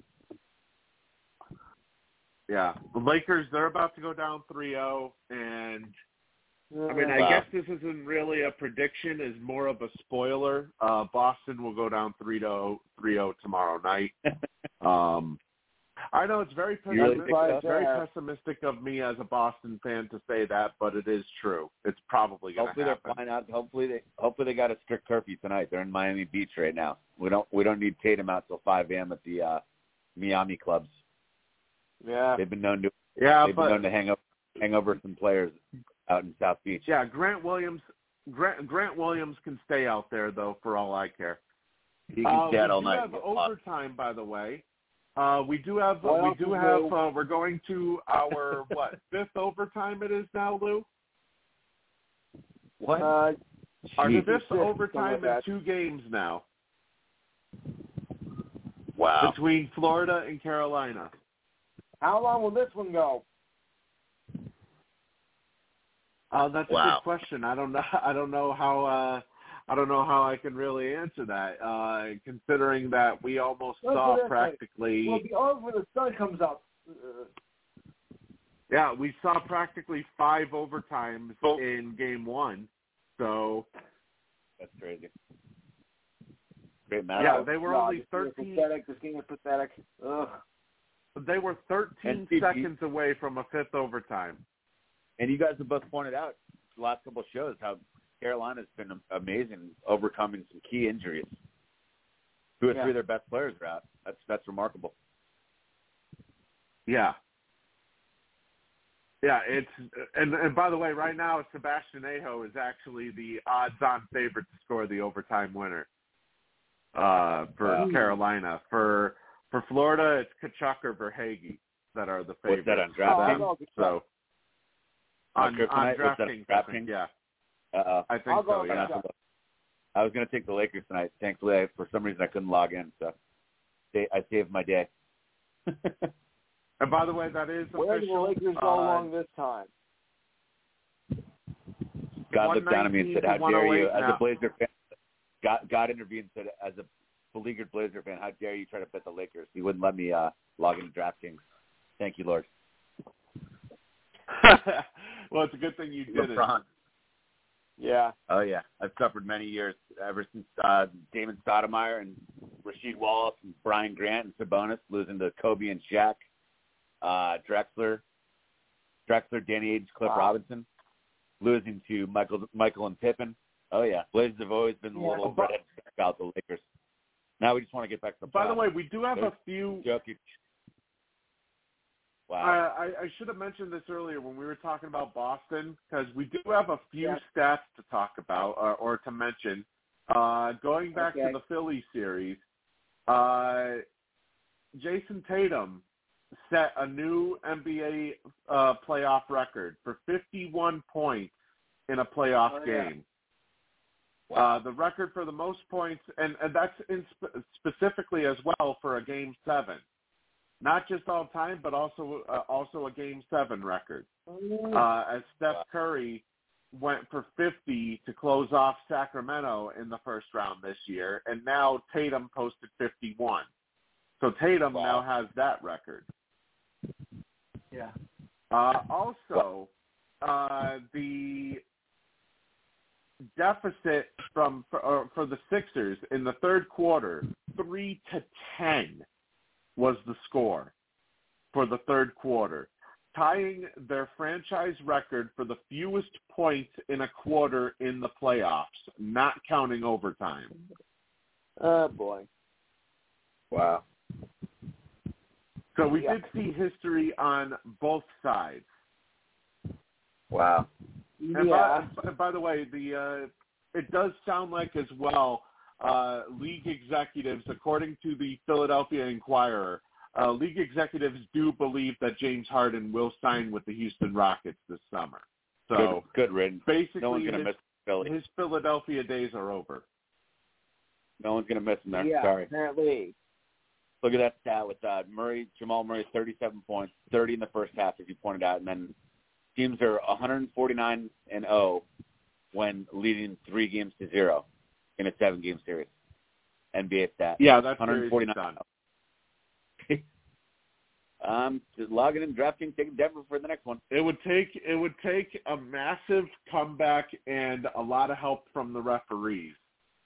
Yeah. The Lakers, they're about to go down three oh, and I mean, I Wow. guess this isn't really a prediction, it's more of a spoiler. Uh, Boston will go down three oh tomorrow night. um, I know it's very You really pessimistic, think so? it's very Yeah. pessimistic of me as a Boston fan to say that, but it is true. It's probably going to Hopefully happen. they're flying out. Hopefully they hopefully they got a strict curfew tonight. They're in Miami Beach right now. We don't we don't need Tatum out till five a.m. at the uh, Miami clubs. Yeah. They've been known to Yeah, they've but been known to hang up hang over some players out in South Beach. yeah, Grant Williams, Grant, Grant Williams can stay out there though, for all I care. He can Uh, stay out we all do night. have and get lost. overtime, by the way. Uh, we do have. What we else do is have. new? Uh, we're going to our what fifth overtime? It is now, Lou. What? Uh, Our Jeez. fifth Something like overtime in that. two games now Wow. between Florida and Carolina. how long will this one go? Uh, that's a Wow. good question. I don't know. I don't know how. Uh, I don't know how I can really answer that. Uh, considering that we almost Let's saw put it this way. practically. Will it be over when the sun comes up? Uh, Yeah, we saw practically five overtimes Oh. in game one. So That's crazy. Great yeah, matchup. they were no, only this game is thirteen. Pathetic. This game is pathetic. Ugh. They were thirteen And C P seconds away from a fifth overtime. And you guys have both pointed out the last couple of shows how Carolina's been amazing overcoming some key injuries. Two or Yeah. three of their best players are out. That's that's remarkable. Yeah. Yeah, it's and and by the way, right now Sebastian Aho is actually the odds-on favorite to score the overtime winner uh, for Wow. Carolina. For for Florida, it's Kachuk or Verhaeghe that are the favorites. What's that on for them. DraftKings? So On on, on Kryptonite? What's that, DraftKings, I think, DraftKings? yeah, Uh-oh. I think I'll go so. with Yeah. Kachuk. I was going to take the Lakers tonight. Thankfully, I, for some reason, I couldn't log in, so I saved my day. And by the way, that is Where do the official. Lakers go uh, along this time? God looked down at me and said, "How dare you?" As now. a Blazer fan, God, God intervened and said, "As a beleaguered Blazer fan, how dare you try to bet the Lakers?" He wouldn't let me uh, log into DraftKings. Thank you, Lord. Well, it's a good thing you did it. LeBron. Yeah. Oh yeah, I've suffered many years ever since uh, Damon Stoudemire and Rasheed Wallace and Brian Grant and Sabonis losing to Kobe and Shaq, uh, Drexler, Drexler, Danny Ainge, Cliff Wow. Robinson, losing to Michael, Michael and Pippen. Oh yeah, Blazers have always been Yeah. little redhead about the Lakers. Now we just want to get back to the By the playoffs. way, we do have There's a few. Jokic. Uh, Wow. I, I should have mentioned this earlier when we were talking about Boston, because we do have a few Yeah. stats to talk about or, or to mention. Uh, going back Okay. to the Philly series, uh, Jason Tatum set a new N B A uh, playoff record for fifty-one points in a playoff Oh, yeah. game. Uh, the record for the most points, and, and that's in sp- specifically as well for a Game seven. Not just all time, but also uh, also a Game seven record. Uh, as Steph Curry went for fifty to close off Sacramento in the first round this year, and now Tatum posted fifty-one. So Tatum Wow. now has that record. Yeah. Uh, also, uh, the deficit from for, uh, for the Sixers in the third quarter, three to ten, was the score for the third quarter, tying their franchise record for the fewest points in a quarter in the playoffs, not counting overtime. Oh, boy. Wow. So we Yeah. did see history on both sides. Wow. And Yeah. by, by the way, the uh, it does sound like as well, uh, league executives, according to the Philadelphia Inquirer, uh, league executives do believe that James Harden will sign with the Houston Rockets this summer. So Good, good riddance. basically, No one's going to his, miss Philly. his Philadelphia days are over. No one's going to miss him there. Yeah, Sorry. apparently. Look at that stat with uh, Murray, Jamal Murray, thirty-seven points, thirty in the first half, as you pointed out, and then teams are one forty-nine and oh when leading three games to zero in a seven-game series. N B A stat. Yeah, that's one very forty-nine. done. um, just logging in, DraftKings, taking Denver for the next one. It would take it would take a massive comeback and a lot of help from the referees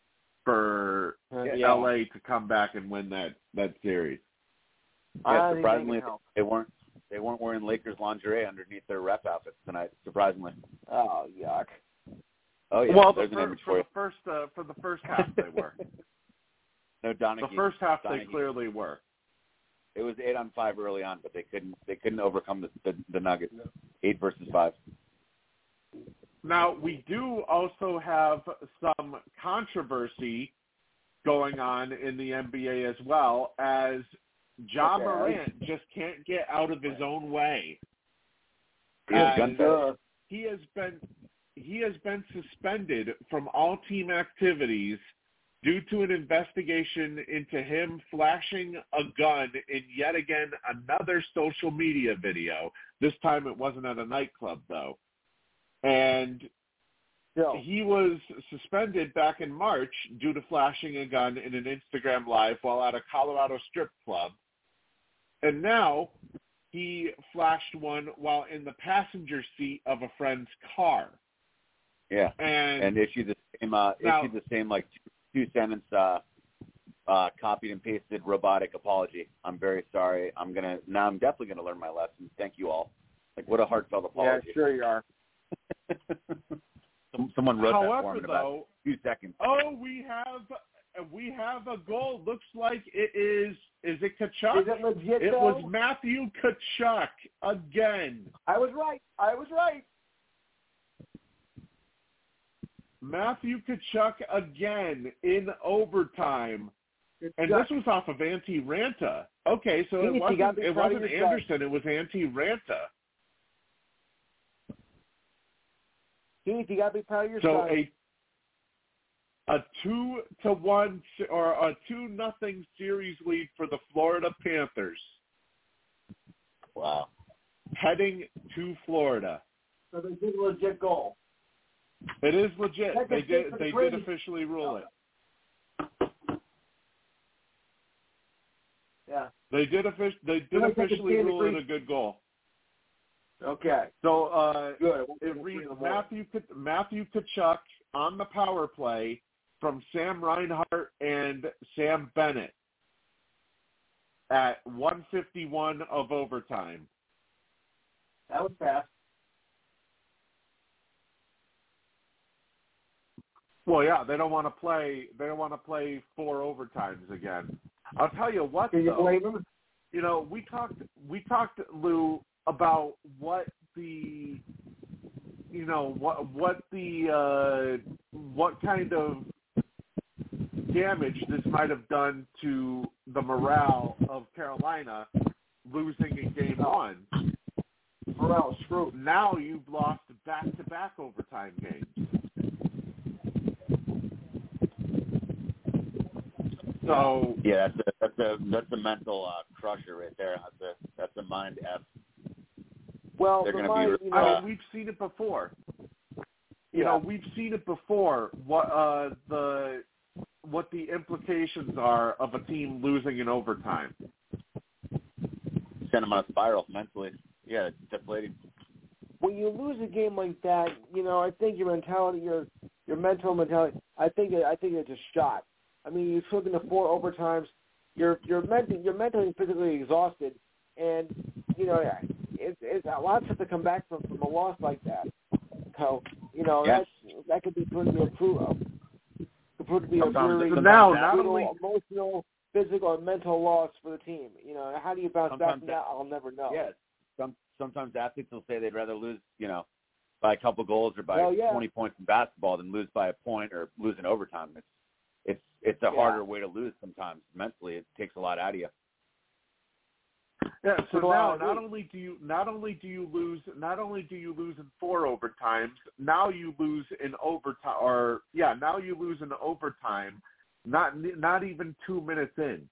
for Yeah. L A to come back and win that, that series. I Yeah, don't think they surprisingly, can help. they weren't they weren't wearing Lakers lingerie underneath their ref outfits tonight. Surprisingly. Oh, yuck. Oh yeah, well, the there's an fir- image for for you. the first uh, for the first half they were. No Donaghy. The first half they Donaghy. clearly were. It was eight on five early on, but they couldn't they couldn't overcome the the, the Nuggets. Eight versus five. Now we do also have some controversy going on in the N B A as well, as Ja Okay. Morant just can't get out of his own way. He has As gun fetish. he has been he has been suspended from all team activities due to an investigation into him flashing a gun in yet again another social media video. This time it wasn't at a nightclub though. And Still. he was suspended back in March due to flashing a gun in an Instagram Live while at a Colorado strip club. And now he flashed one while in the passenger seat of a friend's car. Yeah. And, And issued the same uh, Now- issued the same like two, two sentence uh, uh, copied and pasted robotic apology. I'm very sorry. I'm gonna now. I'm definitely gonna learn my lesson. Thank you all. Like what a heartfelt Yeah, apology. sure you are. Some, someone wrote that for however, him in about though, two seconds. oh, we have and we have a goal. Looks like it is. Is it Tkachuk? Is it legit? It though? was Matthew Tkachuk again. I was right. I was right. Matthew Tkachuk again in overtime. And Tkachuk. this was off of Antti Ranta. Okay, so it Keith, you wasn't, gotta be it proud of wasn't yourself. Anderson. It was Antti Ranta. Keith, you got to be proud of So yourself. a a two to one or a two nothing series lead for the Florida Panthers. Wow. Heading to Florida. So they did a legit goal. It is legit. That's They a did. six They for did three. officially rule it. Yeah. They did. Offic- they did Let's take a officially stand rule it agree. a good goal. Okay. So uh, Good. it reads Matthew Matthew Tkachuk on the power play from Sam Reinhart and Sam Bennett at one fifty-one of overtime. That was fast. Well, yeah, they don't want to play. They don't want to play four overtimes again. I'll tell you what, Can you though. blame them? You know, we talked. We talked, Lou, about what the, you know, what what the uh, what kind of damage this might have done to the morale of Carolina losing in game one. Morale screwed. Now you've lost back-to-back overtime games. So yeah, that's a that's a that's a mental uh, crusher right there. That's a that's a mind f. Well, They're for gonna my, be. you I know, mean, we've seen it before. You Yeah. know, we've seen it before. What uh, the what the implications are of a team losing in overtime. Send them on a spiral mentally. Yeah, it's deflating. when you lose a game like that, you know, I think your mentality, your your mental mentality, I think it, I think it's a shot. I mean, you took into four overtimes. You're you're mentally you're mentally and physically exhausted, and you know it's it's a lot tough to come back from from a loss like that. So you know Yes. that that could be proven to be a prove could prove to be a Sometimes- very So now, not brutal, only emotional, physical, and mental loss for the team. You know, how do you bounce back Sometimes from that- that? I'll never know. Yeah, some sometimes athletes will say they'd rather lose, you know, by a couple goals or by Well, yeah. twenty points in basketball than lose by a point or lose in overtime. It's it's it's a Yeah. harder way to lose sometimes. Mentally, it takes a lot out of you. Yeah, so Well, now I not agree. only do you not only do you lose not only do you lose in four overtimes, now you lose in overtime or yeah, now you lose in overtime, not not even two minutes in.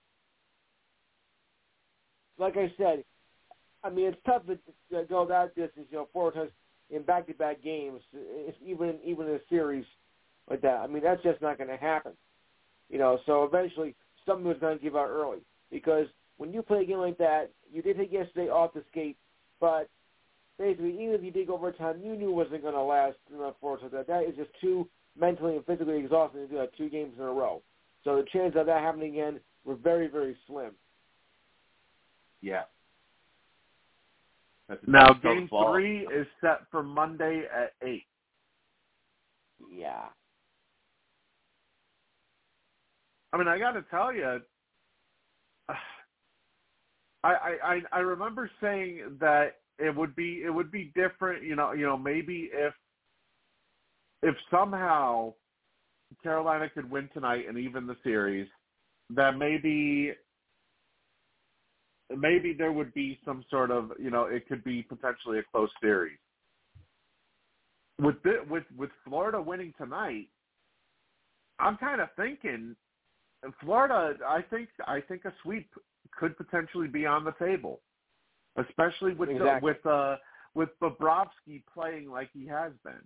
Like I said, I mean, it's tough to to go that distance, you know, four times in back-to-back games, if even even in a series like that. I mean, that's just not going to happen. You know, so eventually somebody was going to give out early because when you play a game like that, you did take yesterday off the skate, but basically, even if you did go overtime, you knew it wasn't going to last enough for us. That that is just too mentally and physically exhausting to do that two games in a row. So the chances of that happening again were very, very slim. Yeah. That's a Now tough pill to game swallow. three is set for Monday at eight. Yeah. I mean, I got to tell you, I, I I remember saying that it would be it would be different. You know, you know, maybe if if somehow Carolina could win tonight and even the series, that maybe maybe there would be some sort of, you know, it could be potentially a close series. With the, with with Florida winning tonight, I'm kind of thinking Florida. I think I think a sweep could potentially be on the table, especially with Exactly. the, with uh, with Bobrovsky playing like he has been.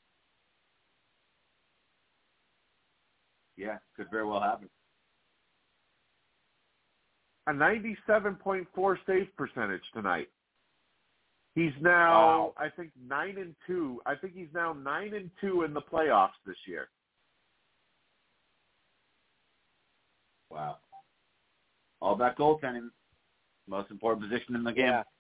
Yeah, could very well happen. A ninety-seven point four save percentage tonight. He's now, Wow. I think, nine and two. I think he's now nine and two in the playoffs this year. Wow. All about goaltending. Most important position in the game. Yeah.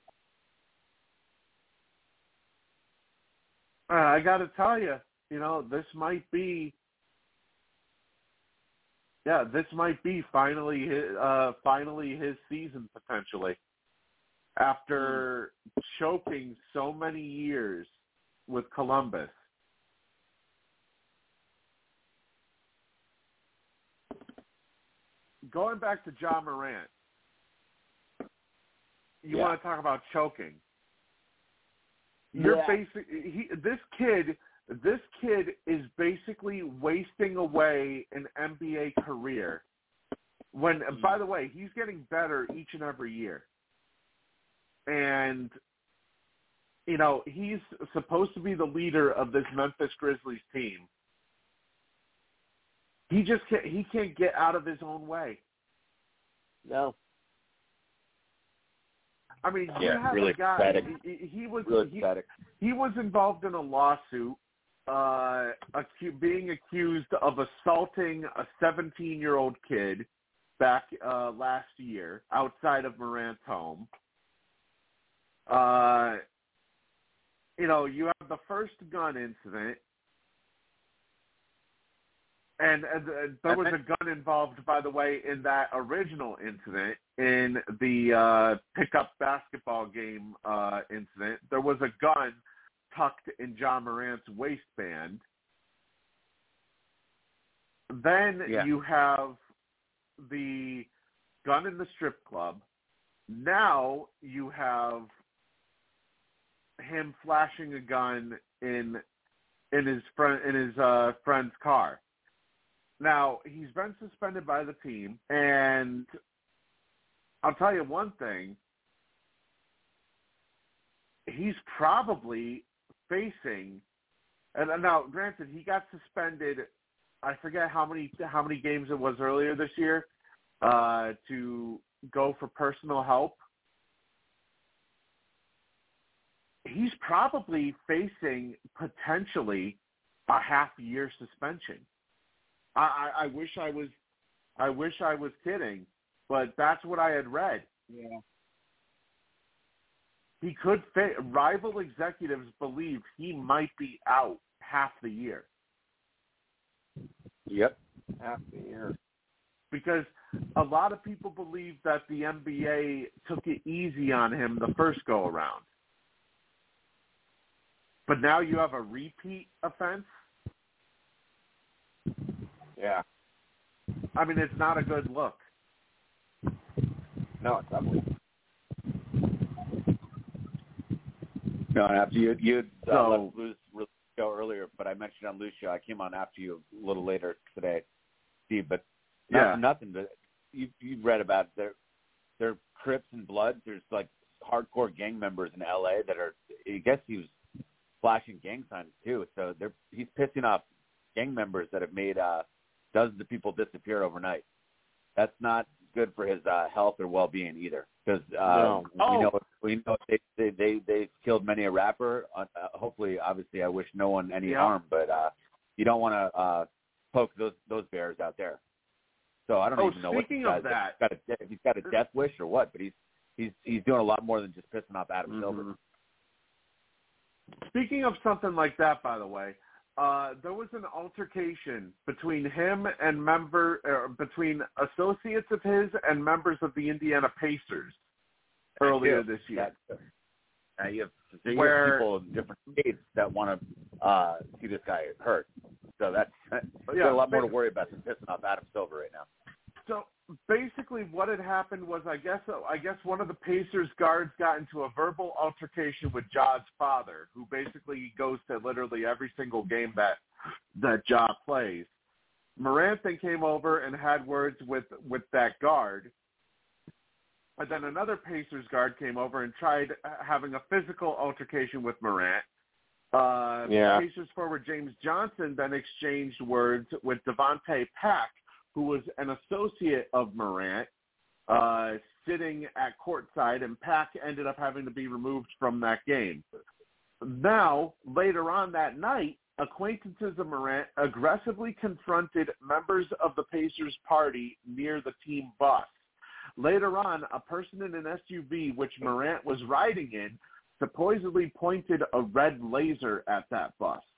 Uh, I got to tell you, you know, this might be Yeah, this might be finally his, uh, finally his season potentially. After mm. choking so many years with Columbus. Going back to Ja Morant, you yeah. want to talk about choking. You're yeah. basic. He, this kid, this kid is basically wasting away an N B A career. When, mm. by the way, he's getting better each and every year. And, you know, he's supposed to be the leader of this Memphis Grizzlies team. He just can't, he can't get out of his own way. No. I mean, yeah, you have really a guy. pathetic. He, he was really he, pathetic. he was involved in a lawsuit, uh, acu- being accused of assaulting a seventeen-year-old kid back uh, last year outside of Morant's home. Uh, you know, you have the first gun incident. And uh, there was a gun involved, by the way, in that original incident, in the uh, pickup basketball game uh, incident. There was a gun tucked in Ja Morant's waistband. Then yeah. you have the gun in the strip club. Now you have him flashing a gun in in his friend in his uh, friend's car. Now, he's been suspended by the team, and I'll tell you one thing. He's probably facing, and now, granted, he got suspended, I forget how many how many games it was earlier this year, uh, to go for personal help. He's probably facing potentially a half-year suspension. I, I wish I was, I wish I was kidding, but that's what I had read. Yeah. He could fa- rival executives believe he might be out half the year. Yep. Half the year. Because a lot of people believe that the N B A took it easy on him the first go around. But now you have a repeat offense. Yeah. I mean, it's not a good look. No, it's ugly. No, and after you, you uh, So, left Lou's show earlier, but I mentioned on Lou's show, I came on after you a little later today, Steve, but not, yeah. nothing. But you, you read about their, their Crips and Bloods. There's like hardcore gang members in L A that are, I guess he was flashing gang signs too. So they're, he's pissing off gang members that have made uh, dozens of people disappear overnight. That's not good for his uh, health or well-being either, because uh, No. we Oh. know we know they they they they've killed many a rapper. Uh, hopefully, obviously, I wish no one any Yeah. harm, but uh, you don't want to uh, poke those those bears out there. So I don't Oh, even know what speaking this of guy's that, got a, if he's got a death wish or what, but he's he's he's doing a lot more than just pissing off Adam mm-hmm. Silver. Speaking of something like that, by the way, uh, there was an altercation between him and member, uh, between associates of his and members of the Indiana Pacers earlier this year. That, uh, you have, so you Where, have people in different states that want to uh, see this guy hurt. So that's there's yeah, a lot more to worry about than pissing off Adam Silver right now. So basically, what had happened was, I guess, I guess one of the Pacers guards got into a verbal altercation with Ja's father, who basically goes to literally every single game that that Ja plays. Morant then came over and had words with with that guard. And then another Pacers guard came over and tried having a physical altercation with Morant. Uh, Yeah. Pacers forward James Johnson then exchanged words with Devontae Pack, who was an associate of Morant, uh, sitting at courtside, and Pack ended up having to be removed from that game. Now, later on that night, acquaintances of Morant aggressively confronted members of the Pacers party near the team bus. Later on, a person in an S U V, which Morant was riding in, supposedly pointed a red laser at that bus.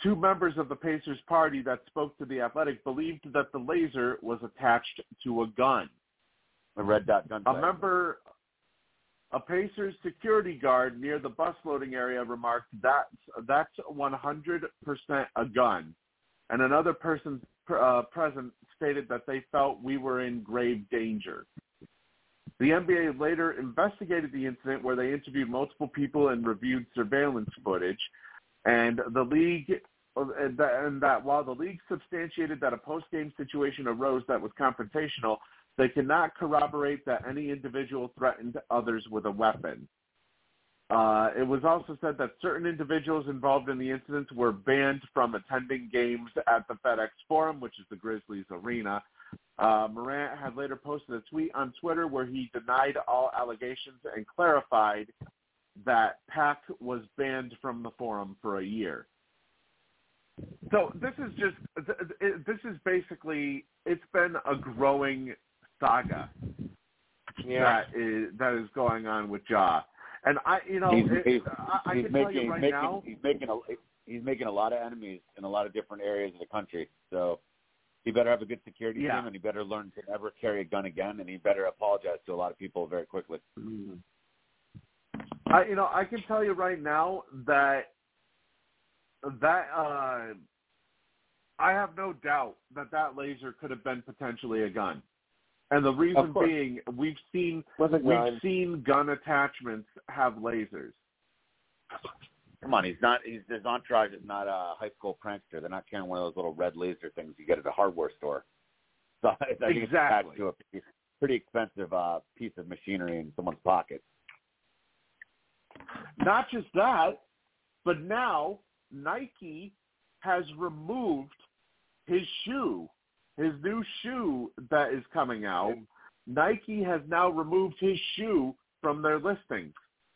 two members of the Pacers party that spoke to The Athletic believed that the laser was attached to a gun. A red dot gun. A member, a Pacers security guard near the bus loading area remarked that that's one hundred percent a gun. And another person uh, present stated that they felt we were in grave danger. The N B A later investigated the incident where they interviewed multiple people and reviewed surveillance footage. And the league, and that, and that while the league substantiated that a post-game situation arose that was confrontational, they cannot corroborate that any individual threatened others with a weapon. Uh, it was also said that certain individuals involved in the incident were banned from attending games at the FedEx Forum, which is the Grizzlies arena. Uh, Morant had later posted a tweet on Twitter where he denied all allegations and clarified that Pac was banned from the Forum for a year. So this is just, this is basically, it's been a growing saga yeah. that is that is going on with Ja. And I, you know, he's, it, he's, I, I he's can making, tell you right he's now, making, he's making a he's making a lot of enemies in a lot of different areas of the country. So he better have a good security yeah. team, and he better learn to never carry a gun again, and he better apologize to a lot of people very quickly. Mm-hmm. I, you know, I can tell you right now that that uh, I have no doubt that that laser could have been potentially a gun. And the reason being, we've seen we've seen gun attachments have lasers. Come on, he's not. He's, his entourage is not a high school prankster. They're not carrying one of those little red laser things you get at a hardware store. So I think exactly. it's attached to a pretty, pretty expensive uh, piece of machinery in someone's pocket. Not just that, but now Nike has removed his shoe. His new shoe that is coming out, Nike has now removed his shoe from their listings.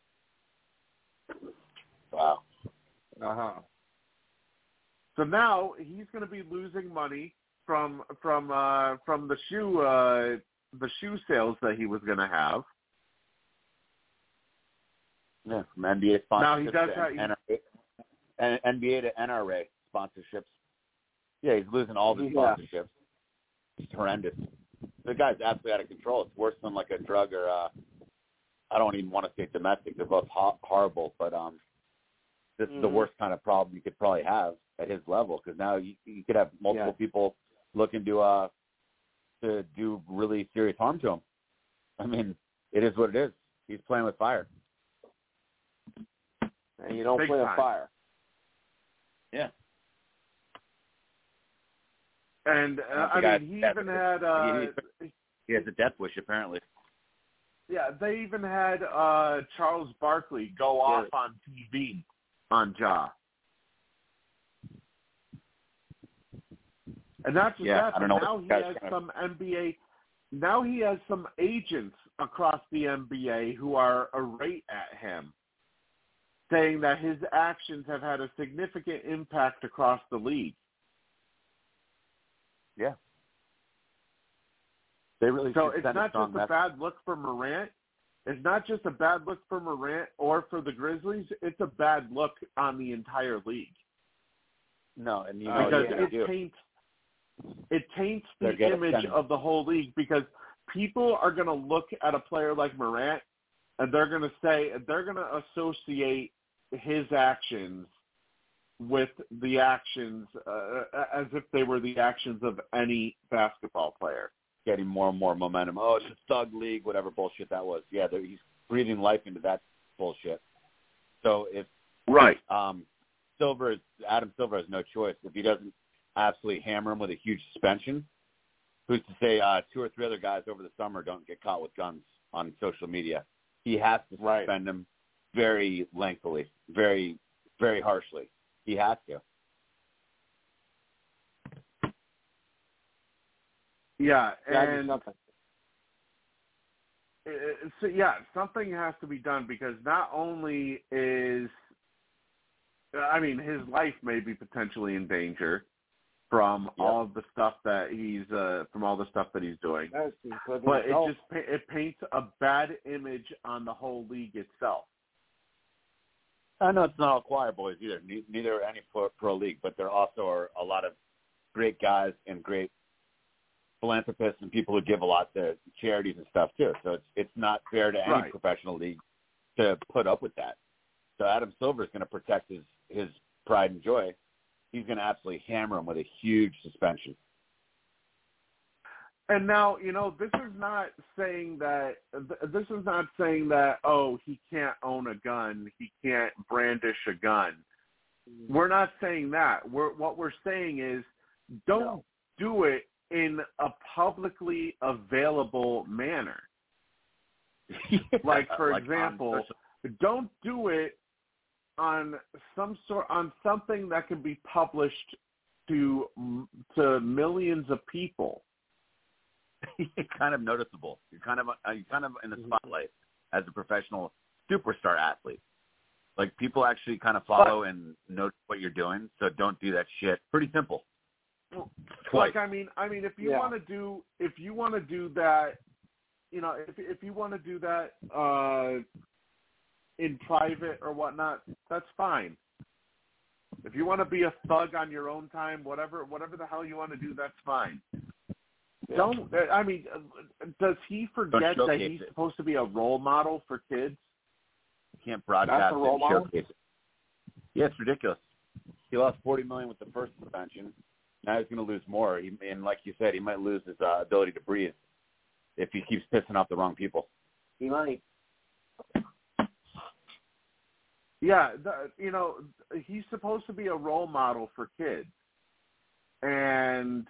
Wow. Uh-huh. So now he's going to be losing money from from uh, from the shoe uh, the shoe sales that he was going to have. Yeah, from N B A sponsorships now he does to have, N R A, N B A to N R A sponsorships. Yeah, he's losing all the sponsorships. Yeah. It's horrendous. The guy's absolutely out of control. It's worse than like a drug or uh, I don't even want to say domestic. They're both ho- horrible, but um, this mm. is the worst kind of problem you could probably have at his level because now you, you could have multiple yeah. people looking to uh to do really serious harm to him. I mean, it is what it is. He's playing with fire. And you don't Big play time. with fire. Yeah. And uh, I mean, he even had uh, he, he has a death wish apparently. Yeah, they even had uh, Charles Barkley go off yeah. on T V on Ja. And not just yeah, that, I don't but know now he has kind of... some N B A. Now he has some agents across the N B A who are irate at him, saying that his actions have had a significant impact across the league. Yeah. They really so it's not a just a message. bad look for Morant. It's not just a bad look for Morant or for the Grizzlies. It's a bad look on the entire league. No, and you know, because yeah, it do. taints it taints the They're image getting... of the whole league because people are going to look at a player like Morant and they're going to say they're going to associate his actions with the actions uh, as if they were the actions of any basketball player. Getting more and more momentum. Oh, it's a thug league, whatever bullshit that was. Yeah, he's breathing life into that bullshit. So if right, um, Silver is, Adam Silver has no choice. If he doesn't absolutely hammer him with a huge suspension, who's to say uh, two or three other guys over the summer don't get caught with guns on social media? He has to suspend right. him very lengthily, very, very harshly. He has to. Yeah, and something. so yeah, something has to be done because not only is, I mean, his life may be potentially in danger from yep. all of the stuff that he's, uh, from all the stuff that he's doing, but it help. just it paints a bad image on the whole league itself. I know it's not all choir boys either. Ne- neither are any pro, pro league, but there also are a lot of great guys and great philanthropists and people who give a lot to charities and stuff too. So it's it's not fair to any Right. professional league to put up with that. So Adam Silver is going to protect his his pride and joy. He's going to absolutely hammer him with a huge suspension. And now, you know, this is not saying that this is not saying that oh, he can't own a gun, he can't brandish a gun. We're not saying that. We're what we're saying is don't No. do it in a publicly available manner. Like for Like on example, social- don't do it on some sort on something that can be published to to millions of people. You're kind of noticeable. You're kind of uh, you're kind of in the spotlight as a professional superstar athlete. Like people actually kind of follow But, and notice what you're doing. So don't do that shit. Pretty simple. Like I mean, I mean, if you Yeah. want to do if you want to do that, you know, if if you want to do that uh, in private or whatnot, that's fine. If you want to be a thug on your own time, whatever whatever the hell you want to do, that's fine. Don't. I mean, does he forget that showcase he's it. supposed to be a role model for kids? You can't broadcast That's a it role and model? showcase it. Yeah, it's ridiculous. He lost forty million dollars with the first suspension. Now he's going to lose more. He, and like you said, he might lose his uh, ability to breathe if he keeps pissing off the wrong people. He might. Yeah, the, you know, he's supposed to be a role model for kids, and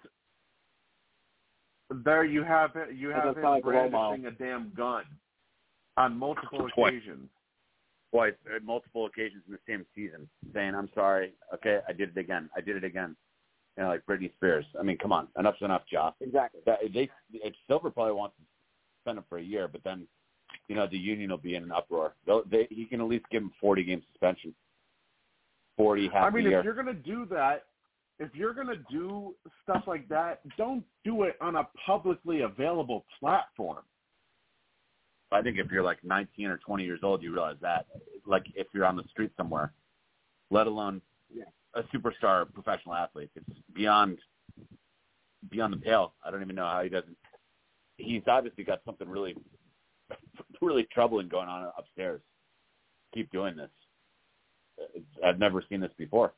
there you have it. You have Doesn't him sound like a role model. brandishing a damn gun on multiple Twice. occasions. Twice, at multiple occasions in the same season, saying, "I'm sorry. Okay, I did it again. I did it again." You know, like Britney Spears. I mean, come on, enough's enough, Josh. Exactly. That, they, it, Silver probably wants to suspend him for a year, but then, you know, the union will be in an uproar. They'll, they, he can at least give him forty game suspension. Forty half I mean, a year. if you're going to do that, if you're going to do stuff like that, don't do it on a publicly available platform. I think if you're like nineteen or twenty years old, you realize that. Like if you're on the street somewhere, let alone Yeah. a superstar professional athlete, it's beyond beyond the pale. I don't even know how he doesn't. He's obviously got something really, really troubling going on upstairs. Keep doing this. It's, I've never seen this before.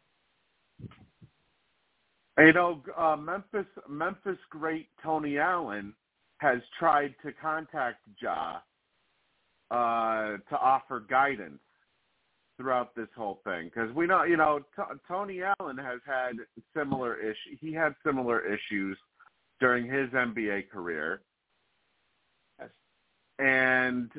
You know, uh, Memphis Memphis great Tony Allen has tried to contact Ja uh, to offer guidance throughout this whole thing, because we know, you know, T- Tony Allen has had similar issues. He had similar issues during his N B A career, and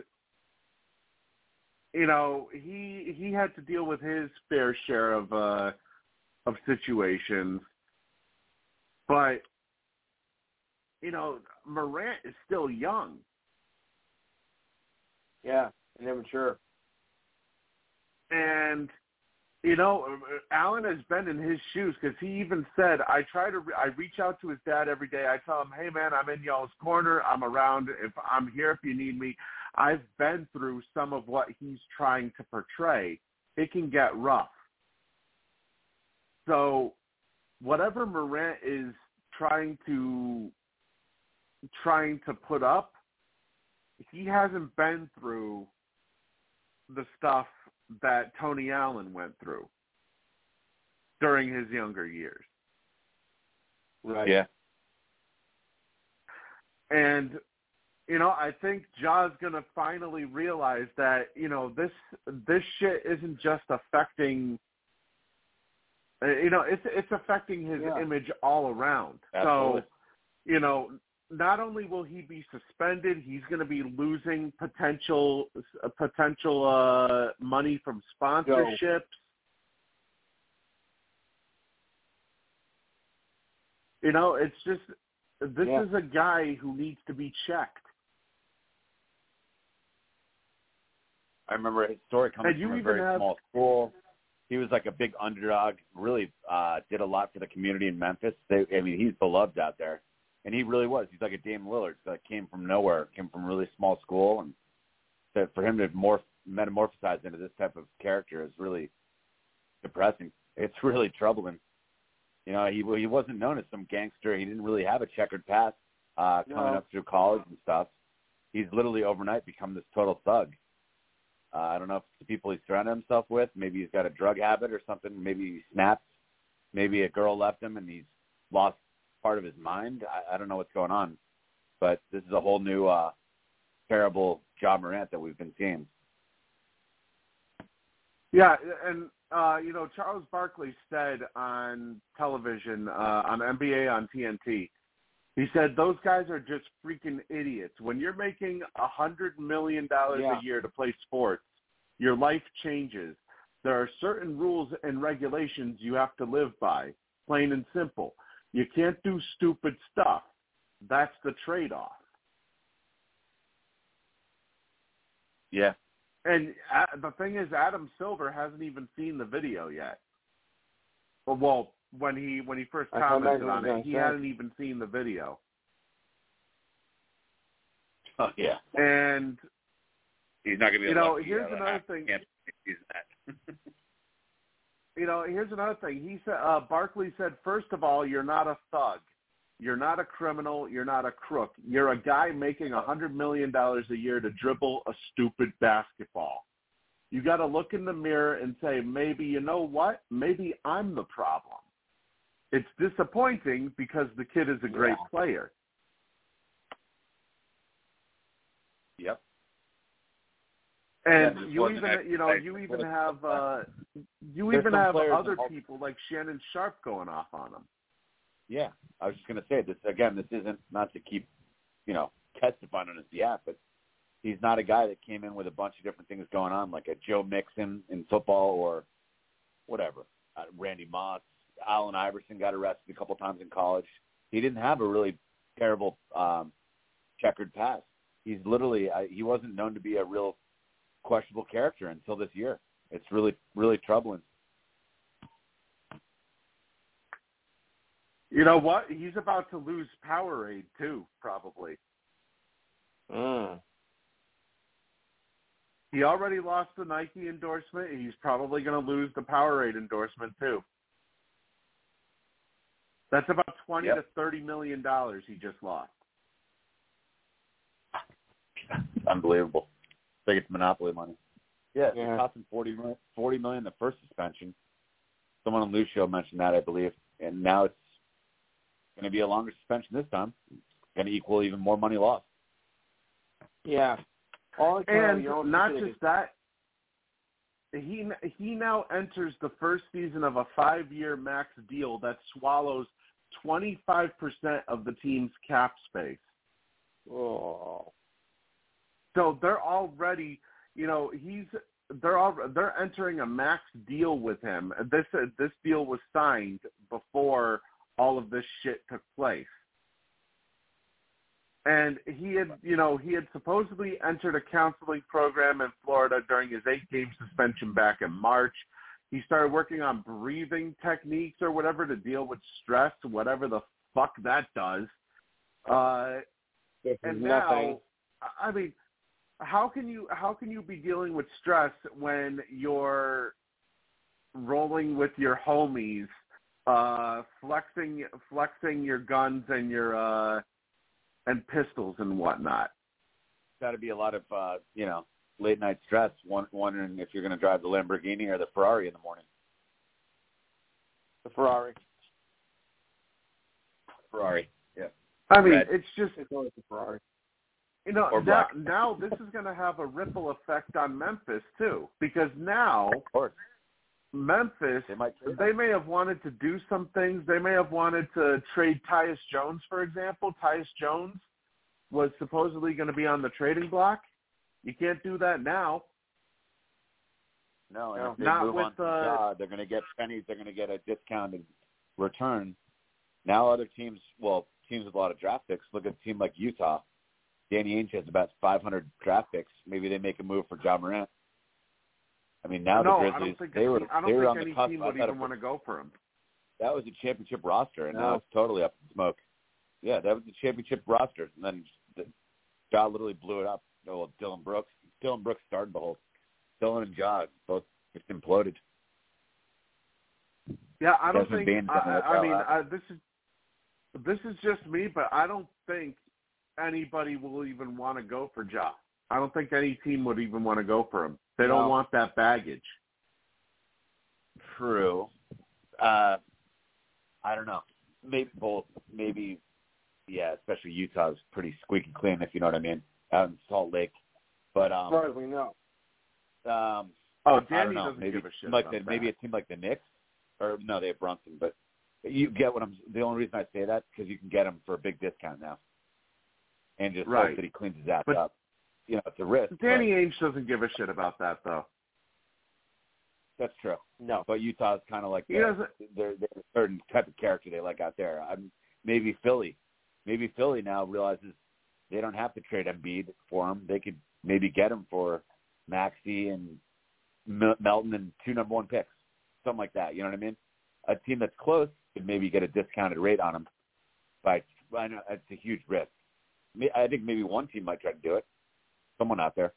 you know, he he had to deal with his fair share of uh, of situations. But, you know, Morant is still young. Yeah, and immature. And, you know, Allen has been in his shoes because he even said, I try to, re- I reach out to his dad every day. I tell him, hey, man, I'm in y'all's corner. I'm around. If I'm here if you need me. I've been through some of what he's trying to portray. It can get rough. So whatever Morant is trying to trying to put up, he hasn't been through the stuff that Tony Allen went through during his younger years. Right. Yeah. And, you know, I think Ja's going to finally realize that, you know, this this shit isn't just affecting You know, it's it's affecting his Yeah. image all around. Absolutely. So, you know, not only will he be suspended, he's going to be losing potential uh, potential uh, money from sponsorships. You know, it's just this Yeah. is a guy who needs to be checked. I remember his story coming And you from a even very have- small school. He was like a big underdog, really uh, did a lot for the community in Memphis. They, I mean, he's beloved out there. And he really was. He's like a Dame Lillard. Like came from nowhere, came from a really small school. And that for him to morph metamorphosized into this type of character is really depressing. It's really troubling. You know, he he wasn't known as some gangster. He didn't really have a checkered past uh, coming No. up through college and stuff. He's literally overnight become this total thug. Uh, I don't know if it's the people he's surrounded himself with. Maybe he's got a drug habit or something. Maybe he snapped. Maybe a girl left him and he's lost part of his mind. I, I don't know what's going on. But this is a whole new uh, terrible Ja Morant that we've been seeing. Yeah, and, uh, you know, Charles Barkley said on television, uh, on N B A on T N T, he said, those guys are just freaking idiots. When you're making one hundred million dollars Yeah. a year to play sports, your life changes. There are certain rules and regulations you have to live by, plain and simple. You can't do stupid stuff. That's the trade-off. Yeah. And uh, the thing is, Adam Silver hasn't even seen the video yet. Well, when he when he first I thought commented that was on gonna it, he say. hadn't even seen the video. Oh, yeah. And He's not going to be you a know, lucky, here's uh, another thing. Can't use that. You know, here's another thing. He said, uh, Barkley said, first of all, you're not a thug. You're not a criminal. You're not a crook. You're a guy making one hundred million dollars a year to dribble a stupid basketball. You got to look in the mirror and say, maybe, you know what? Maybe I'm the problem. It's disappointing because the kid is a great Yeah. player. Yep. And Yeah, this you wasn't even, a- you know, you even have, uh, you There's even some have players other in the- people like Shannon Sharp going off on him. Yeah, I was just going to say this again. This isn't not to keep, you know, testifying on his behalf, but he's not a guy that came in with a bunch of different things going on, like a Joe Mixon in football or whatever. Uh, Randy Moss, Allen Iverson got arrested a couple times in college. He didn't have a really terrible um, checkered past. He's literally I, he wasn't known to be a real questionable character until this year. It's really really troubling. You know what? He's about to lose Powerade too, probably. Mm. He already lost the Nike endorsement. He's probably going to lose the Powerade endorsement too. That's about twenty Yep. to thirty million dollars he just lost. Unbelievable. I think it's monopoly money. Yeah, Yeah. it cost him forty million, forty million the first suspension. Someone on Lou's show mentioned that, I believe, and now it's going to be a longer suspension this time. It's going to equal even more money lost. Yeah. All I can And you know, not it's- just that, he he now enters the first season of a five-year max deal that swallows twenty-five percent of the team's cap space. Oh. So they're already, you know, he's they're all they're entering a max deal with him. This this deal was signed before all of this shit took place. And he had, you know, he had supposedly entered a counseling program in Florida during his eight-game suspension back in March. He started working on breathing techniques or whatever to deal with stress, whatever the fuck that does. Uh, This is and nothing. now, I mean, how can you how can you be dealing with stress when you're rolling with your homies, uh, flexing flexing your guns and your uh, and pistols and whatnot? Got to be a lot of, uh, you know, late night stress, wondering if you're going to drive the Lamborghini or the Ferrari in the morning. The Ferrari. Ferrari, yeah. I mean, Red. it's just, It's always the Ferrari. you know, Or now, black. now this is going to have a ripple effect on Memphis too, because now Of course. Memphis, They might trade they may have wanted to do some things. They may have wanted to trade Tyus Jones, for example. Tyus Jones was supposedly going to be on the trading block. You can't do that now. No, and No, if they not move with, on to uh, Ja, they're going to get pennies. They're going to get a discounted return. Now other teams, well, teams with a lot of draft picks, look at a team like Utah. Danny Ainge has about five hundred draft picks. Maybe they make a move for Ja Morant. I mean, now no, the I Grizzlies, don't think, they were, I don't they were think on any the cusp. team I would thought even it want was- to go for him. That was a championship roster, and No. now it's totally up in smoke. Yeah, that was the championship roster, and then the, Ja literally blew it up. Oh, well, Dylan Brooks. Dylan Brooks started the whole Dillon and Ja both just imploded. Yeah, I don't Desmond think. Bane's I, done it I well, mean, huh? I, this is this is just me, but I don't think anybody will even want to go for Ja. I don't think any team would even want to go for him. They No. don't want that baggage. True. Uh, I don't know. Maybe both. Maybe, yeah. Especially Utah's pretty squeaky clean, if you know what I mean, out in Salt Lake. But um, As far as we know. um, Oh, I Danny don't know. doesn't Maybe give a shit like about the, that. maybe a team like the Knicks, or no, they have Brunson. But you get what I'm. The only reason I say that because you can get him for a big discount now, and just Right. hope that he cleans his ass But up. You know, it's a risk. Danny but Ainge doesn't give a shit about that, though. that's true. No. But Utah's kind of like He the, doesn't. they're, they're a certain type of character they like out there. I'm, maybe Philly, maybe Philly now realizes they don't have to trade Embiid for him. They could maybe get him for Maxey and Mel- Melton and two number one picks, something like that. You know what I mean? A team that's close could maybe get a discounted rate on him, but I know it's a huge risk. I think maybe one team might try to do it. Someone out there.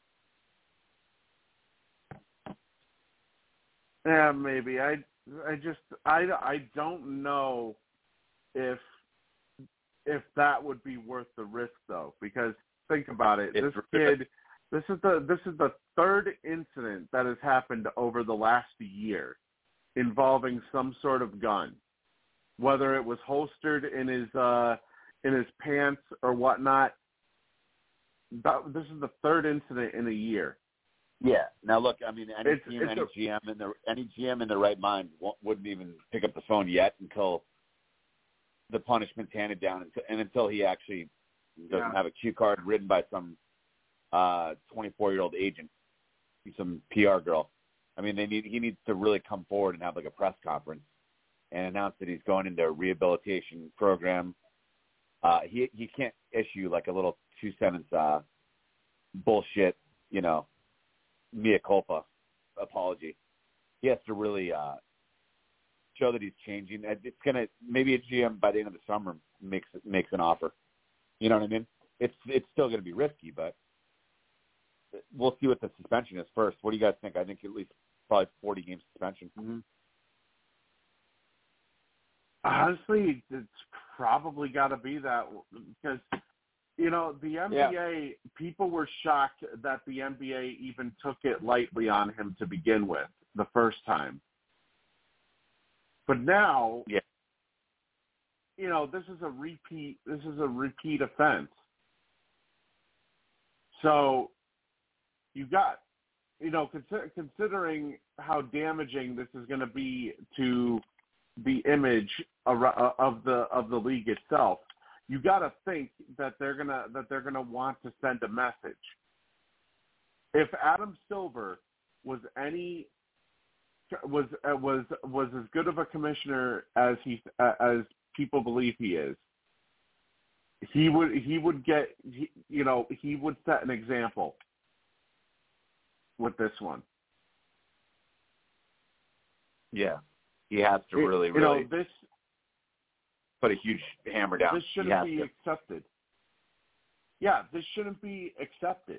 Yeah, maybe. I, I just, I, I don't know if, if that would be worth the risk though, because think about it. It's This kid, this is the, this is the third incident that has happened over the last year involving some sort of gun, whether it was holstered in his, uh, in his pants or whatnot. That, this is the third incident in a year. Yeah. Now look, I mean, any It's- team, it's any a- G M in the any G M in their right mind won't, wouldn't even pick up the phone yet until the punishment's handed down, and until he actually doesn't Yeah. have a cue card written by some uh, twenty-four-year-old agent, some P R girl. I mean, they need he needs to really come forward and have like a press conference and announce that he's going into a rehabilitation program. Uh, he he can't issue like a little two sentence uh, bullshit, you know, mea culpa apology. He has to really uh, show that he's changing. It's gonna maybe a G M by the end of the summer makes makes an offer. You know what I mean? It's it's still gonna be risky, but we'll see what the suspension is first. What do you guys think? I think at least probably forty game suspension. Mm-hmm. Honestly, it's probably got to be that because, you know, the N B A, Yeah. people were shocked that the N B A even took it lightly on him to begin with the first time. But now, Yeah. you know, this is a repeat, this is a repeat offense. So you got, you know, consider, considering how damaging this is going to be to the image of the of the league itself, you got to think that they're gonna that they're gonna want to send a message. If Adam Silver was any was was was as good of a commissioner as he as people believe he is, he would he would get he, you know he would set an example with this one. Yeah. He has to really, you really know, this put a huge hammer down. This He shouldn't has be to. accepted. Yeah, this shouldn't be accepted.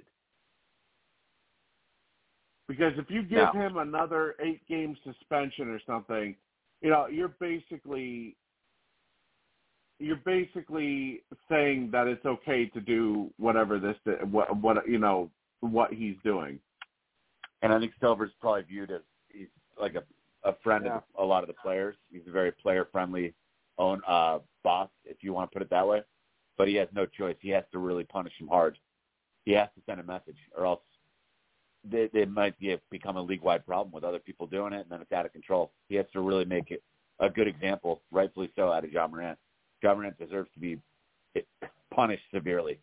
Because if you give No. him another eight-game suspension or something, you know, you're basically you're basically saying that it's okay to do whatever this what what you know what he's doing. And I think Silver's probably viewed as he's like a a friend Yeah. of a lot of the players. He's a very player-friendly own uh, boss, if you want to put it that way. But he has no choice. He has to really punish him hard. He has to send a message, or else they, they might be, become a league-wide problem with other people doing it, and then it's out of control. He has to really make it a good example, rightfully so, out of Ja Morant. Ja Morant deserves to be punished severely.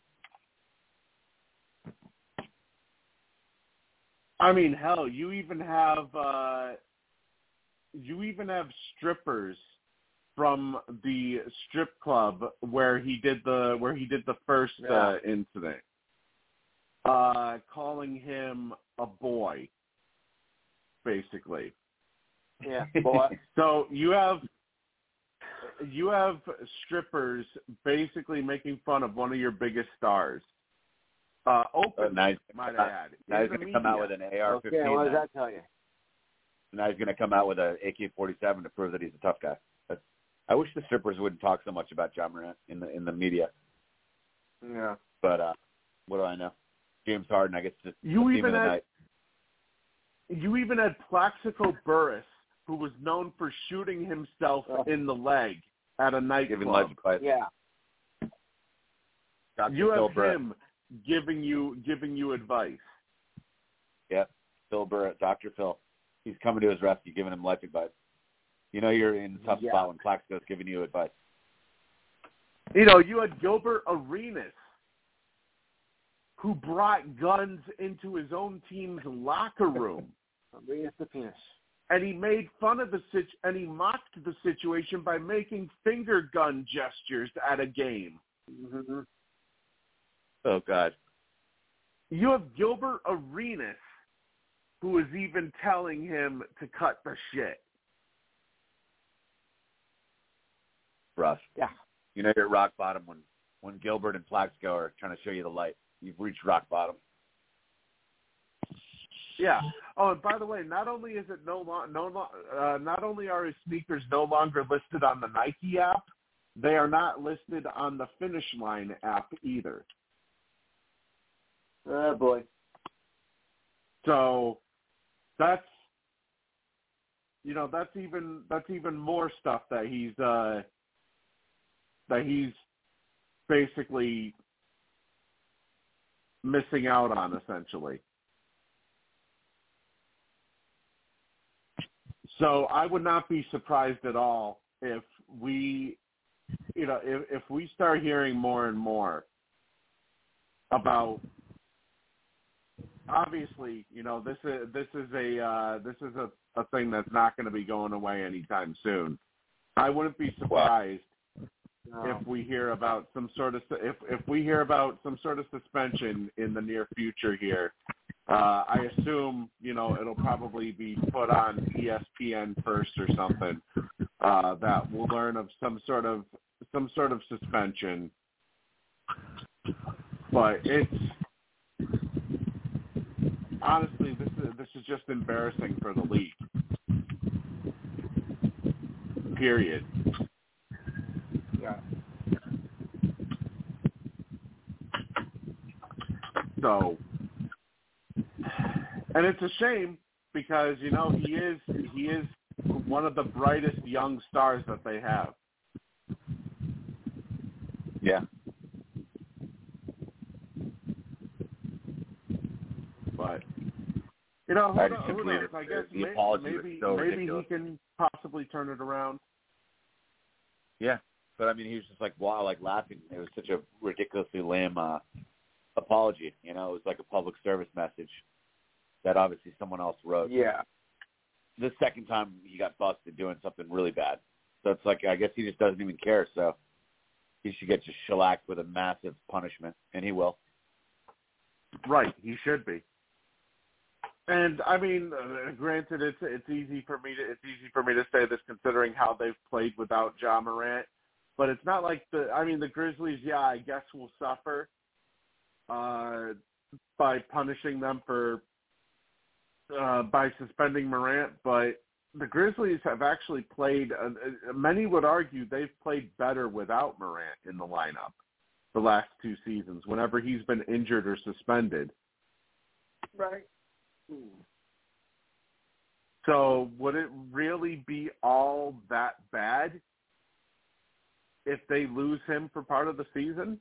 I mean, hell, you even have uh, you even have strippers from the strip club where he did the where he did the first Yeah. uh, incident, uh, calling him a boy, basically. Yeah. Boy. So you have you have strippers basically making fun of one of your biggest stars. Uh, open, Oh, now he's might gonna I add. Now in he's the going to come out media. with an A R fifteen. Okay, what does now. that tell you? Now he's going to come out with an A K forty-seven to prove that he's a tough guy. That's, I wish the strippers wouldn't talk so much about John Morant in the in the media. Yeah. But uh, what do I know? James Harden, I guess, just You team even of the had night. you even had Plaxico Burress, who was known for shooting himself Oh. in the leg at a Giving nightclub. legend advice. Yeah. Doctor You Phil have Burrett. him giving you giving you advice. Yep, Phil Burrett, Doctor Phil. He's coming to his rescue, giving him life advice. You know you're in a tough Yeah. spot when Plaxico's giving you advice. You know, you had Gilbert Arenas, who brought guns into his own team's locker room. Arenas the penis. And he made fun of the situ- and he mocked the situation by making finger gun gestures at a game. Mm-hmm. Oh, God. You have Gilbert Arenas, who is even telling him to cut the shit. Rough. Yeah. You know you're at rock bottom when, when Gilbert and Plaxico are trying to show you the light. You've reached rock bottom. Yeah. Oh, and by the way, not only is it no lo- no lo- uh, not only are his sneakers no longer listed on the Nike app, they are not listed on the Finish Line app either. Oh, boy. So that's you know that's even that's even more stuff that he's uh, that he's basically missing out on, essentially. So I would not be surprised at all if we, you know, if, if we start hearing more and more about. Obviously, you know, this is this is a uh, this is a, a thing that's not going to be going away anytime soon. I wouldn't be surprised No. if we hear about some sort of if if we hear about some sort of suspension in the near future here. Uh, I assume, you know, it'll probably be put on E S P N first or something. Uh, that we'll learn of some sort of some sort of suspension. But it's honestly, this is this is just embarrassing for the league. Period. Yeah. So, and it's a shame because, you know, he is he is one of the brightest young stars that they have. Yeah. But, you know, who, I knows, just who simply- knows? I guess the may, apology was maybe so maybe ridiculous. he can possibly turn it around. Yeah. But, I mean, he was just like, wow, like laughing. It was such a ridiculously lame uh, apology. You know, it was like a public service message that obviously someone else wrote. Yeah. The second time he got busted doing something really bad. So it's like, I guess he just doesn't even care. So he should get just shellacked with a massive punishment, and he will. Right, he should be. And I mean, uh, granted, it's it's easy for me to it's easy for me to say this considering how they've played without Ja Morant, but it's not like the I mean the Grizzlies. Yeah, I guess will suffer uh, by punishing them for uh, by suspending Morant, but the Grizzlies have actually played. Uh, many would argue they've played better without Morant in the lineup the last two seasons. Whenever he's been injured or suspended. Right. So would it really be all that bad if they lose him for part of the season?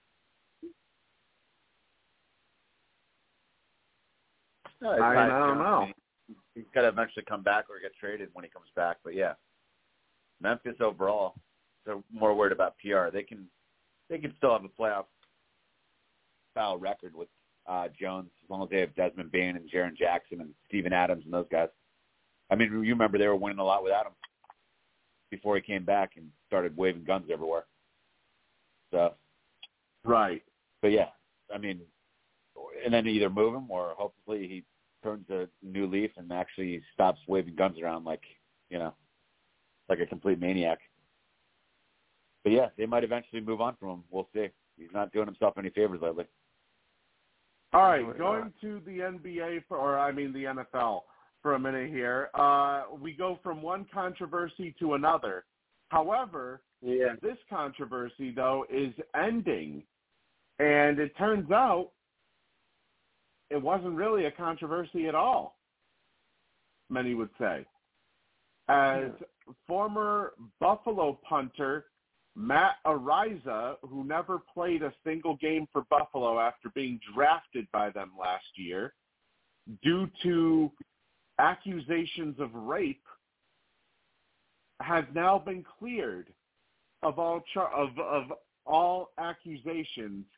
No, it's I, Tyus I don't Jones. know. I mean, he's got to eventually come back or get traded when he comes back. But, yeah, Memphis overall, they're more worried about P R. They can they can still have a playoff-style record with uh, Jones as long as they have Desmond Bain and Jaren Jackson and Steven Adams and those guys. I mean, you remember they were winning a lot without him before he came back and started waving guns everywhere. So, Right. but, yeah, I mean, and then either move him or hopefully he turns a new leaf and actually stops waving guns around like, you know, like a complete maniac. But, yeah, they might eventually move on from him. We'll see. He's not doing himself any favors lately. All right, going to the N B A, for, or I mean the N F L for a minute here. Uh, we go from one controversy to another. However, yeah. this controversy, though, is ending. And it turns out it wasn't really a controversy at all, many would say. As yeah. former Buffalo punter Matt Araiza, who never played a single game for Buffalo after being drafted by them last year, due to accusations of rape, has now been cleared of all char- of of all accusations,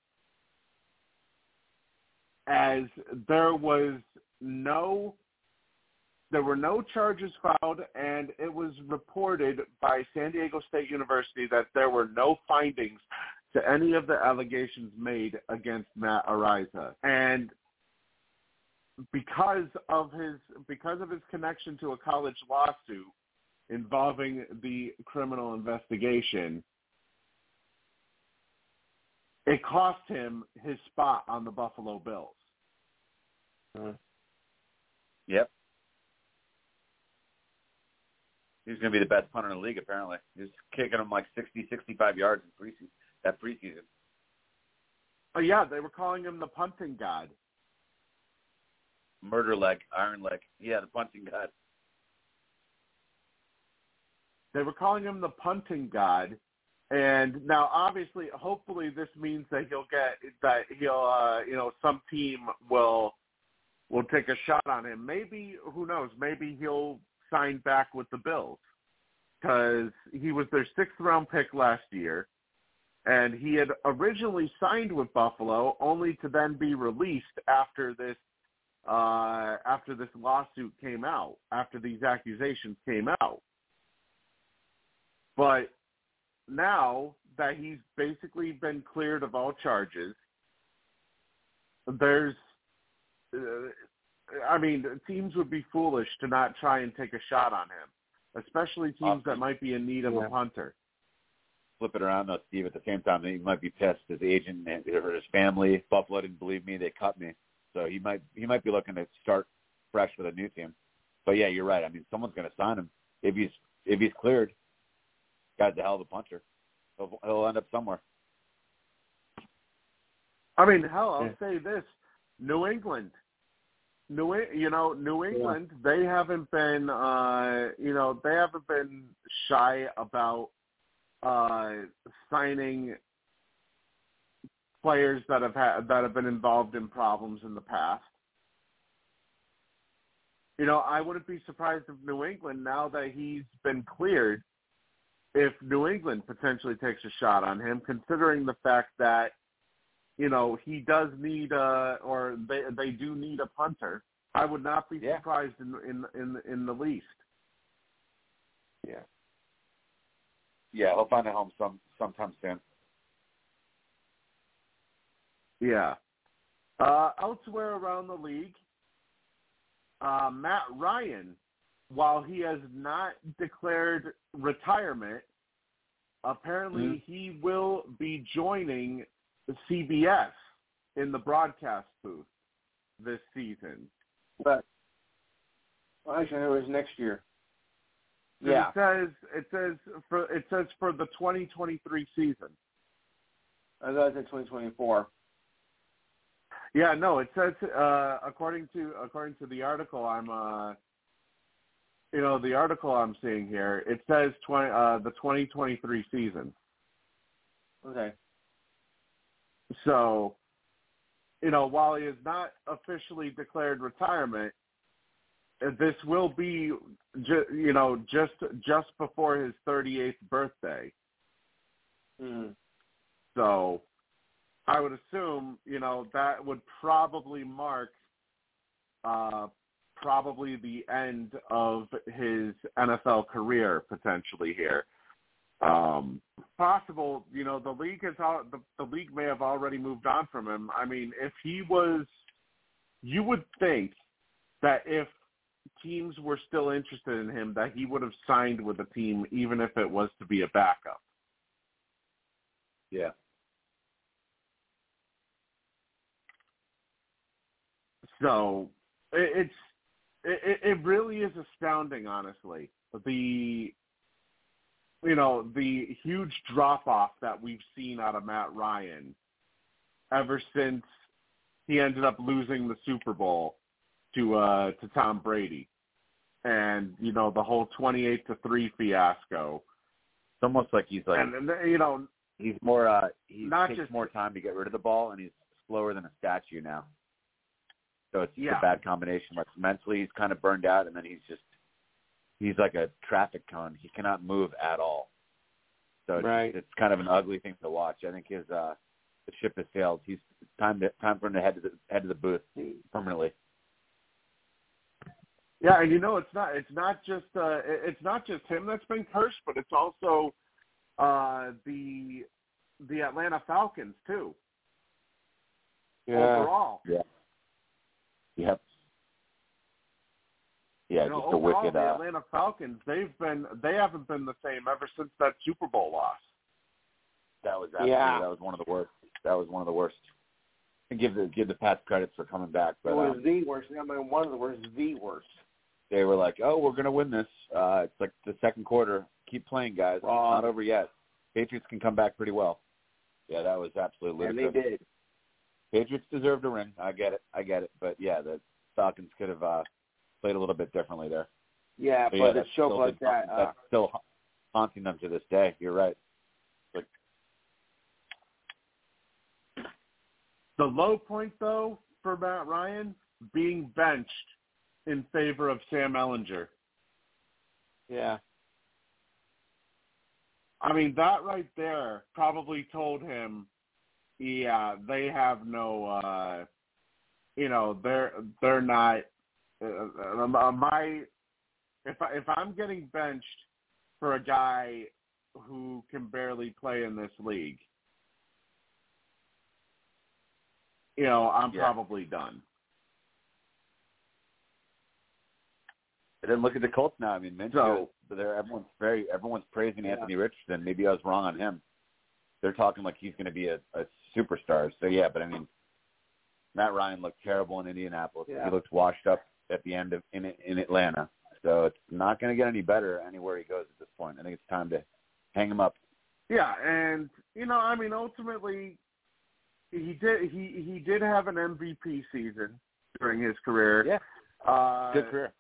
as there was no there were no charges filed, and it was reported by San Diego State University that there were no findings to any of the allegations made against Matt Araiza. And because of his because of his connection to a college lawsuit involving the criminal investigation, it cost him his spot on the Buffalo Bills. Uh, yep. He's going to be the best punter in the league, apparently. He's kicking him like sixty, sixty-five yards in preseason, that preseason. Oh, yeah, they were calling him the punting god. Murder leg, iron leg. Yeah, the punting god. They were calling him the punting god. And now, obviously, hopefully this means that he'll get, that he'll, uh, you know, some team will, will take a shot on him. Maybe, who knows, maybe he'll sign back with the Bills, because he was their sixth round pick last year, and he had originally signed with Buffalo only to then be released after this uh, after this lawsuit came out, after these accusations came out. But now that he's basically been cleared of all charges, there's uh, I mean, teams would be foolish to not try and take a shot on him, especially teams awesome. that might be in need of yeah. a punter. Flip it around, though, Steve. At the same time, he might be pissed. His agent or his family, Buffalo didn't believe me. They cut me. So he might he might be looking to start fresh with a new team. But, yeah, you're right. I mean, someone's going to sign him. If he's if he's cleared, guy's a hell of a punter. He'll, he'll end up somewhere. I mean, hell, I'll yeah. say this. New England. New, you know, New England, yeah. they haven't been, uh, you know, they haven't been shy about uh, signing players that have had, that have been involved in problems in the past. You know, I wouldn't be surprised if New England, now that he's been cleared, if New England potentially takes a shot on him, considering the fact that, you know, he does need a, or they they do need a punter. I would not be yeah. surprised in, in in in the least. Yeah. Yeah, he'll find a home some sometime soon. Yeah. Uh, elsewhere around the league, uh, Matt Ryan, while he has not declared retirement, apparently mm-hmm. he will be joining C B S in the broadcast booth this season. But well, actually, it was next year. So yeah, it says it says for it says for the twenty twenty-three season. I thought it said twenty twenty-four. Yeah, no, it says uh, according to according to the article I'm uh, you know the article I'm seeing here, it says twenty uh, the twenty twenty-three season. Okay. So, you know, while he has not officially declared retirement, this will be, ju- you know, just just before his thirty-eighth birthday. Mm. So, I would assume, you know, that would probably mark uh, probably the end of his N F L career potentially here. Um, possible, you know, the league has the, the league may have already moved on from him. I mean, if he was, you would think that if teams were still interested in him, that he would have signed with a team, even if it was to be a backup. Yeah. So it, it's it, it really is astounding, honestly. The you know the huge drop off that we've seen out of Matt Ryan ever since he ended up losing the Super Bowl to uh, to Tom Brady, and you know the whole twenty-eight to three fiasco. It's almost like he's like, and, and you know, he's more, uh, he not takes just, more time to get rid of the ball, and he's slower than a statue now. So it's yeah. a bad combination. Like mentally, he's kind of burned out, and then he's just, he's like a traffic cone. He cannot move at all. So it's, right. it's kind of an ugly thing to watch. I think his, uh, the ship has sailed. He's it's time to time for him to head to the head to the booth permanently. Yeah, and you know it's not it's not just uh, it's not just him that's been cursed, but it's also uh, the the Atlanta Falcons too. Yeah. Overall, Yeah. Yep. Yeah, you know, just a overall, wicked. the Uh, Atlanta Falcons they've been they haven't been the same ever since that Super Bowl loss. that was absolutely, Yeah. that was one of the worst. That was one of the worst. And give the give the Pats credit for coming back, but it was um, the worst. I mean, one of the worst, the worst. they were like, "Oh, we're gonna win this." Uh, it's like the second quarter. Keep playing, guys. It's not over yet. Patriots can come back pretty well. Yeah, that was absolutely And ludicrous. they did. Patriots deserved a ring. I get it. I get it. But yeah, the Falcons could have uh, played a little bit differently there. Yeah, But but yeah, a that's show still, like that. Uh, that's still haunting them to this day. You're right. Like, The low point though for Matt Ryan being benched in favor of Sam Ehlinger. yeah. I mean, that right there probably told him, yeah, they have no, uh, you know, they're they're not. Uh, uh, my if I, if I'm getting benched for a guy who can barely play in this league, you know, I'm Yeah. probably done. And then look at the Colts now. I mean, Minshew, So- they're, everyone's very everyone's praising Yeah. Anthony Richardson. Maybe I was wrong on him. They're talking like he's going to be a, a superstar. So yeah, but I mean, Matt Ryan looked terrible in Indianapolis. Yeah. He looked washed up at the end of in in Atlanta. So it's not going to get any better anywhere he goes at this point. I think it's time to hang him up. Yeah, and you know, I mean, ultimately, he did he he did have an M V P season during his career. Yeah, uh, good career.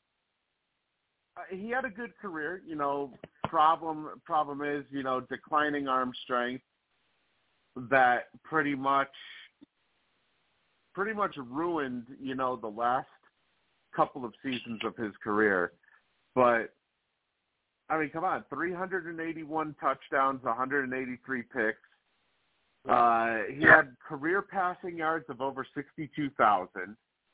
He had a good career. You know, problem problem is, you know, declining arm strength that pretty much pretty much ruined, you know, the last couple of seasons of his career. But I mean, come on, three hundred eighty-one touchdowns, one hundred eighty-three picks. Uh, he had career passing yards of over sixty-two thousand.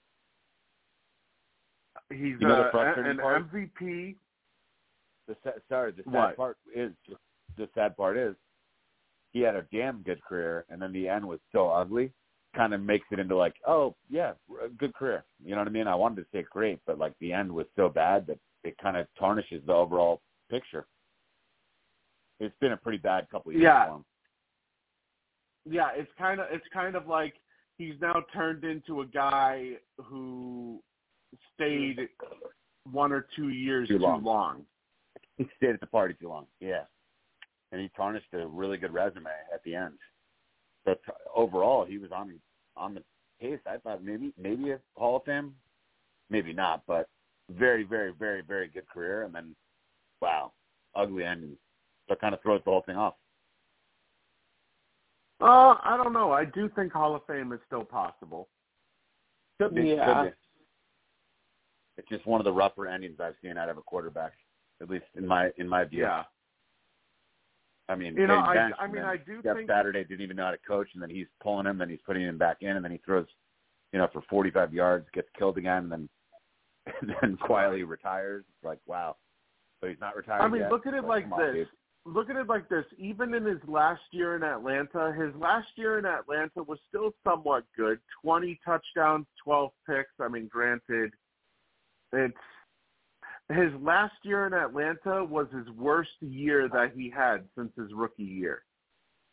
He's You know the uh, frustrating an part? M V P. The sa- sorry, the sad What? part is the sad part is he had a damn good career, and then the end was so ugly. Kind of makes it into like, oh yeah, a good career. You know what I mean? I wanted to say great, but like the end was so bad that it kind of tarnishes the overall picture. It's been a pretty bad couple of years Yeah. for him. Yeah, it's kind of it's kind of like he's now turned into a guy who stayed one or two years Too too long. long. He stayed at the party too long. Yeah, and he tarnished a really good resume at the end. But overall, he was on on the pace. I thought maybe maybe a Hall of Fame, maybe not, but very very very very good career. And then, wow, ugly ending. So it kind of throws the whole thing off. Uh, I don't know. I do think Hall of Fame is still possible. Could be. Yeah. Could be. It's just one of the rougher endings I've seen out of a quarterback, at least in my in my view. Yeah. I mean, You know, getting I- benched, I and mean, then I do Jeff think- Saturday didn't even know how to coach, and then he's pulling him, then he's putting him back in, and then he throws, you know, for forty-five yards, gets killed again, and then and then quietly retires. It's like, wow. So he's not retired I mean, yet. look at it But like come on, this. dude. Look at it like this. Even in his last year in Atlanta, his last year in Atlanta was still somewhat good. twenty touchdowns, twelve picks. I mean, granted, it's his last year in Atlanta was his worst year that he had since his rookie year,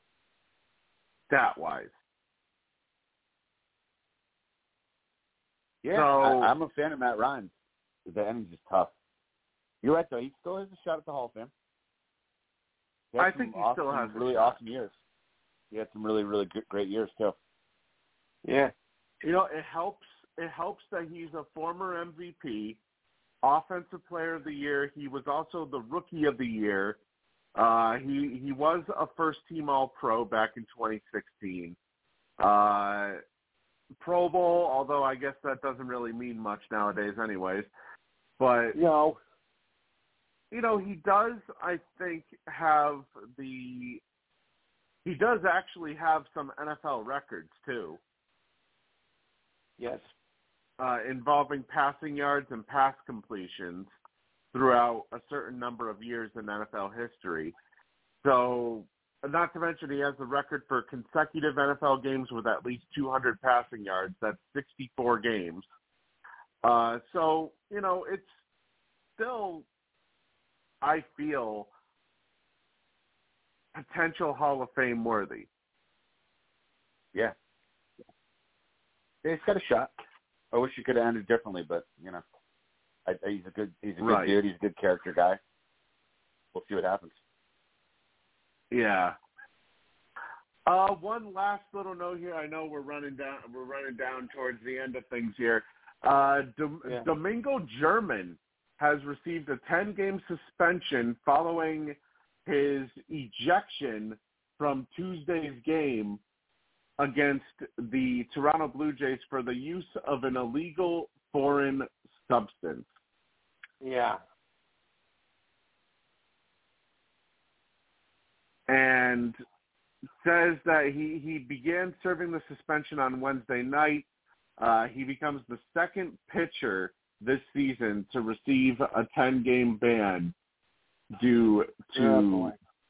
stat-wise. Yeah, So, I, I'm a fan of Matt Ryan. The ending's just tough. You're right, though. He still has a shot at the Hall of Fame. I think he awesome, still has a really shot. awesome years. He had some really, really good, great years too. Yeah. You know, it helps. It helps that he's a former M V P, Offensive Player of the Year. He was also the Rookie of the Year. Uh, he he was a first-team All-Pro back in twenty sixteen. Uh, Pro Bowl, although I guess that doesn't really mean much nowadays, anyways. But No. you know, he does, I think, have the – he does actually have some N F L records, too, Yes. uh, involving passing yards and pass completions throughout a certain number of years in N F L history. So, not to mention he has the record for consecutive N F L games with at least two hundred passing yards. That's sixty-four games. Uh, so, you know, it's still – I feel potential Hall of Fame worthy. Yeah. yeah he's got a shot. I wish he could have ended differently, but you know, I, I, he's a good he's a good right. dude. He's a good character guy. We'll see what happens. Yeah. Uh, one last little note here. I know we're running down. We're running down towards the end of things here. Uh, Dom- Yeah. Domingo German has received a ten-game suspension following his ejection from Tuesday's game against the Toronto Blue Jays for the use of an illegal foreign substance. Yeah. And says that he, he began serving the suspension on Wednesday night. Uh, he becomes the second pitcher this season to receive a ten-game ban due to Oh,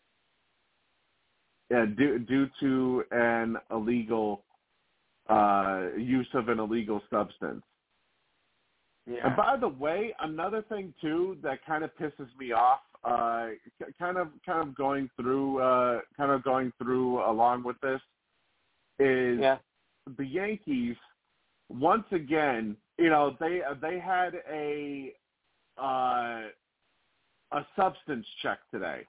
yeah, due, due to an illegal uh, use of an illegal substance. Yeah. And by the way, another thing too that kind of pisses me off, uh, kind of kind of going through uh, kind of going through along with this, is Yeah. the Yankees once again. You know, they they had a uh, a substance check today,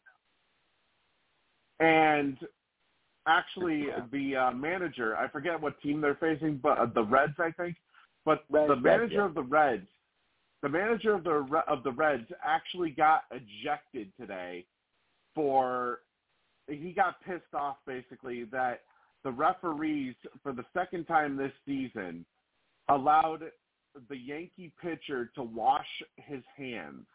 and actually the uh, manager, I forget what team they're facing, but uh, the Reds, I think. But Reds, the manager Reds, yeah. of the Reds, the manager of the of the Reds actually got ejected today for he got pissed off basically that the referees for the second time this season allowed the Yankee pitcher to wash his hands,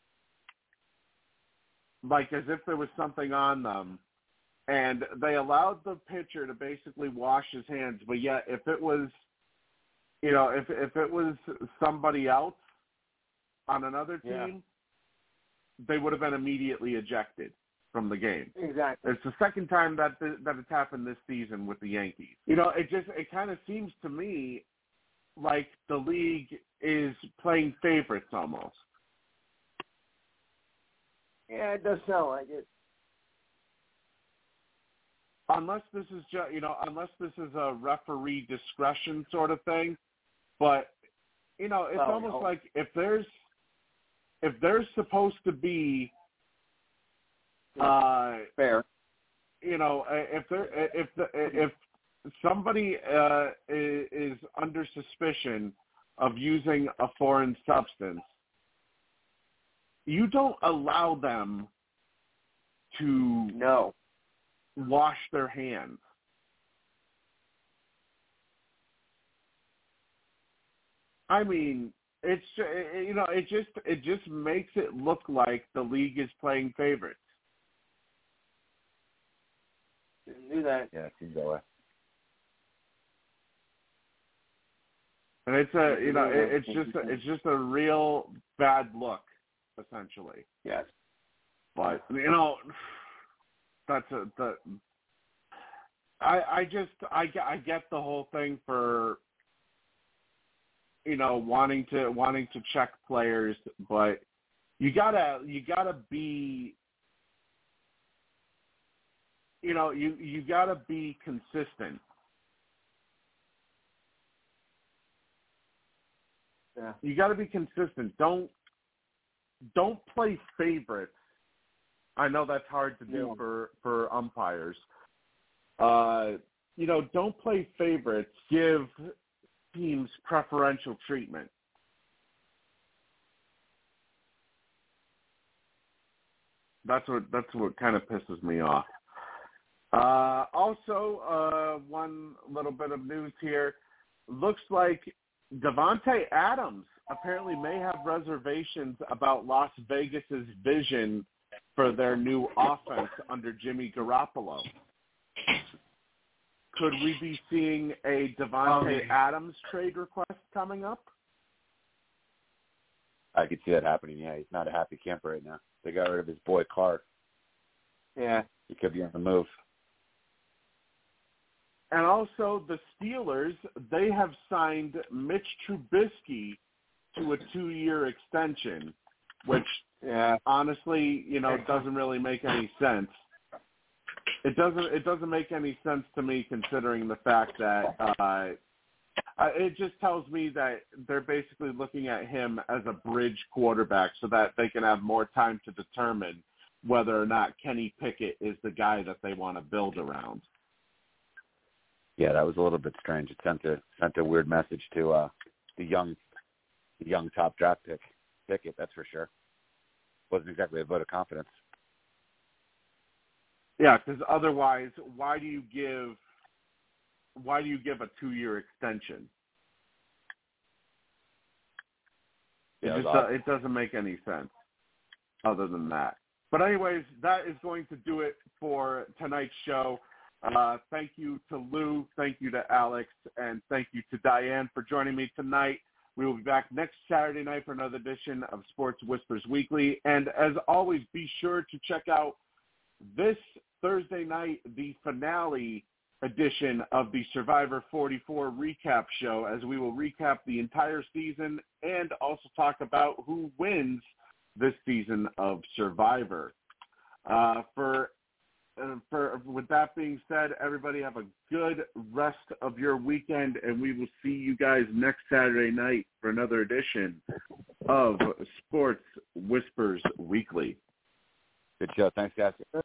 like as if there was something on them, and they allowed the pitcher to basically wash his hands. But yet, if it was, you know, if if it was somebody else on another team, Yeah. they would have been immediately ejected from the game. Exactly. It's the second time that th- that it's happened this season with the Yankees. You know, it just it kind of seems to me like the league is playing favorites almost. Yeah, it does sound like it. Unless this is just, you know, unless this is a referee discretion sort of thing, but you know, it's Oh, almost no. like if there's if there's supposed to be, uh, Fair. you know, if there if the if somebody uh, is under suspicion of using a foreign substance, you don't allow them to No. wash their hands. I mean, it's you know, it just it just makes it look like the league is playing favorites. Didn't do that. Yeah, it seems that way. And it's a you know, it, it's just a, it's just a real bad look, essentially. Yes. But you know, that's a the. I I just I I get the whole thing for, you know, wanting to wanting to check players, but you gotta you gotta be, you know, you you gotta be consistent. Yeah. You got to be consistent. Don't don't play favorites. I know that's hard to do yeah. for, for umpires. Uh, you know, don't play favorites. Give teams preferential treatment. That's what that's what kind of pisses me off. Uh, also, uh, one little bit of news here. Looks like Davante Adams apparently may have reservations about Las Vegas's vision for their new offense under Jimmy Garoppolo. Could we be seeing a Davante Adams trade request coming up? I could see that happening, yeah. He's not a happy camper right now. They got rid of his boy Carr. Yeah. He could be on the move. And also the Steelers, they have signed Mitch Trubisky to a two-year extension, which yeah. honestly, you know, doesn't really make any sense. It doesn't. It doesn't make any sense to me, considering the fact that uh, it just tells me that they're basically looking at him as a bridge quarterback, so that they can have more time to determine whether or not Kenny Pickett is the guy that they want to build around. Yeah, that was a little bit strange. It sent a sent a weird message to uh, the young, the young top draft pick Pickett. That's for sure. Wasn't exactly a vote of confidence. Yeah, because otherwise, why do you give why do you give a two-year extension? Yeah, it, just, uh, it doesn't make any sense other than that. But anyways, that is going to do it for tonight's show. Uh, thank you to Lou, thank you to Alex, and thank you to Diane for joining me tonight. We will be back next Saturday night for another edition of Sports Whispers Weekly. And as always, be sure to check out this Thursday night, the finale edition of the Survivor forty-four recap show, as we will recap the entire season and also talk about who wins this season of Survivor. Uh, for, uh, for with that being said, everybody have a good rest of your weekend, and we will see you guys next Saturday night for another edition of Sports Whispers Weekly. Good show. Thanks, guys.